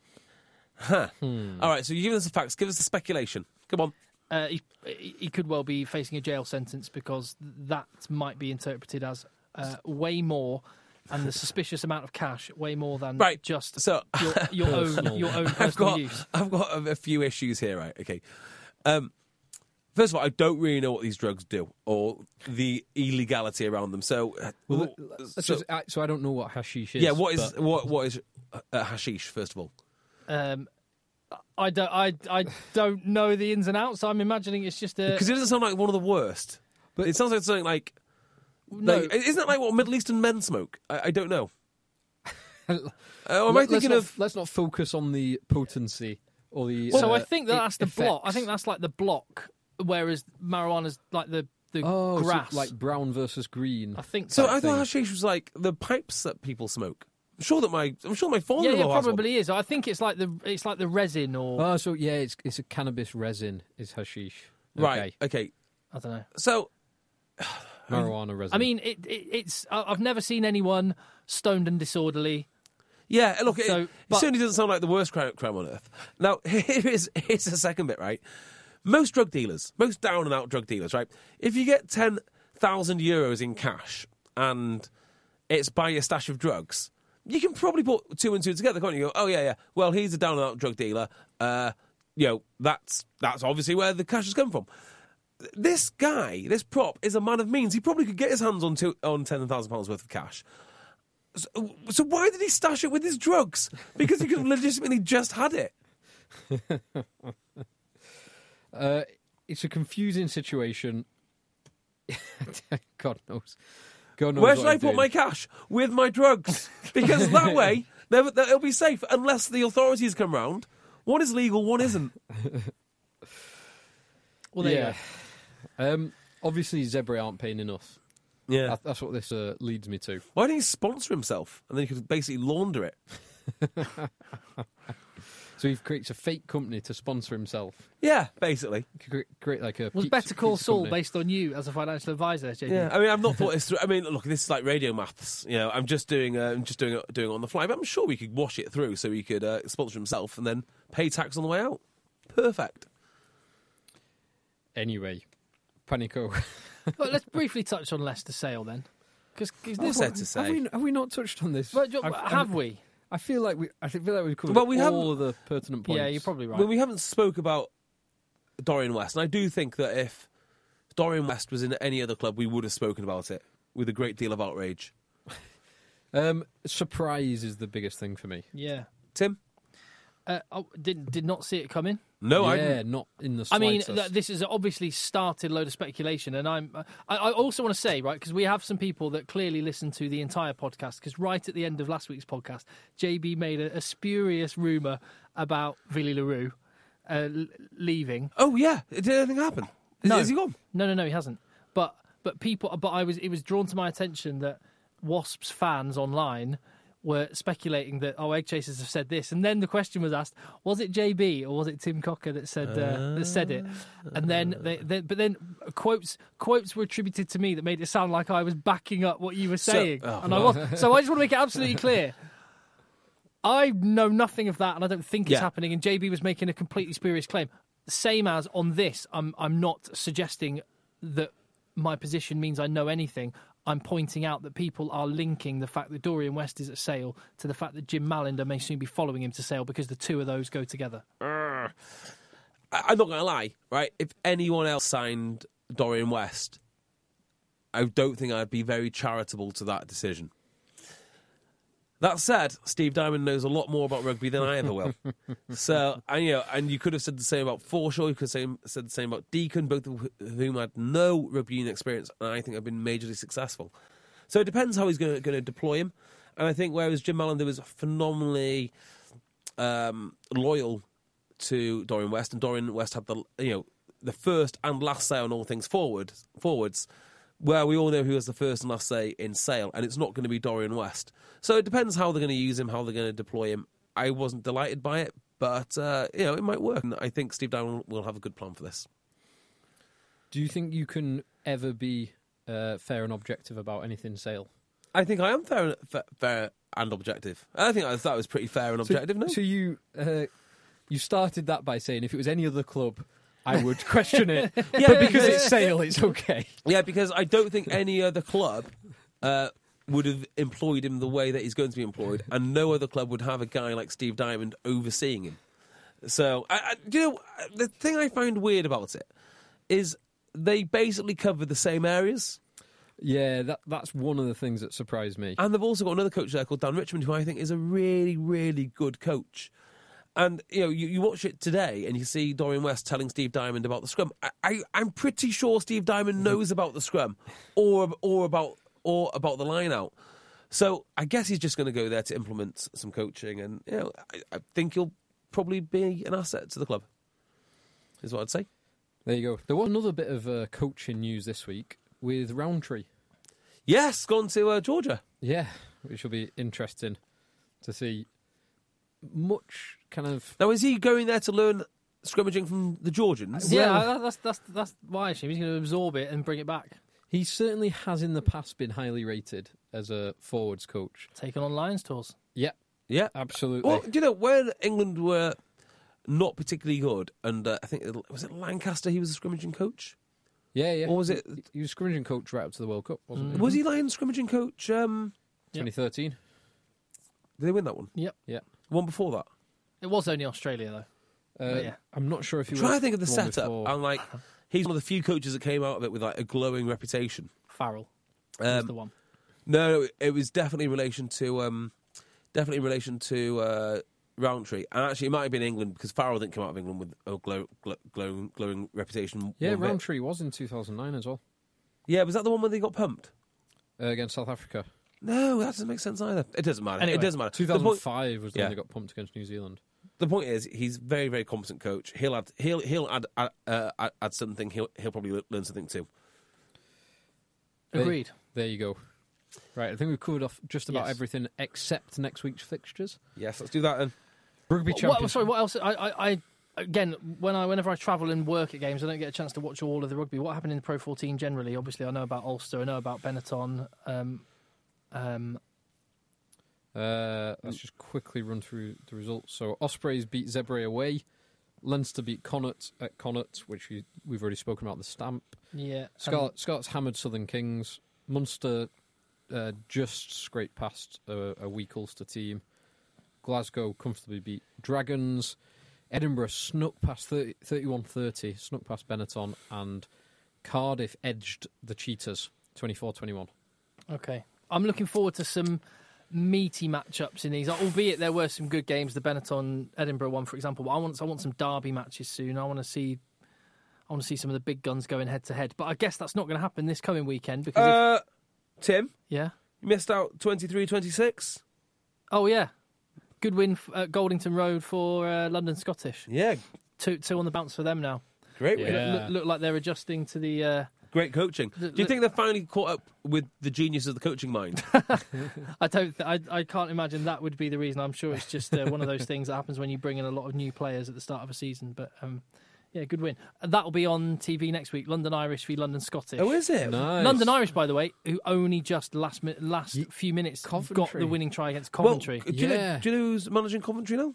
All right, so you give us the facts. Give us the speculation. Come on. Uh, he, he could well be facing a jail sentence because that might be interpreted as uh, way more, and the suspicious amount of cash way more than Right. just So your, your own Personal. your own I've personal got, use. I've got a, a few issues here, right? Okay. Um, first of all, I don't really know what these drugs do or the illegality around them. So, uh, Well, w- let's so, just, uh, so I don't know what hashish is. yeah, what is but what what is uh, hashish? First of all, Um, I don't, I, I don't know the ins and outs. I'm imagining it's just a. because it doesn't sound like one of the worst. But it sounds like something like, No. like isn't that like what Middle Eastern men smoke? I, I don't know. Uh, or am I Let- let's thinking not, of? Let's not focus on the potency or the. so uh, I think that that's the block. I effects. think that's like the block, whereas marijuana's like the the oh, so grass. like brown versus green. I think So so. I thought thing. hashish was like the pipes that people smoke. I'm sure that my I'm sure my yeah, father-in-law yeah, has one. probably is. I think it's like the it's like the resin or Oh, so yeah, it's it's a cannabis resin. Is hashish Right. Okay. Okay. I don't know. So Marijuana resin. I mean, it, it it's I- I've never seen anyone stoned and disorderly. yeah, look, it, So, it but- certainly doesn't sound like the worst crime, crime on earth. Now here is here's the second bit, right? Most drug dealers, most down and out drug dealers, right? If you get ten thousand euros in cash and it's by your stash of drugs, you can probably put two and two together, can't you? You go, oh yeah, yeah. Well, he's a down and out drug dealer. Uh, you know, that's that's obviously where the cash has come from. This guy, this prop, is a man of means. He probably could get his hands on two, on ten thousand pounds worth of cash. So, so why did he stash it with his drugs? Because he could have legitimately just had it. uh, it's a confusing situation. God knows. God knows Where what should I he's put doing. my cash? With my drugs. Because that way, they'll- they'll- it'll be safe unless the authorities come round. One is legal, one isn't. Well, there you yeah. go. Um, obviously, Zebre aren't paying enough. Yeah. That, that's what this uh, leads me to. Why didn't he sponsor himself? And then he could basically launder it. So he creates a fake company to sponsor himself. Yeah, basically. He could create like a Was pizza, Better Call pizza Saul company. based on you as a financial advisor, J D? Yeah, I mean, I've not thought this through. I mean, look, this is like radio maths. You know, I'm just doing, uh, I'm just doing, it, doing it on the fly. But I'm sure we could wash it through so he could uh, sponsor himself and then pay tax on the way out. Perfect. Anyway, Panico. Well, let's briefly touch on Leicester sale then. Because What's there to say? Have we, have we not touched on this? But, I've- have I've- we? I feel like we. I feel like we've covered Well, we all haven't- of the pertinent points. Yeah, you're probably right. Well, we haven't spoke about Dorian West, and I do think that if Dorian West was in any other club, we would have spoken about it with a great deal of outrage. Um, surprise is the biggest thing for me. Yeah. Tim? Uh, I did, did not see it coming. No, I yeah, didn't. not in the I mean, slightest. th- this has obviously started a load of speculation, and I'm. I, I also want to say, right, because we have some people that clearly listen to the entire podcast. Because right at the end of last week's podcast, J B made a, a spurious rumor about Villy LaRue uh, l- leaving. Oh, yeah. Did anything happen? Is, No. is he gone? No, no, no, he hasn't. But but people, but I was. It was drawn to my attention that Wasps fans online were speculating that oh, Egg Chasers have said this, and then the question was asked: was it J B or was it Tim Cocker that said uh, that said it? And then, they, they, but then quotes quotes were attributed to me that made it sound like I was backing up what you were So- saying, oh, and I was. So I just want to make it absolutely clear. I know nothing of that, and I don't think it's Yeah. happening. And J B was making a completely spurious claim. Same as on this, I'm I'm not suggesting that my position means I know anything. I'm pointing out that people are linking the fact that Dorian West is at Sale to the fact that Jim Mallender may soon be following him to Sale because the two of those go together. I- I'm not going to lie, right? If anyone else signed Dorian West, I don't think I'd be very charitable to that decision. That said, Steve Diamond knows a lot more about rugby than I ever will. So, and, you know, and you could have said the same about Forshaw, you could have said the same about Deacon, both of whom had no rugby union experience, and I think have been majorly successful. So it depends how he's going to deploy him. And I think whereas Jim Mallender was phenomenally um, loyal to Dorian West, and Dorian West had the you know the first and last say on all things forward forwards, where we all know who has the first and last say in Sale, and it's not going to be Dorian West. So it depends how they're going to use him, how they're going to deploy him. I wasn't delighted by it, but uh, you know it might work, and I think Steve Diamond will have a good plan for this. Do you think you can ever be uh, fair and objective about anything Sale? I think I am fair, and- fa- fair and objective. I think I thought it was pretty fair and objective. So, no, so you uh, you started that by saying if it was any other club, I would question it. But because it's Sale, it's okay. yeah, because I don't think any other club uh, would have employed him the way that he's going to be employed, and no other club would have a guy like Steve Diamond overseeing him. So, I, I, you know, the thing I find weird about it is they basically cover the same areas, Yeah, that that's one of the things that surprised me. and they've also got another coach there called Dan Richmond, who I think is a really, really good coach. And, you know, you, you watch it today and you see Dorian West telling Steve Diamond about the scrum. I, I, I'm pretty sure Steve Diamond knows about the scrum or or about or about the line out. So I guess he's just going to go there to implement some coaching. And, you know, I, I think he'll probably be an asset to the club, is what I'd say. There you go. There was another bit of uh, coaching news this week with Roundtree. Yes, gone to uh, Georgia. Yeah, which will be interesting to see. Much kind of Now, is he going there to learn scrummaging from the Georgians? Yeah, Well- I- that's that's that's why I assume he's going to absorb it and bring it back. he certainly has in the past been highly rated as a forwards coach. Taken on Lions tours. Yeah, Yeah. absolutely. Well, do you know, when England were not particularly good, and uh, I think, it, was it Lancaster he was a scrimmaging coach? yeah, yeah. Or was it... He was scrimmaging coach right up to the World Cup, wasn't he? Was he Lions scrimmaging coach? Um, twenty thirteen. did they win that one? Yep. Yeah. One before that? It was only Australia though. Uh, yeah. I'm not sure if he I'm was. trying to think of the, one setup. before. And, like, he's one of the few coaches that came out of it with, like, a glowing reputation. Farrell was Um, the one. No, it was definitely in relation to... Um, definitely in relation to... Uh, Roundtree, and actually it might have been England because Farrell didn't come out of England with a glow, glow, glowing, glowing reputation. Yeah, one bit. Roundtree was in two thousand nine as well Yeah, was that the one where they got pumped? uh, against South Africa. No, that doesn't make sense either. It doesn't matter. Anyway, it doesn't matter. two The thousand point, five was the Yeah. one that got pumped against New Zealand. the point is, he's a very, very competent coach. He'll add, he'll, he'll add, add, uh, add, add something. He'll, he'll probably learn something too. There- Agreed. There you go. Right, I think we've covered off just about Yes. everything except next week's fixtures. Yes, let's do that then. Rugby What, championship. what, sorry, what else? I, I, I again, when I whenever I travel and work at games, I don't get a chance to watch all of the rugby. What happened in the Pro fourteen generally? Obviously, I know about Ulster. I know about Benetton. Um, um, Uh, let's just quickly run through the results. So Ospreys beat Zebre away. Leinster beat Connacht at Connacht, which we, we've already spoken about the stamp. yeah, Scarlet, Scots hammered Southern Kings. Munster uh, just scraped past a, a weak Ulster team. Glasgow comfortably beat Dragons. Edinburgh snuck past thirty, thirty-one thirty, snuck past Benetton, and Cardiff edged the Cheetahs twenty-four twenty-one. Okay. I'm looking forward to some meaty matchups in these, albeit there were some good games. The Benetton Edinburgh one, for example. But I want I want some derby matches soon. I want to see I want to see some of the big guns going head to head. But I guess that's not going to happen this coming weekend because Uh, Tim, if, yeah. you missed out twenty-three twenty-six. Oh yeah. Good win at Goldington Road for uh, London Scottish. Yeah, Two two on the bounce for them now. great win. Yeah. Look, look like they're adjusting to the. Uh, Great coaching. The- Do you think they're finally caught up with the genius of the coaching mind? I don't. Th- I. I can't imagine that would be the reason. I'm sure it's just uh, one of those things that happens when you bring in a lot of new players at the start of a season. But um, yeah, good win. That'll be on T V next week. London Irish v London Scottish. Oh, is it? Nice. London Irish, by the way, who only just last mi- last Ye- few minutes got Coventry. the winning try against Well, Coventry. do, you know, Yeah. do you know who's managing Coventry now?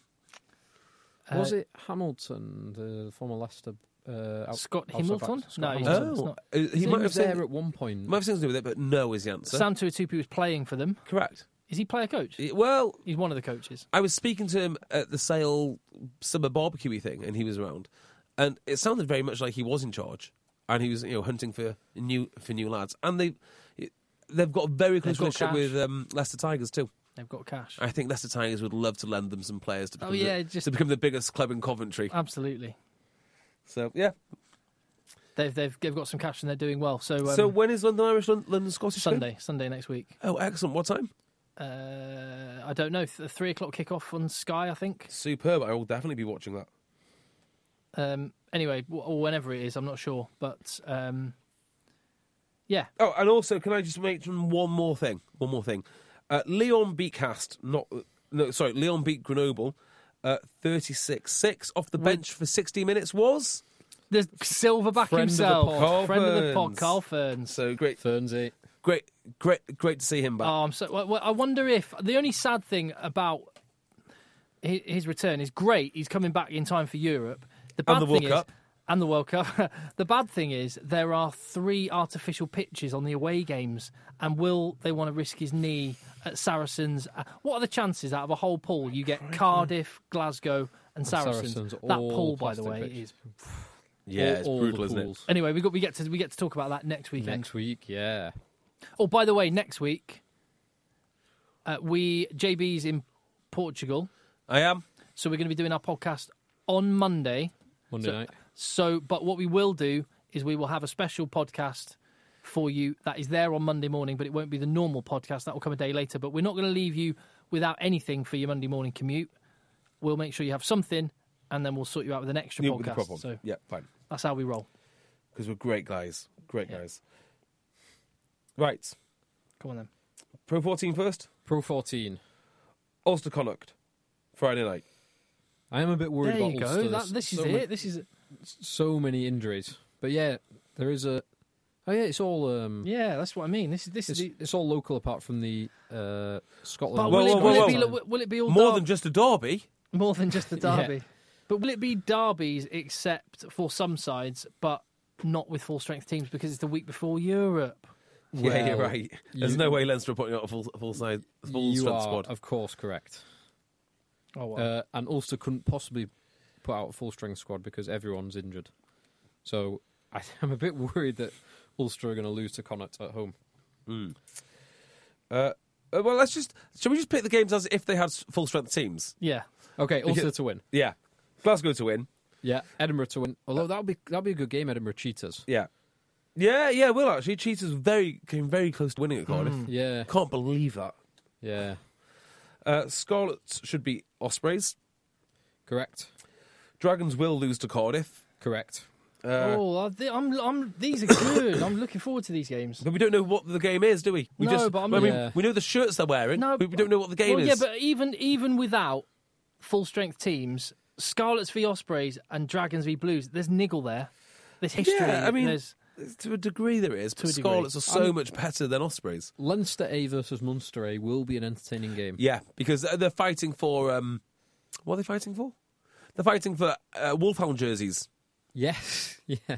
Was Uh, it Hamilton, the former Leicester? Uh, out- Scott outside Hamilton? back? Scott No, he's Hamilton. It's Oh, not. Uh, he He might have was said there at one point. might have something to do with it, but no is the answer. Sam Tuatupi was playing for them. Correct. Is he player coach? It- well, He's one of the coaches. I was speaking to him at the Sale summer barbecue thing, and he was around, and it sounded very much like he was in charge, and he was, you know, hunting for new for new lads, and they they've got a very close They've got relationship cash. with um, Leicester Tigers too. They've got cash. I think Leicester Tigers would love to lend them some players to Oh, become, yeah, the, just- to become the biggest club in Coventry. Absolutely. So yeah. They've they've they've got some cash and they're doing well. So um, so when is London Irish London, London Scottish game? Sunday, Sunday next week. Oh, excellent! What time? Uh, I don't know. Th- three o'clock kickoff on Sky, I think. Superb! I will definitely be watching that. Um, anyway, w- or whenever it is, I'm not sure. But um, yeah, Oh, and also, can I just mention one more thing? One more thing. Uh, Leon beat Cast, not no, sorry, Leon beat Grenoble, uh, thirty-six six off the bench for sixty minutes. Was the silverback Friend of the himself, pod. Carl friend of the pod, Ferns. Carl Ferns. so great, Fernsey. great, great, great to see him back. Oh, I'm so. Well, I wonder if the only sad thing about hi- his return is great. He's coming back in time for Europe. The bad And the World thing Cup. is, and the World Cup. The bad thing is there are three artificial pitches on the away games, and will they want to risk his knee at Saracens? Uh, What are the chances out of a whole pool you get Cardiff, Glasgow, and Saracens? Saracens, that all pool, by the plastic way, pitches. is. yeah, all, it's all brutal, the isn't it? pools. Anyway, we got we get to we get to talk about that next weekend. Next week, yeah. Oh, by the way, next week, uh, we J B's in Portugal, I am. so we're going to be doing our podcast on Monday. Monday So- night. So, but what we will do is we will have a special podcast for you that is there on Monday morning, but it won't be the normal podcast. That will come a day later. But we're not going to leave you without anything for your Monday morning commute. We'll make sure you have something, and then we'll sort you out with an extra Yeah, with the podcast. problem. So Yeah, fine. that's how we roll. Because we're great guys, great Yeah. guys. Right, Come on then. Pro fourteen first. Pro fourteen. Ulster Connacht, Friday night. I am a bit worried There about you go. Ulster. That, There's this is so it. ma- This is so many injuries. But yeah, there is a... Oh yeah, it's all... Um, yeah. That's what I mean. This is this it's, is. The, it's all local apart from the uh, Scotland. but Whoa, will, it, whoa, will, whoa, it be, whoa. will- will it be all More dar- than just a derby. more than just a Yeah. derby? But will it be derbies except for some sides, but not with full strength teams because it's the week before Europe? yeah, you're Well, right. There's you- no way Leinster are putting out a full full side full you strength are, squad. of course, correct. Oh wow. Uh, and Ulster couldn't possibly put out a full-strength squad because everyone's injured. So I, I'm a bit worried that Ulster are going to lose to Connacht at home. Uh, uh, well, let's just shall we just pick the games as if they had full strength teams? yeah. Okay, Ulster Because- to win. Yeah, Glasgow to win. Yeah, Edinburgh to win. Although that'll be that'll be a good game, Edinburgh Cheetahs. Yeah, yeah, yeah. Will actually, Cheetahs very came very close to winning at Cardiff. Yeah, Can't believe that. yeah, Uh, Scarlets should beat Ospreys. correct, Dragons will lose to Cardiff. correct. Uh, oh, I thi- I'm, I'm. These are good. I'm looking forward to these games. But we don't know what the game is, do we? We No, just, but I'm- I mean, Yeah. we know the shirts they're wearing. No, but we don't know what the game well, is. yeah, but even even without full strength teams, Scarlets v Ospreys and Dragons v Blues. There's niggle there. There's history. Yeah, I mean, there's to a degree there is, but a degree. Scarlets are so I mean- much better than Ospreys. Leinster A versus Munster A will be an entertaining game. Yeah, because they're fighting for um, what are they fighting for? They're fighting for uh, Wolfhound jerseys. Yes. Yeah.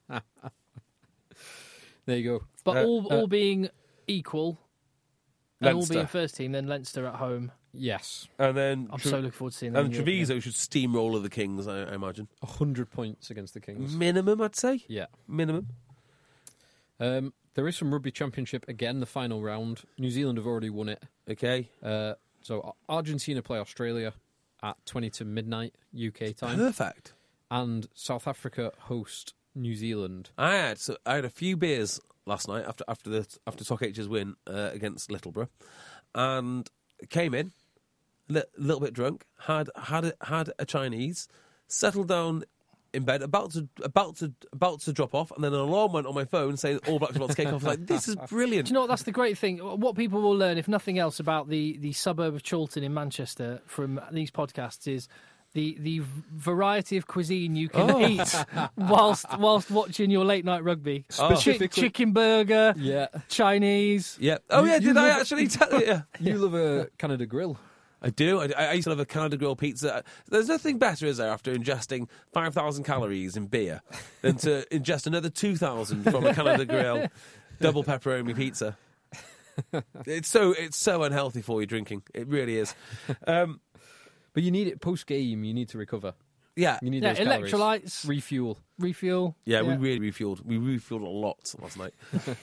There you go. but uh, all all uh, being equal, and all Leinster. being first team. Then Leinster at home. Yes. And then I'm Tre- so looking forward to seeing them. and in Europe Treviso again. should steamroller the Kings, I, I imagine. A hundred points against the Kings. Minimum, I'd say. Yeah. Minimum. Um, there is some rugby championship again. The final round. New Zealand have already won it. Okay. Uh, so Argentina play Australia at twenty to midnight U K time, Perfect. and South Africa host New Zealand. I had so I had a few beers last night after after the after Toc H's win uh, against Littleborough, and came in a li- little bit drunk. Had had a, had a Chinese, settled down in bed, about to about to about to drop off, and then an alarm went on my phone saying All Blacks about to kick off. I was like, this is brilliant. Do you know what? That's the great thing. What people will learn, if nothing else, about the, the suburb of Chorlton in Manchester from these podcasts is the the variety of cuisine you can Oh. eat whilst whilst watching your late night rugby. Oh. Chi- chicken burger, Yeah, Chinese. Yeah. Oh yeah. You- Did you I love- actually tell you? Yeah. you love a Canada Grill. I do. I, I used to love a Canada Grill pizza. There's nothing better, is there, after ingesting five thousand calories in beer than to ingest another two thousand from a Canada Grill double pepperoni pizza. It's so it's so unhealthy for you drinking. It really is. Um, But you need it post game. You need to recover. yeah. You need Yeah, those calories. electrolytes, Refuel. refuel. Yeah, we really refueled. We refueled a lot last night.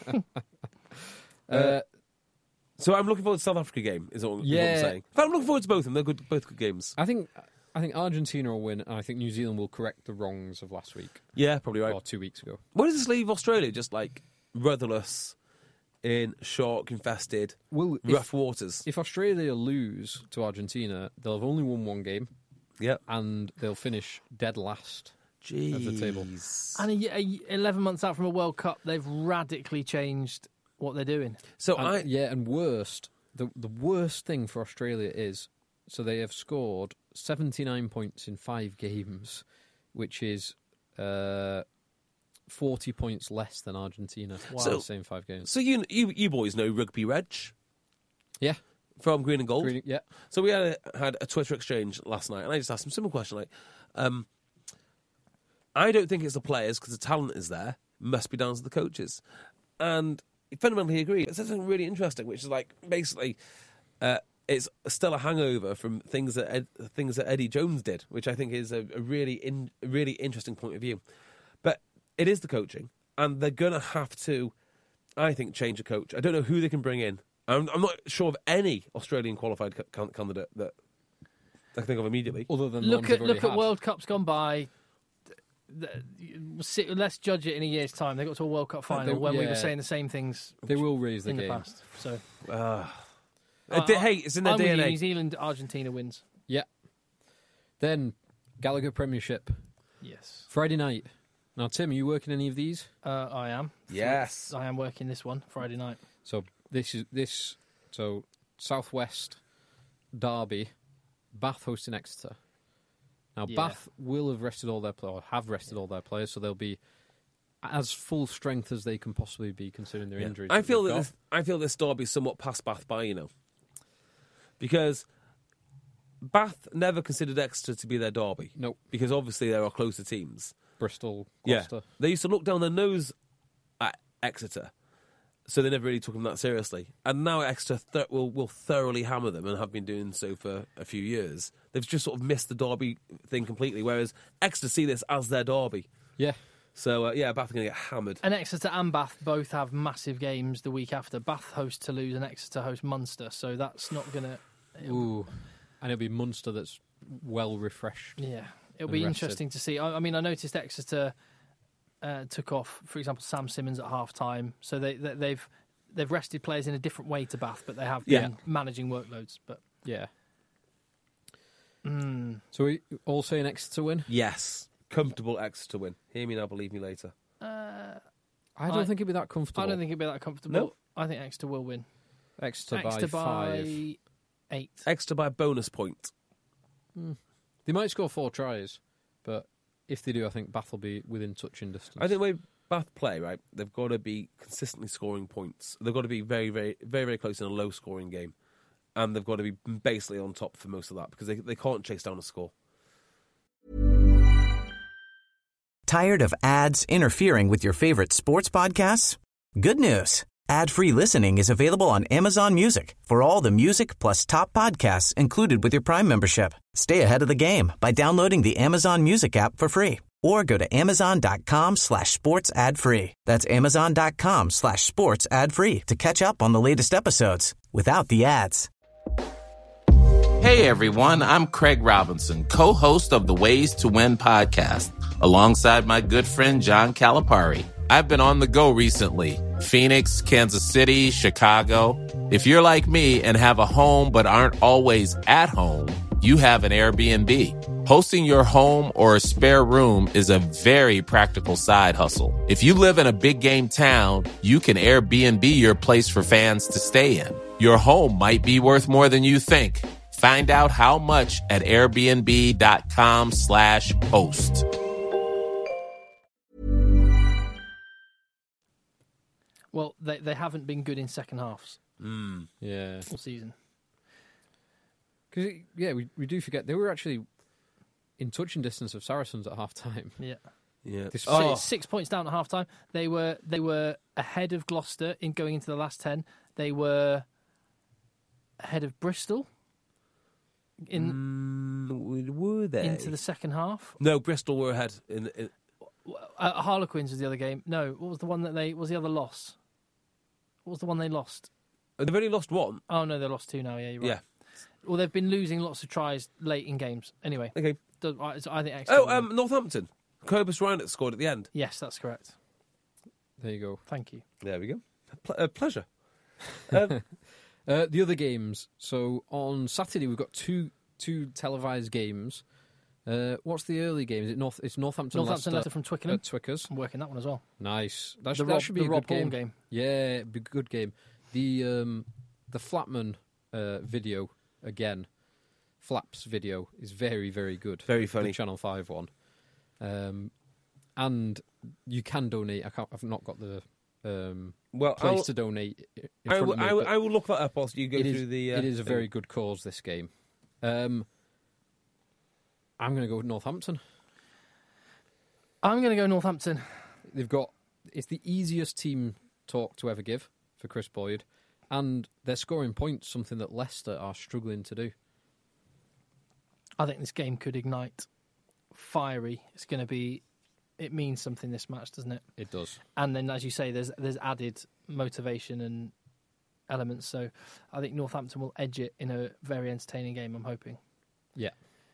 Uh, So I'm looking forward to the South Africa game, is all, is what Yeah. I'm saying. But I'm looking forward to both of them. They're good, both good games. I think I think Argentina will win, and I think New Zealand will correct the wrongs of last week Yeah, probably right. or two weeks ago. Where does this leave Australia? Just like rudderless in shark-infested, Well, if, rough waters. if Australia lose to Argentina, they'll have only won one game, Yep. and they'll finish dead last. Jeez. of the table. And a, a, eleven months out from a World Cup, they've radically changed what they're doing. So And, I yeah, and worst, the the worst thing for Australia is, so they have scored seventy-nine points in five games, which is uh, forty points less than Argentina Wow. in the same five games. so you you you boys know Rugby Reg Yeah, from Green and Gold. Green- yeah. So we had a, had a Twitter exchange last night, and I just asked him a simple question like, um, I don't think it's the players because the talent is there. Must be down to the coaches, and he fundamentally agreed. It said something really interesting, which is like basically. Uh, it's still a hangover from things that Ed, things that Eddie Jones did, which I think is a, a really in, a really interesting point of view. But it is the coaching, and they're going to have to, I think, change a coach. I don't know who they can bring in. I'm, I'm not sure of any Australian qualified ca- candidate that I can think of immediately. Other than the Look ones at they've look already at had. World Cups gone by. The- the- Let's judge it in a year's time. They got to a World Cup final they- when we yeah. were saying the same things They will raise the in the game. past. So, Uh, I- di- hey, it's in their I'm with D you, N A. New Zealand, Argentina wins. Yeah. Then Gallagher Premiership Yes, Friday night. Now, Tim, are you working any of these? uh, I am. Yes. I am working this one Friday night. So this is this. So Southwest Derby, Bath hosting Exeter. Now Yeah. Bath will have rested all their players, or have rested all their players, so they'll be as full strength as they can possibly be considering their Yeah. injuries. I feel they've that got. this, I feel this derby's somewhat past Bath by, you know, because Bath never considered Exeter to be their derby. Nope. Because obviously there are closer teams. Bristol, Yeah, Gloucester. they used to look down their nose at Exeter, so they never really took them that seriously. And now Exeter th- will will thoroughly hammer them and have been doing so for a few years. They've just sort of missed the derby thing completely, whereas Exeter see this as their derby. Yeah. So uh, yeah, Bath are going to get hammered. And Exeter and Bath both have massive games the week after. Bath host Toulouse and Exeter host Munster, so that's not going to. Ooh. And it'll be Munster that's well refreshed. Yeah, it'll And be rested. interesting to see. I, I mean, I noticed Exeter uh, took off, for example, Sam Simmons at half time, so they, they, they've they've rested players in a different way to Bath, but they have been Yeah. managing workloads. But Yeah. mm, So we all saying Exeter win? Yes, comfortable Exeter win. Hear me now, believe me later. uh, I don't I- think it'd be that comfortable. I don't think it'll be that comfortable. No? I think Exeter will win. Exeter, Exeter by five. by eight. Exeter by bonus point. They might score four tries, but if they do, I think Bath will be within touching distance. I think the way Bath play, right, they've got to be consistently scoring points. They've got to be very, very, very, very close in a low-scoring game. And they've got to be basically on top for most of that because they they can't chase down a score. Tired of ads interfering with your favorite sports podcasts? Good news. Ad-free listening is available on Amazon Music for all the music plus top podcasts included with your Prime membership. Stay ahead of the game by downloading the Amazon Music app for free or go to amazon.com slash sports ad free. That's amazon.com slash sports ad free to catch up on the latest episodes without the ads. Hey everyone, I'm Craig Robinson, co-host of the Ways to Win podcast, alongside my good friend John Calipari. I've been on the go recently. Phoenix, Kansas City, Chicago. If you're like me and have a home but aren't always at home, you have an Airbnb. Hosting your home or a spare room is a very practical side hustle. If you live in a big game town, you can Airbnb your place for fans to stay in. Your home might be worth more than you think. Find out how much at airbnb.com slash host. Well, they they haven't been good in second halves Mm. Yeah. all season. Because, yeah, we, we do forget. They were actually in touching distance of Saracens at half-time. Yeah. Yeah. This- Oh. Oh. Six points down at half time. They were they were ahead of Gloucester in going into the last ten. They were ahead of Bristol in Mm, were they? into the second half. No, Bristol were ahead. In, in Uh, Harlequins was the other game. No, what was the one that they what was the other loss? What was the one they lost? They've only lost one. Oh no, they lost two now. Yeah, you're right. Yeah. Well, they've been losing lots of tries late in games. Anyway, Okay. does- I I think. Exeter Oh, won. um, Northampton. Cobus Ryan scored at the end. yes, that's correct. There you go. Thank you. There we go. Ple- uh, pleasure. Um, Uh, the other games. So on Saturday we've got two two televised games. Uh, what's the early game? Is it North? It's Northampton. Northampton Leicester Leicester from Twickenham. at Twickers. I'm working that one as well. Nice. That, The sh- that Rob- should be the a Rob good game. Horn game. Yeah, it'd be a good game. The um, the Flatman uh, video again. Flaps video is very very good. Very funny. The Channel Five one. Um, and you can donate. I can't, I've not got the um, well, place I'll, to donate in I, front will, of me. I, will, but I will look that up whilst you go it through is, the. Uh, it is a thing. very good cause, this game. Um, I'm going to go with Northampton. I'm going to go Northampton. They've got it's the easiest team talk to ever give for Chris Boyd, and they're scoring points, something that Leicester are struggling to do. I think this game could ignite fiery. It's going to be. It means something this match, doesn't it? It does. And then, as you say, there's there's added motivation and elements. So I think Northampton will edge it in a very entertaining game. I'm hoping. Yeah.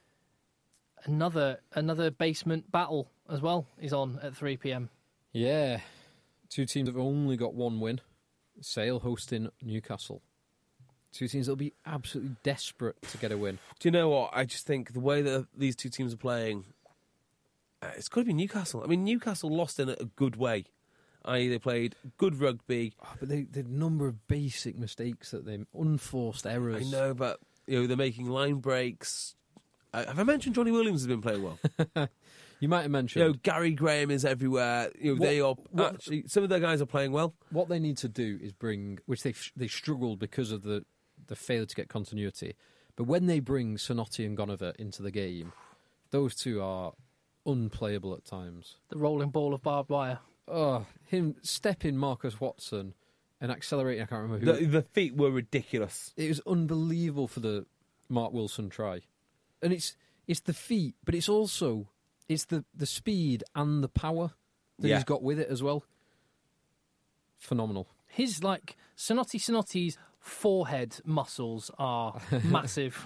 Another another basement battle as well is on at three p.m. Yeah. Two teams have only got one win. Sale hosting Newcastle. Two teams that'll be absolutely desperate to get a win. Do you know what? I just think the way that these two teams are playing, uh, it's got to be Newcastle. I mean, Newcastle lost in a, a good way. that is, they played good rugby. Oh, but they, the number of basic mistakes that they unforced errors. I know, but you know they're making line breaks. Uh, have I mentioned Johnny Williams has been playing well? You might have You mentioned know, Gary Graham is everywhere. You know, What- they are what- actually some of their guys are playing well. what they need to do is bring, which they they struggled because of the the failure to get continuity. But when they bring Sonotti and Gonover into the game, those two are unplayable at times. The rolling ball of barbed wire. Oh, him stepping Marcus Watson and accelerating. I can't remember who. The, the feet were ridiculous. It was unbelievable for the Mark Wilson try, and it's it's the feet, but it's also it's the, the speed and the power that Yeah. he's got with it as well. Phenomenal. His like Sonotti Sonotti's forehead muscles are massive.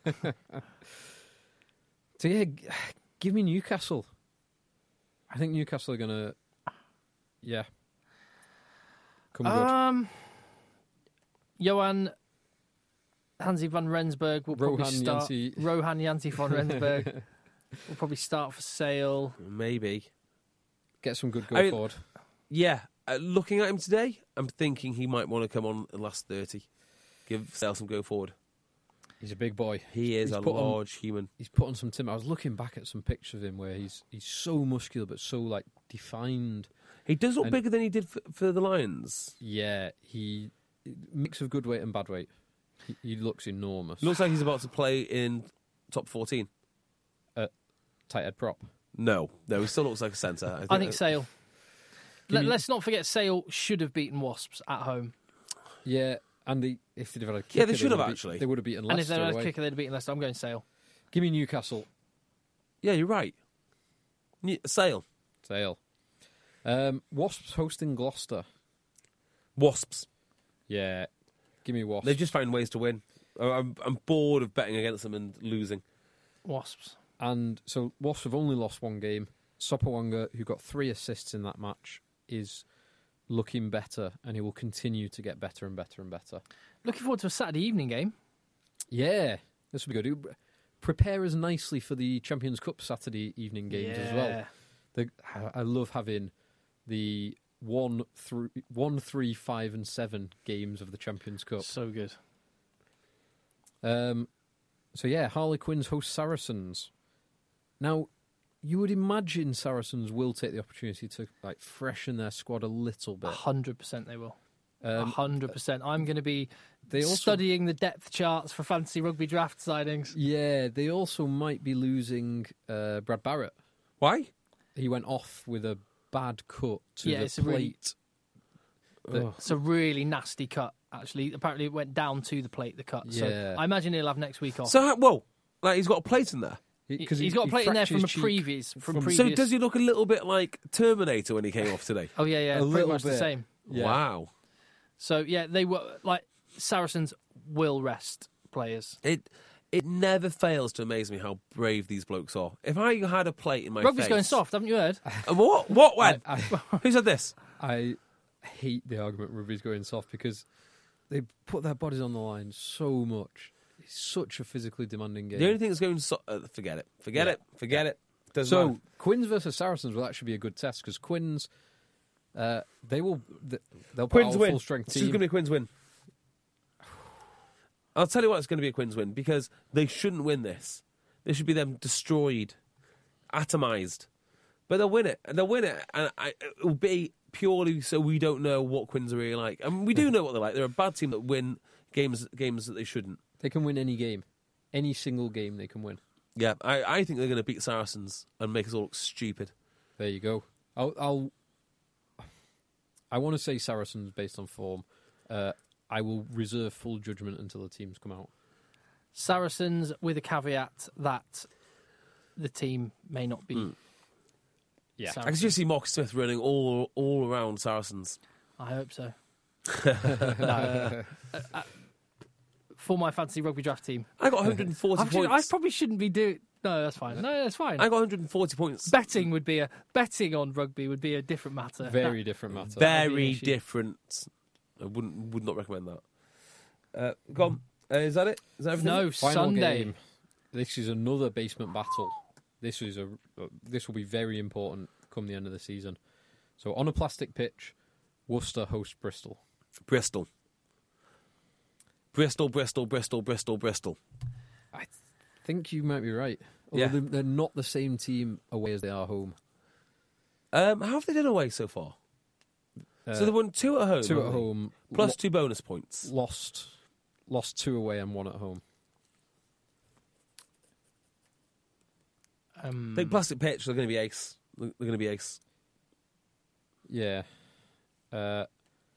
So yeah, g- give me Newcastle. I think Newcastle are gonna, yeah, come good. Um, Johan Hansi van Rensburg will probably Rohan start. Jansi- Rohan Jansi van Rensburg will probably start for Sale. Maybe. Get some good go I mean- forward. Yeah, uh, looking at him today, I'm thinking he might want to come on the last thirty. Give Sale some go forward. He's a big boy. He is He's a put on- large human. He's put on some timber. I was looking back at some pictures of him where he's he's so muscular but so like defined. He does look And- bigger than he did for, for the Lions. Yeah, he mix of good weight and bad weight. He, he looks enormous. Looks like he's about to play in top fourteen. Tight head prop. No, no, he still looks like a centre. I think, I think Sale. Give Let, me- let's not forget Sale should have beaten Wasps at home. Yeah, and they, if they'd have had a kicker, Yeah, they should would have beat- actually. They would have beaten and if Leicester they had a away. kicker, they'd have beaten Leicester. I'm going Sale. Give me Newcastle. Yeah, you're right. Ye- Sale. Sale. Um, Wasps hosting Gloucester. Wasps. Yeah, give me Wasps. They've just found ways to win. I- I'm, I'm bored of betting against them and losing. Wasps. And so Wasps have only lost one game. Sopawanga, who got three assists in that match, is looking better, and he will continue to get better and better and better. Looking forward to a Saturday evening game. Yeah, this will be good. Prepare us nicely for the Champions Cup Saturday evening games as well. Yeah. The, I love having the one, through, one, three, five, and seven games of the Champions Cup. So good. Um, so yeah, Harlequins host Saracens. Now, you would imagine Saracens will take the opportunity to like freshen their squad a little A bit. hundred percent they will. A Um, hundred percent. I'm going to be They also- studying the depth charts for fantasy rugby draft signings. Yeah, they also might be losing uh, Brad Barrett. Why? He went off with a bad cut to Yeah, the it's a really- plate. The- It's a really nasty cut, actually. Apparently, it went down to the plate, the cut. So Yeah. I imagine he'll have next week off. So, how- whoa, like he's got a plate in there. He- He- 'cause he's he- got a he plate in there fractured from a his cheek. previous. From, from- previous. So does he look a little bit like Terminator when he came off today? Oh yeah, yeah, A pretty little much the bit. same. Yeah. Wow. So yeah, they were like Saracens will rest players. It it never fails to amaze me how brave these blokes are. If I had a plate in my Rugby's face... going soft, haven't you heard? Uh, What? What? When? I, Who said this? I hate the argument rugby's going soft because they put their bodies on the line so much. It's such a physically demanding game. The only thing that's going so... Uh, forget it. Forget Yeah. it. Forget it. Doesn't So matter. Quins versus Saracens will actually be a good test because Quins, uh, they will th- they'll put Quins out a win. full strength This is team. going to be a Quins win. I'll tell you what, it's going to be a Quins win because they shouldn't win this. This should be them destroyed, atomised. But they'll win it, and they'll win it, and I, it will be purely so we don't know what Quins are really like. I mean, we do know what they're like. They're a bad team that win games games that they shouldn't. They can win any game, any single game they can win. Yeah, I, I think they're going to beat Saracens and make us all look stupid. There you go. I'll, I'll I want to say Saracens based on form. Uh, I will reserve full judgment until the teams come out. Saracens with a caveat that the team may not be. Mm. Yeah. I can just see Mark Smith running all all around Saracens. I hope so. no. Uh, uh, for my fantasy rugby draft team, I got one hundred forty I, should, I points. probably shouldn't be doing. No, that's fine. No, that's fine. I got one hundred forty points. betting would be a betting on rugby would be a different matter. Very That- different matter. That'd be Very an issue. different. I wouldn't would not recommend that. Uh, go on. Uh, is that it? Is that everything? No, Final Sunday. game. This is another basement battle. This is a. Uh, this will be very important come the end of the season. So on a plastic pitch, Worcester hosts Bristol. Bristol. Bristol, Bristol, Bristol, Bristol, Bristol. I think you might be right. Although Yeah. they're, they're not the same team away as they are home. Um, how have they done away so far? Uh, so they won two at home. two at haven't they? home, Plus lo- two bonus points. lost, lost two away and one at home. Um, Big plastic pitch, they're going to be ace. They're going to be ace. Yeah. Uh,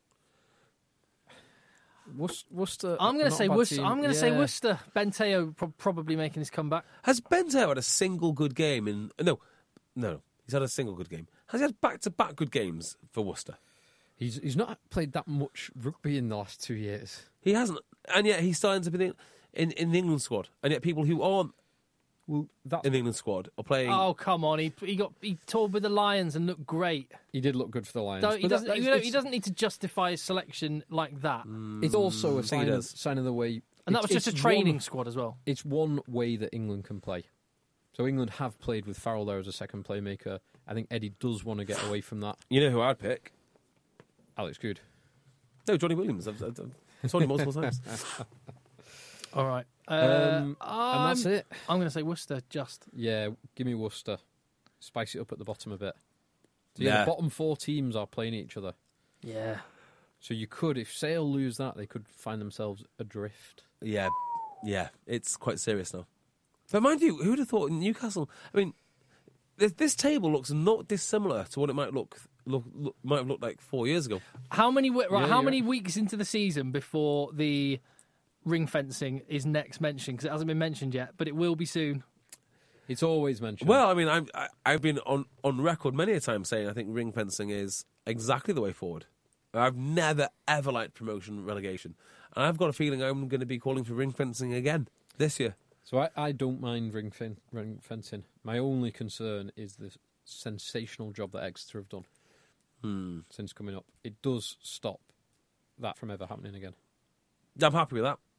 Worc- Worcester. I'm going to not a say bad Worcester. team. I'm going to say Yeah. Worcester. Benteo pro- probably making his comeback. Has Benteo had a single good game in... No, no. He's had a single good game. Has he had back-to-back good games for Worcester? He's he's not played that much rugby in the last two years. He hasn't. And yet he still ends up in the, in, in the England squad. And yet people who aren't Well, that in the England squad are playing... Oh come on! He he got he toured with the Lions and looked great. he did look good for the Lions. Don't, he but that- doesn't. that- you know, he it's- doesn't need to justify his selection like that. It's also a think he sign of, does. sign of the way. And that it's- was just a it's training one- squad as well. It's one way that England can play. So England have played with Farrell there as a second playmaker. I think Eddie does want to get away from that. You know who I'd pick? Alex Good. No, Johnny Williams. I've, I've, I've told you multiple times. All right. Uh, Um, I'm, and that's it. I'm going to say Worcester. Just Yeah, give me Worcester. Spice it up at the bottom a bit. So yeah, Yeah. the bottom four teams are playing each other. yeah. So you could, if Sale lose that, they could find themselves adrift. Yeah, yeah, it's quite serious now. But mind you, who would have thought Newcastle? I mean, this, this table looks not dissimilar to what it might look, look, look might have looked like four years ago. How many we- right? Yeah, how you're many right. weeks into the season before the ring fencing is next mentioned? Because it hasn't been mentioned yet, but it will be soon. It's always mentioned. Well, I mean, I've I, I've been on, on record many a time saying I think ring fencing is exactly the way forward. I've never ever liked promotion relegation, and I've got a feeling I'm going to be calling for ring fencing again this year. So I, I don't mind ring, fen- ring fencing. My only concern is the sensational job that Exeter have done Hmm. since coming up. It does stop that from ever happening again. I'm happy with that.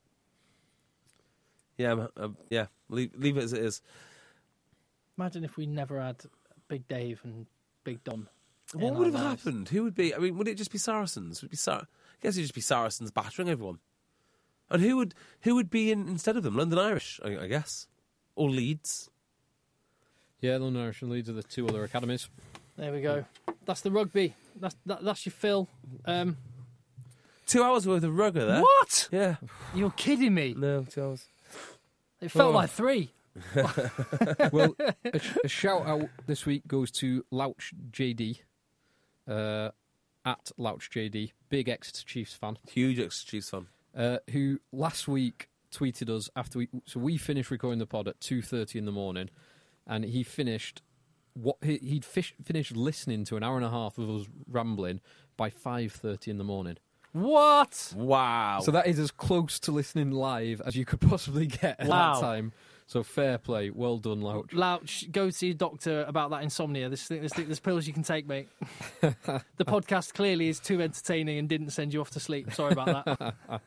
Yeah, I'm, I'm, yeah. Leave, leave it as it is. Imagine if we never had Big Dave and Big Don. in What our would have lives. happened? Who would be? I mean, would it just be Saracens? Would it be Sar- I guess it'd just be Saracens battering everyone. And who would who would be in instead of them? London Irish, I, I guess, or Leeds. Yeah, London Irish and Leeds are the two other academies. There we go. That's the rugby. That's that, that's your fill. Um, Two hours worth of rugger there. what? Yeah. You're kidding me? No, two hours. It felt Oh. like three. Well, a, sh- a shout out this week goes to Louch J D, uh, at Louch J D, big Exeter Chiefs fan, Huge Exeter Chiefs fan. uh, who last week tweeted us after we. So we finished recording the pod at two thirty in the morning, and he finished what he, he'd fish, finished listening to an hour and a half of us rambling by five thirty in the morning. What? Wow. So that is as close to listening live as you could possibly get at Wow. that time. So fair play, well done, Louch. Louch, go see a doctor about that insomnia. There's, there's, there's pills you can take, mate. The podcast clearly is too entertaining and didn't send you off to sleep. Sorry about that.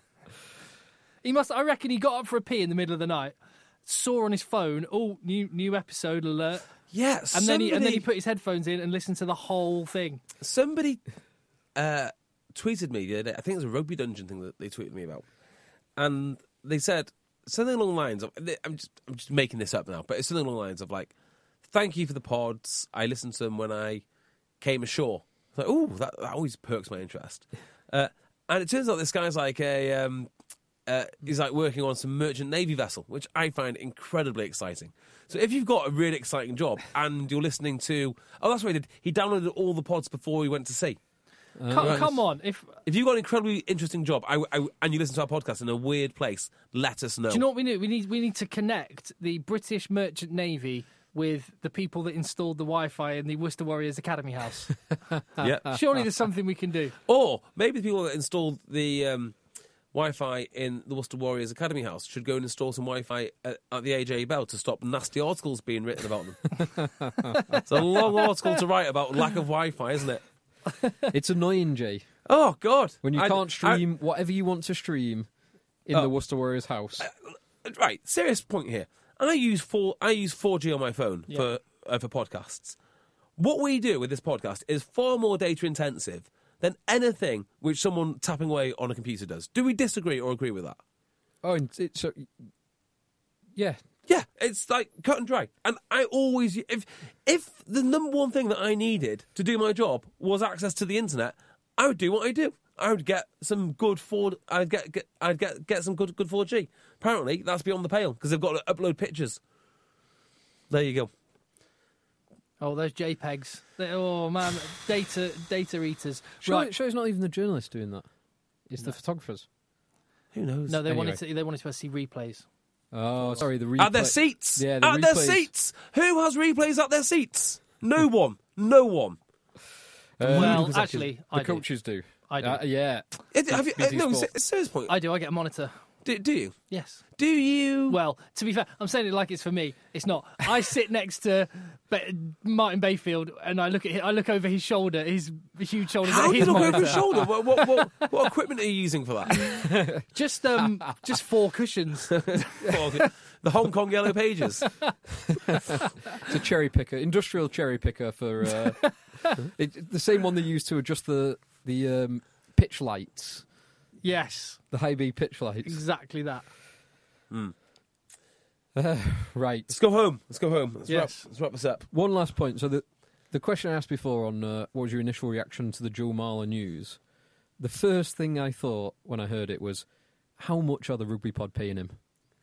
He must. I reckon he got up for a pee in the middle of the night, saw on his phone, oh, new new episode alert, yeah, and somebody, then he and then he put his headphones in and listened to the whole thing. somebody uh, tweeted me the other day. I think it was a rugby dungeon thing that they tweeted me about, and they said something along the lines of, I'm just I'm just making this up now, but it's something along the lines of like, thank you for the pods. I listened to them when I came ashore. I was like, oh, that, that always perks my interest. Uh, and it turns out this guy's like a um, uh, he's like working on some merchant navy vessel, which I find incredibly exciting. So if you've got a really exciting job and you're listening to, oh, that's what he did. He downloaded all the pods before he went to sea. Come, Right. come on, if If you've got an incredibly interesting job I, I, and you listen to our podcast in a weird place, let us know. do you know what we need? We need we need to connect the British Merchant Navy with the people that installed the Wi-Fi in the Worcester Warriors Academy house. Yeah. Surely there's something we can do. Or maybe the people that installed the um, Wi-Fi in the Worcester Warriors Academy house should go and install some Wi-Fi at, at the A J Bell to stop nasty articles being written about them. It's a long article to write about lack of Wi-Fi, isn't it? It's annoying, Jay, Oh, God. when you I- can't stream whatever you want to stream in Oh. the Worcester Warriors house. I- right, serious point here. I use four. I use four G on my phone Yeah. for uh, for podcasts. What we do with this podcast is far more data intensive than anything which someone tapping away on a computer does. Do we disagree or agree with that? Oh, and it, so yeah, Yeah, it's like cut and dry. And I always, if if the number one thing that I needed to do my job was access to the internet, I would do what I do. I would get some good four. I'd get, get I'd get get some good good four G. Apparently, that's beyond the pale because they've got to upload pictures. There you go. Oh, those JPEGs. They, oh man, data data eaters. sure, Right. sure, it's not even the journalists doing that. It's the photographers. Who knows? No, they Anyway. wanted to. They wanted to see replays. Oh, sorry, the replay. At their seats. Yeah, the at their replays. seats. Who has replays at their seats? No one. No one. Uh, Well, the actually, I do. coaches do. I do. Uh, yeah. It, have you, Busy no, sport. it's a serious point. I do. I get a monitor. do, do you? Yes. Do you? Well, to be fair, I'm saying it like it's for me. It's not. I sit next to Ba- Martin Bayfield, and I look at him, I look over his shoulder, his huge shoulders. How at do you his look over monitor. his shoulder? What, what, what, what equipment are you using for that? Just um, just four cushions. the Hong Kong Yellow Pages. It's a cherry picker, industrial cherry picker for uh, it, the same one they use to adjust the the um, pitch lights, Yes, the high B pitch lights. exactly that. Uh, right. Let's go home. Let's go home. Let's, Yes. wrap, let's wrap this up. One last point. So the the question I asked before on uh, what was your initial reaction to the Joe Marler news? The first thing I thought when I heard it was, how much are the Rugby Pod paying him?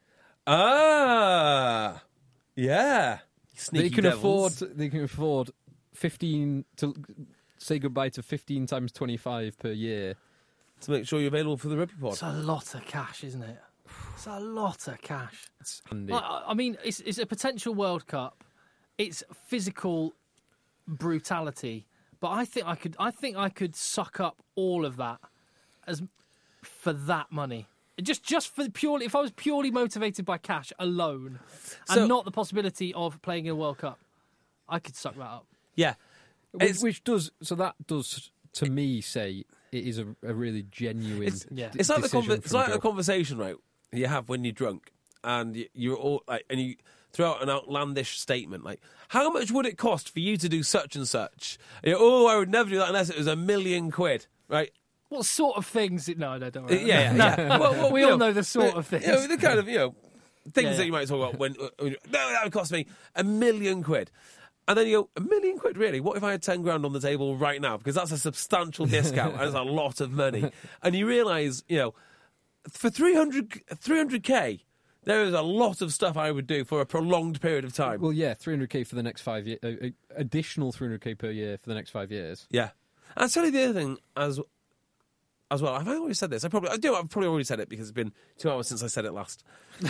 Ah, yeah. Sneaky they can devils. afford. They can afford fifteen to say goodbye to fifteen times twenty five per year to make sure you're available for the Rugby Pod. It's a lot of cash, isn't it? It's a lot of cash. It's handy. Like, I mean, it's, it's a potential World Cup. It's physical brutality, but I think I could. I think I could suck up all of that as for that money. Just, just for purely. If I was purely motivated by cash alone, So- and not the possibility of playing in a World Cup, I could suck that up. Yeah. which, It's- which does so that does to me say it is a, a really genuine. It's, Yeah. it's like the decision conver- it's from like Joe. a conversation, right? You have when you're drunk, and you, you're all like, and you throw out an outlandish statement like, "How much would it cost for you to do such and such?" And you're, oh, I would never do that unless it was a million quid, right? What sort of things? No, no, don't worry. Yeah, yeah, yeah. Well, well, We you all know the sort of You things. know, the kind of you know things Yeah, that yeah. you might talk about when, when you- no, that would cost me a million quid. And then you go, a million quid, really? What if I had ten grand on the table right now? Because that's a substantial discount and it's a lot of money. And you realise, you know, for three hundred k, there is a lot of stuff I would do for a prolonged period of time. Well, yeah, three hundred k for the next five years. Uh, uh, additional three hundred k per year for the next five years. Yeah. And I'll tell you the other thing as as well. Have I already said this? I probably I do. I've probably already said it because it's been two hours since I said it last.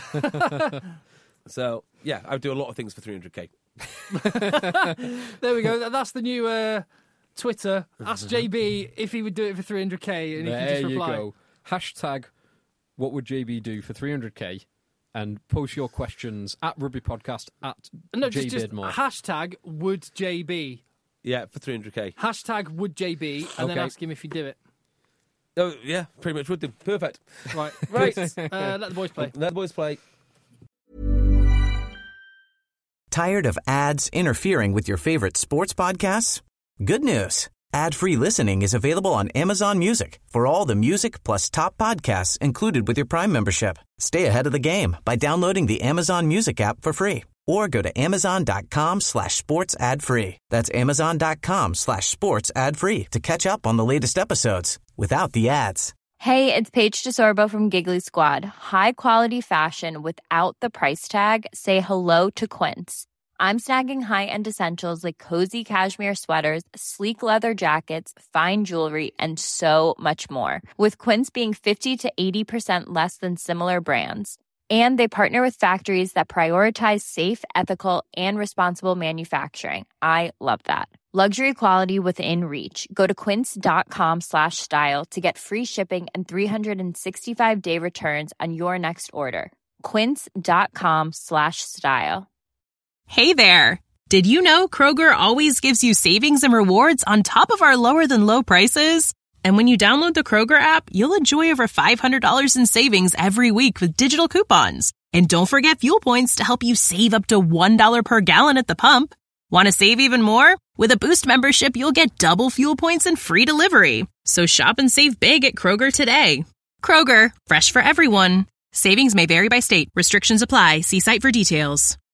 So, yeah, I would do a lot of things for three hundred k. There we go. That's the new uh, Twitter. Ask J B if he would do it for three hundred k, and he can There just you reply. go. Hashtag what would J B do for three hundred k? And post your questions at Rugby Podcast at No, J just, just Beardmore. hashtag would J B. Yeah, for three hundred k. Hashtag would J B, and then Okay. ask him if he'd do it. Oh, yeah, pretty much would do. Perfect. Right. Right. uh, let the boys play. Let the boys play. Tired of ads interfering with your favorite sports podcasts? Good news. Ad-free listening is available on Amazon Music for all the music plus top podcasts included with your Prime membership. Stay ahead of the game by downloading the Amazon Music app for free or go to amazon.com slash sports ad free. That's amazon.com slash sports ad free to catch up on the latest episodes without the ads. Hey, it's Paige DeSorbo from Giggly Squad. High quality fashion without the price tag. Say hello to Quince. I'm snagging high-end essentials like cozy cashmere sweaters, sleek leather jackets, fine jewelry, and so much more. With Quince being fifty to eighty percent less than similar brands. And they partner with factories that prioritize safe, ethical, and responsible manufacturing. I love that. Luxury quality within reach. Go to quince.com slash style to get free shipping and three sixty-five day returns on your next order. Quince.com slash style. Hey there! Did you know Kroger always gives you savings and rewards on top of our lower than low prices? And when you download the Kroger app, you'll enjoy over five hundred dollars in savings every week with digital coupons. And don't forget fuel points to help you save up to one dollar per gallon at the pump. Want to save even more? With a Boost membership, you'll get double fuel points and free delivery. So shop and save big at Kroger today. Kroger, fresh for everyone. Savings may vary by state. Restrictions apply. See site for details.